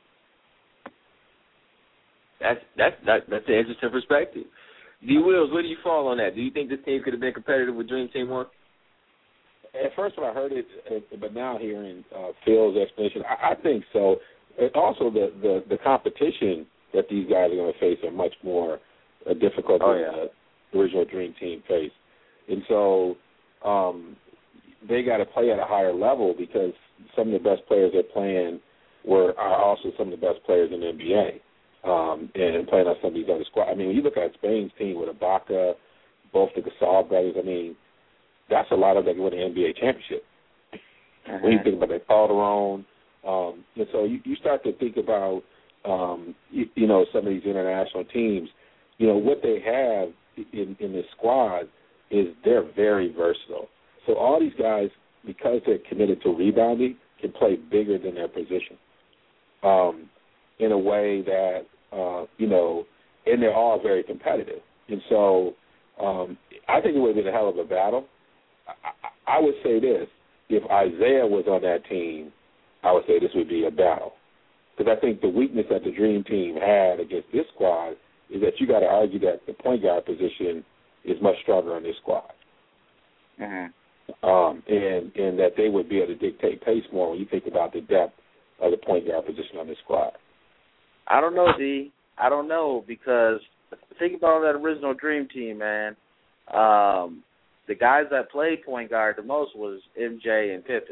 That's an interesting perspective. D. Wills, where do you fall on that? Do you think this team could have been competitive with Dream Team 1? At first when I heard it, but now hearing Phil's explanation, I think so. And also the competition that these guys are going to face are much more difficult than the original Dream Team faced. And so they got to play at a higher level because some of the best players they're playing are also some of the best players in the NBA. And playing on some of these other squads. I mean, when you look at Spain's team with Ibaka, both the Gasol brothers, I mean, that's a lot of them win the NBA championship. Uh-huh. When you think about that Calderon, and so you start to think about, some of these international teams, what they have in this squad is they're very versatile. So all these guys, because they're committed to rebounding, can play bigger than their position. In a way that, and they're all very competitive. And so I think it would have been a hell of a battle. I would say this, if Isaiah was on that team, I would say this would be a battle. Because I think the weakness that the Dream Team had against this squad is that you got to argue that the point guard position is much stronger on this squad. Mm-hmm. And that they would be able to dictate pace more when you think about the depth of the point guard position on this squad. I don't know, D. I don't know, because think about that original Dream Team, man. The guys that played point guard the most was MJ and Pippen.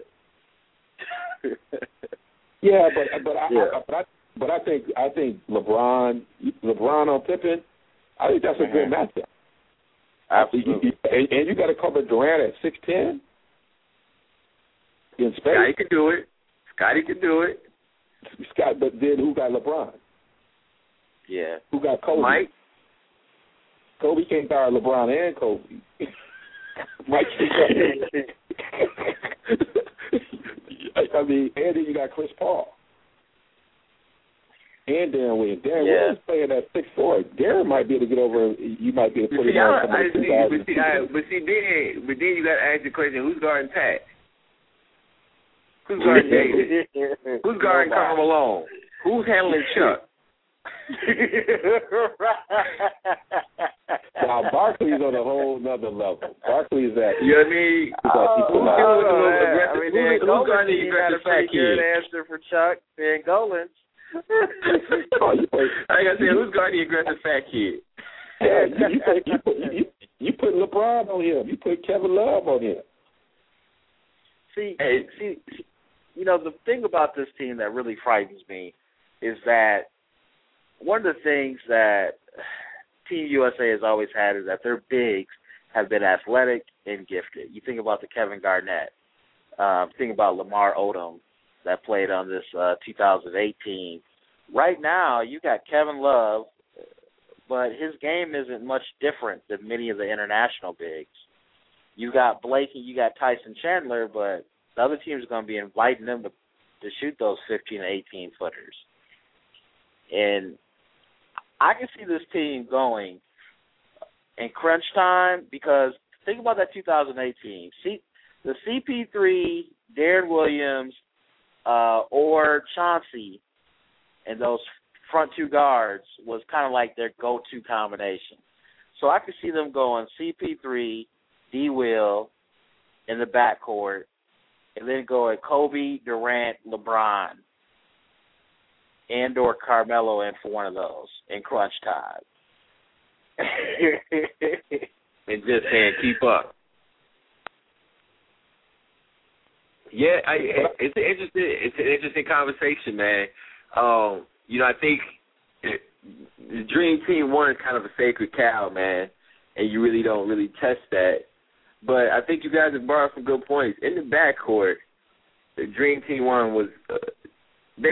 Yeah, but I think LeBron on Pippen, I think that's a good matchup. Absolutely. And you got to cover Durant at 6'10" in space. Scotty can do it. Scott, but then who got LeBron? Yeah. Who got Kobe? Mike. Kobe can't guard LeBron and Kobe. Mike can't I mean, and then you got Chris Paul. And Darren Williams. Darren Williams playing at 6'4". Darren might be able to get over. You might be able to put him on some of the guys. But then you got to ask the question: who's guarding Pat? Who's guarding David? Who's guarding Karl Malone? Who's handling Chuck? Now Barkley's on a whole nother level. Barkley's at. You know what I mean? Who's guarding the aggressive fat kid? Good answer for Chuck. Dan Golan. Like I said, who's guarding the aggressive fat kid? Yeah, you put LeBron on him. You put Kevin Love on him. See, the thing about this team that really frightens me is that one of the things that Team USA has always had is that their bigs have been athletic and gifted. You think about the Kevin Garnett. Think about Lamar Odom that played on this 2018. Right now, you got Kevin Love, but his game isn't much different than many of the international bigs. You got Blake and you got Tyson Chandler, but the other team is going to be inviting them to shoot those 15 to 18 footers. And I can see this team going in crunch time because think about that 2018. See, the CP3, Darren Williams, or Chauncey and those front two guards was kind of like their go-to combination. So I could see them going CP3, D. Will in the backcourt, and then going Kobe, Durant, LeBron, and or Carmelo in for one of those in crunch time. And just saying, keep up. Yeah, it's an interesting conversation, man. I think the Dream Team 1 is kind of a sacred cow, man, and you really don't really test that. But I think you guys have borrowed some good points. In the backcourt, the Dream Team 1 was they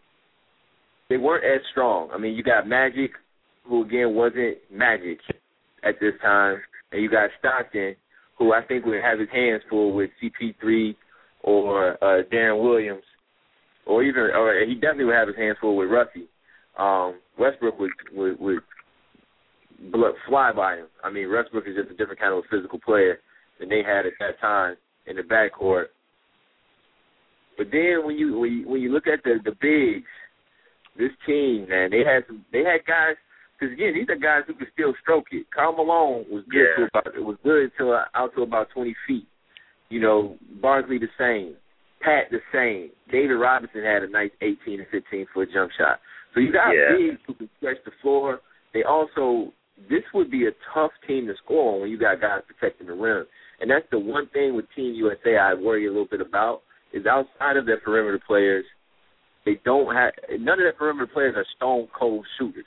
weren't as strong. I mean, you got Magic, who again wasn't Magic at this time, and you got Stockton, who I think would have his hands full with CP3 or Darren Williams, or he definitely would have his hands full with Rusty. Westbrook would fly by him. I mean, Westbrook is just a different kind of a physical player than they had at that time in the backcourt. But then when you look at the bigs, this team, man, they had guys. Because again, these are guys who could still stroke it. Karl Malone was good until out to about 20 feet. Barkley the same, Pat the same. David Robinson had a nice 18 to 15-foot jump shot. So you got bigs who can stretch the floor. This would be a tough team to score on when you got guys protecting the rim. And that's the one thing with Team USA I worry a little bit about is outside of their perimeter players, none of their perimeter players are stone cold shooters.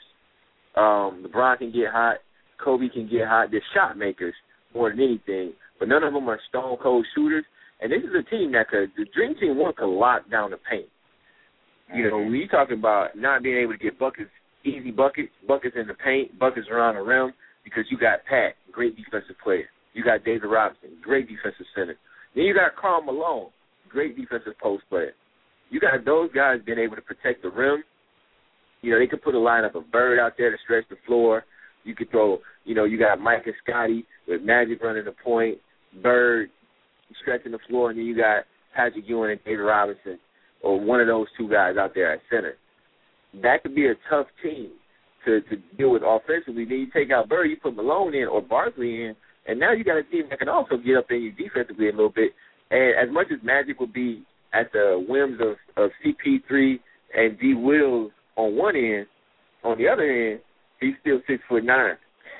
LeBron can get hot, Kobe can get hot. They're shot makers more than anything, but none of them are stone cold shooters. And this is a team the Dream Team 1 could lock down the paint. When you talking about not being able to get buckets, easy buckets in the paint, buckets around the rim, because you got Pat, great defensive player. You got David Robinson, great defensive center. Then you got Karl Malone, great defensive post player. You got those guys being able to protect the rim. They could put a lineup of Bird out there to stretch the floor. You could throw, you got Mike and Scotty with Magic running the point, Bird stretching the floor, and then you got Patrick Ewing and David Robinson, or one of those two guys out there at center. That could be a tough team to deal with offensively. Then you take out Bird, you put Malone in or Barkley in, and now you got a team that can also get up in you defensively a little bit. And as much as Magic would be at the whims of CP3 and D. Wills on one end, on the other end, he's still 6'9".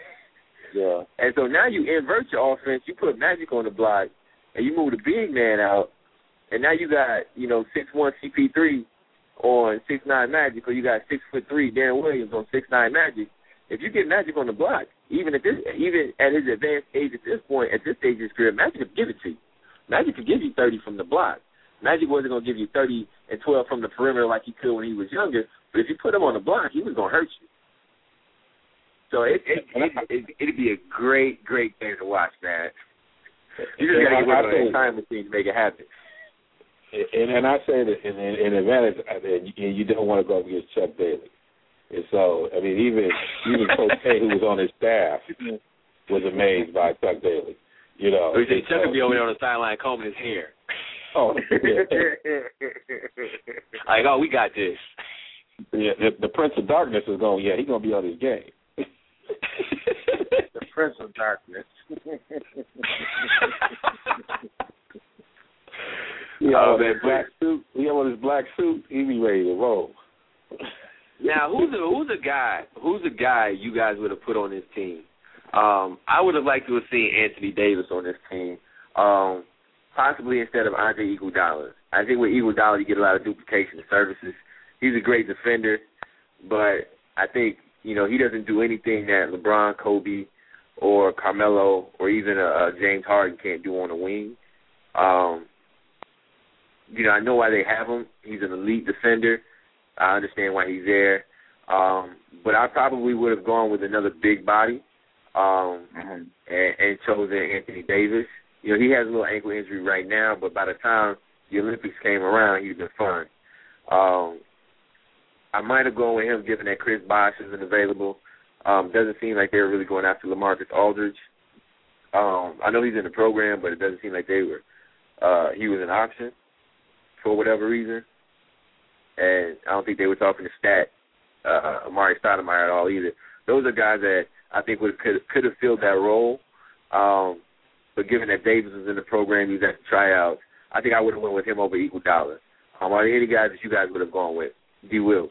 Yeah. And so now you invert your offense. You put Magic on the block, and you move the big man out, and now you got 6'1" CP3 on 6'9" Magic, or you got 6'3" Darren Williams on 6'9" Magic. If you get Magic on the block, even at his advanced age at this point, at this stage of his career, Magic could give it to you. Magic could give you 30 from the block. Magic wasn't going to give you 30 and 12 from the perimeter like he could when he was younger, but if you put him on the block, he was going to hurt you. So it'd be a great, great thing to watch, man. You just got to get one of those time machines to make it happen. And I say that in advantage, you don't want to go up against Chuck Daly. And so, I mean, even Coach K, who was on his staff, was amazed by Chuck Daly. Chuck would be over there on the sideline combing his hair. Oh, yeah. Like, we got this. Yeah, the Prince of Darkness is going. Yeah, he's going to be on his game. The Prince of Darkness. Black suit. He on his black suit. He be ready to roll. Now, who's a guy you guys would have put on this team? I would have liked to have seen Anthony Davis on this team, possibly instead of Andre Iguodala. I think with Iguodala you get a lot of duplication of services. He's a great defender, but I think, he doesn't do anything that LeBron, Kobe, or Carmelo, or even James Harden can't do on the wing. I know why they have him. He's an elite defender. I understand why he's there. But I probably would have gone with another big body and chosen Anthony Davis. He has a little ankle injury right now, but by the time the Olympics came around, he'd been fine. I might have gone with him given that Chris Bosh isn't available. Doesn't seem like they were really going after LaMarcus Aldridge. I know he's in the program, but it doesn't seem like he was an option for whatever reason. And I don't think they were talking to Amari Stoudemire at all either. Those are guys that I think could have filled that role. But given that Davis was in the program, he was at the tryouts, I think I would have went with him over Iguodala. Are there any guys that you guys would have gone with? D. Wills.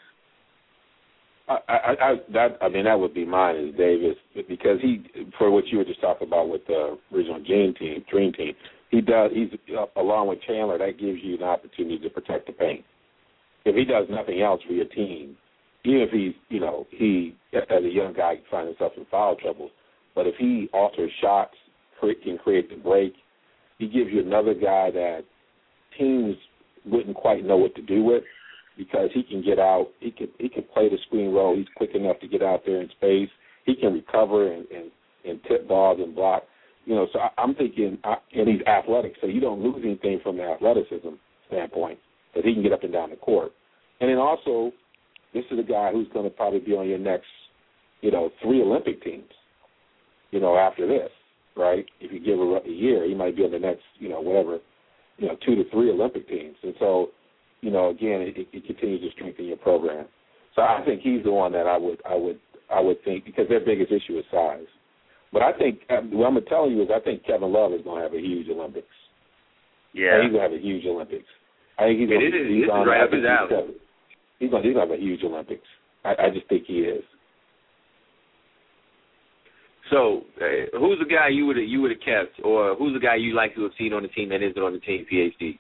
That would be mine is Davis, because for what you were just talking about with the original Dream Team, he's along with Chandler, that gives you an opportunity to protect the paint. If he does nothing else for your team, even if he as a young guy can find himself in foul trouble, but if he alters shots, can create the break, he gives you another guy that teams wouldn't quite know what to do with, because he can get out, he can play the screen role. He's quick enough to get out there in space. He can recover and tip balls and block. So I'm thinking, and he's athletic, so you don't lose anything from the athleticism standpoint, because he can get up and down the court. And then also, this is a guy who's going to probably be on your next, 3 Olympic teams, after this, right? If you give him a year, he might be on the next, 2 to 3 Olympic teams. And so, again, it continues to strengthen your program. So I think he's the one that I would think, because their biggest issue is size. But I think what I'm telling you is I think Kevin Love is going to have a huge Olympics. Yeah, he's going to have a huge Olympics. I think he's going to have a huge Olympics. I just think he is. So, who's the guy you would have kept, or who's the guy you like to have seen on the team that isn't on the team? PhD.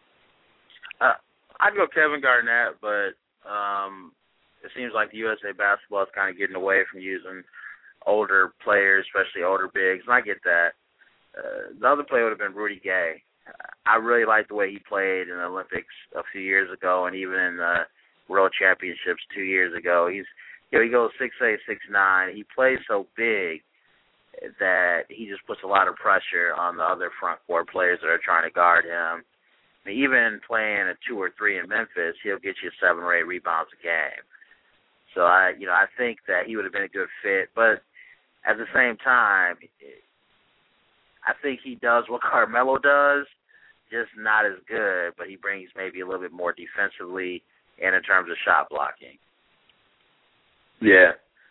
I'd go Kevin Garnett, but it seems like the USA basketball is kind of getting away from using older players, especially older bigs, and I get that. The other player would have been Rudy Gay. I really liked the way he played in the Olympics a few years ago, and even in the World Championships 2 years ago. He goes 6'8", 6'9". He plays so big that he just puts a lot of pressure on the other front court players that are trying to guard him. I mean, even playing a 2 or 3 in Memphis, he'll get you 7 or 8 rebounds a game. So I think that he would have been a good fit, but at the same time, I think he does what Carmelo does, just not as good, but he brings maybe a little bit more defensively and in terms of shot blocking. Yeah.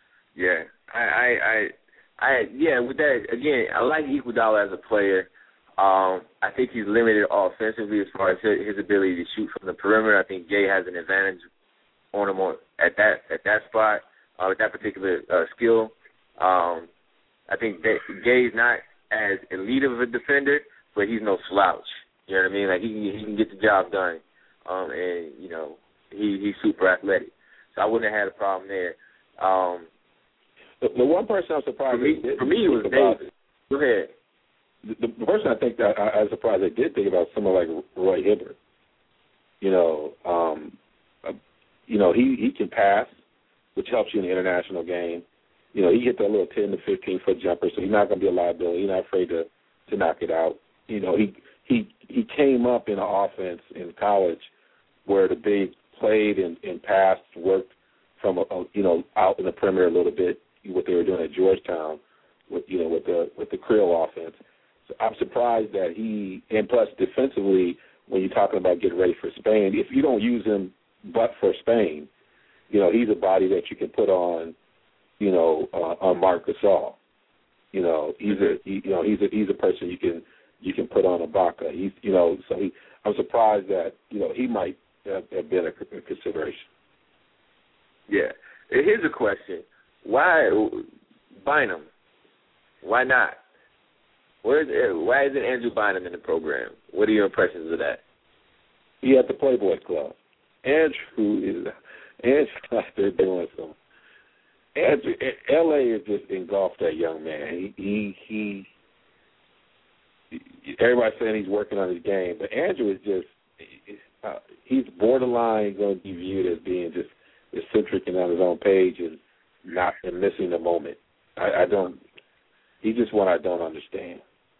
With that, again, I like Iguodala as a player. I think he's limited offensively as far as his ability to shoot from the perimeter. I think Gay has an advantage on him at that spot, with that particular skill. I think Gay's not as elite of a defender, but he's no slouch. You know what I mean? Like he can get the job done, and he's super athletic. So I wouldn't have had a problem there. The one person I'm surprised for me it was Davis. Go ahead. The person I think that I was surprised I did think about someone like Roy Hibbert. He can pass, which helps you in the international game. He hit that little 10 to 15-foot jumper, so he's not going to be a liability. He's not afraid to knock it out. He came up in an offense in college where the big played and passed, worked from out in the perimeter a little bit, what they were doing at Georgetown with the Creole offense. So I'm surprised that and plus defensively, when you're talking about getting ready for Spain, if you don't use him but for Spain, he's a body that you can put on Marc Gasol. He's a person you can put on Ibaka. I'm surprised that he might have been a consideration. Yeah. Here's a question: why Bynum? Why not? Why isn't Andrew Bynum in the program? What are your impressions of that? He had the Playboy Club. Andrew out there doing some L.A. is just engulfed that young man. He everybody's saying he's working on his game, but Andrew is just he's borderline going to be viewed as being just eccentric and on his own page and missing the moment. I don't. He's just one I don't understand.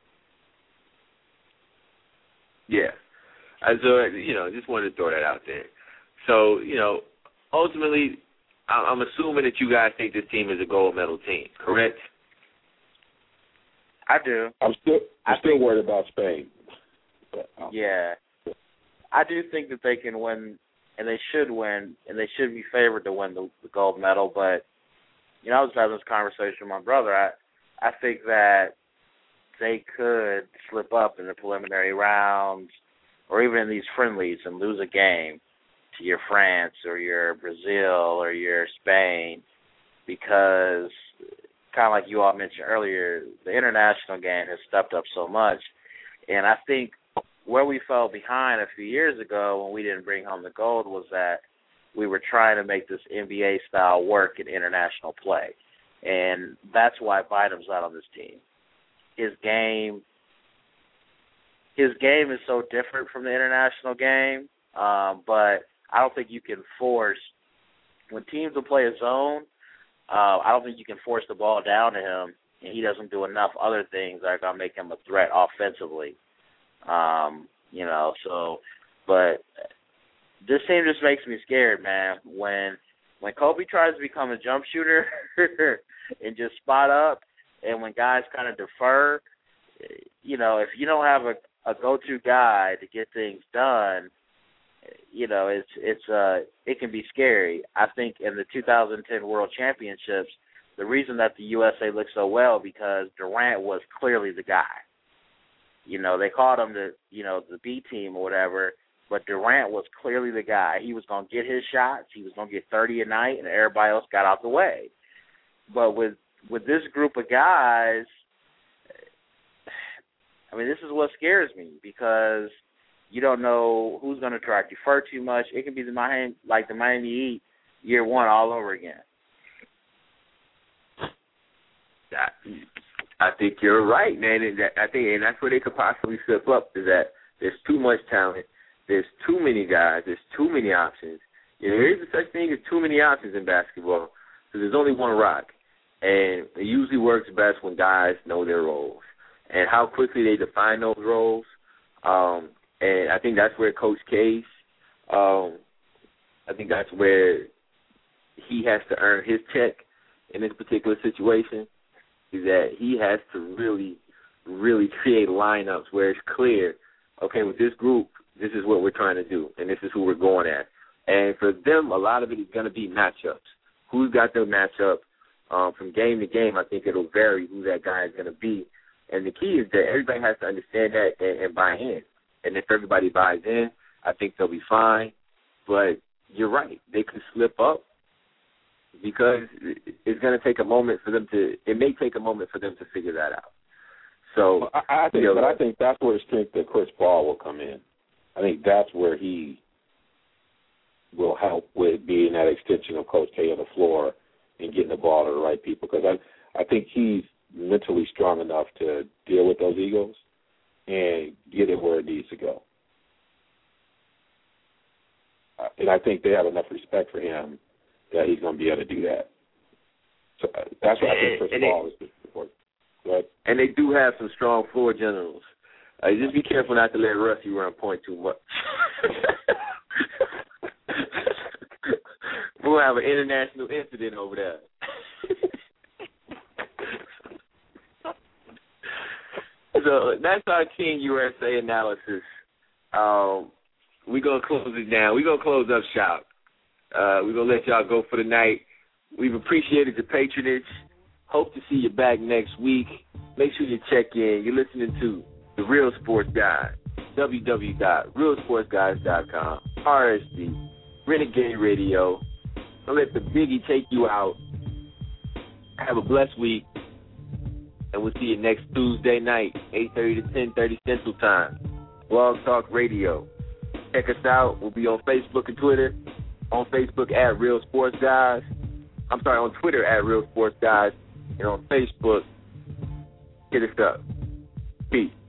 Yeah. So, just wanted to throw that out there. So, ultimately, I'm assuming that you guys think this team is a gold medal team, correct? I do. I'm still worried about Spain. But, yeah. I do think that they can win, and they should win, and they should be favored to win the gold medal. But, I was having this conversation with my brother. I think that they could slip up in the preliminary rounds or even in these friendlies and lose a game to your France or your Brazil or your Spain because, kind of like you all mentioned earlier, the international game has stepped up so much. And I think where we fell behind a few years ago when we didn't bring home the gold was that we were trying to make this NBA style work in international play. And that's why Bynum's not on this team. His game is so different from the international game, but I don't think you can force, when teams will play a zone, I don't think you can force the ball down to him, and he doesn't do enough other things that are going to make him a threat offensively. But this team just makes me scared, man. When Kobe tries to become a jump shooter and just spot up, and when guys kind of defer, if you don't have a go-to guy to get things done, it can be scary. I think in the 2010 World Championships, the reason that the USA looked so well because Durant was clearly the guy. They called him the B team or whatever, but Durant was clearly the guy. He was going to get his shots. He was going to get 30 a night, and everybody else got out the way. But with this group of guys, this is what scares me because you don't know who's going to try to defer too much. It can be the Miami Heat year one all over again. I think you're right, man. And that's where they could possibly slip up is that there's too much talent. There's too many guys. There's too many options. There is such thing as too many options in basketball because there's only one rock. And it usually works best when guys know their roles and how quickly they define those roles. And I think that's where Coach Case, I think that's where he has to earn his check in this particular situation is that he has to really, really create lineups where it's clear, okay, with this group, this is what we're trying to do, and this is who we're going at. And for them, a lot of it is going to be matchups. Who's got their matchup? From game to game, I think it'll vary who that guy is going to be. And the key is that everybody has to understand that and buy in. And if everybody buys in, I think they'll be fine. But you're right. They can slip up because it's going to take a moment for them to – it may take a moment for them to figure that out. So I think that's where the strength of Chris Paul will come in. I think that's where he will help with being that extension of Coach K on the floor and getting the ball to the right people because I think he's mentally strong enough to deal with those egos and get it where it needs to go. And I think they have enough respect for him that he's going to be able to do that. So that's what I think Chris Paul is for. Right? And they do have some strong floor generals. Just be careful not to let Rusty run point too much. We'll have an international incident over there. So that's our Team USA analysis. We're going to close it down. We're going to close up shop. We're going to let y'all go for the night. We've appreciated your patronage. Hope to see you back next week. Make sure you check in. You're listening to The Real Sports Guy, www.realsportsguys.com, RSD, Renegade Radio. Don't let the biggie take you out. Have a blessed week. And we'll see you next Tuesday night, 8:30 to 10:30 Central Time. Blog Talk Radio. Check us out. We'll be on Facebook and Twitter. On Facebook at Real Sports Guys. on Twitter at Real Sports Guys, and on Facebook, hit us up. Peace.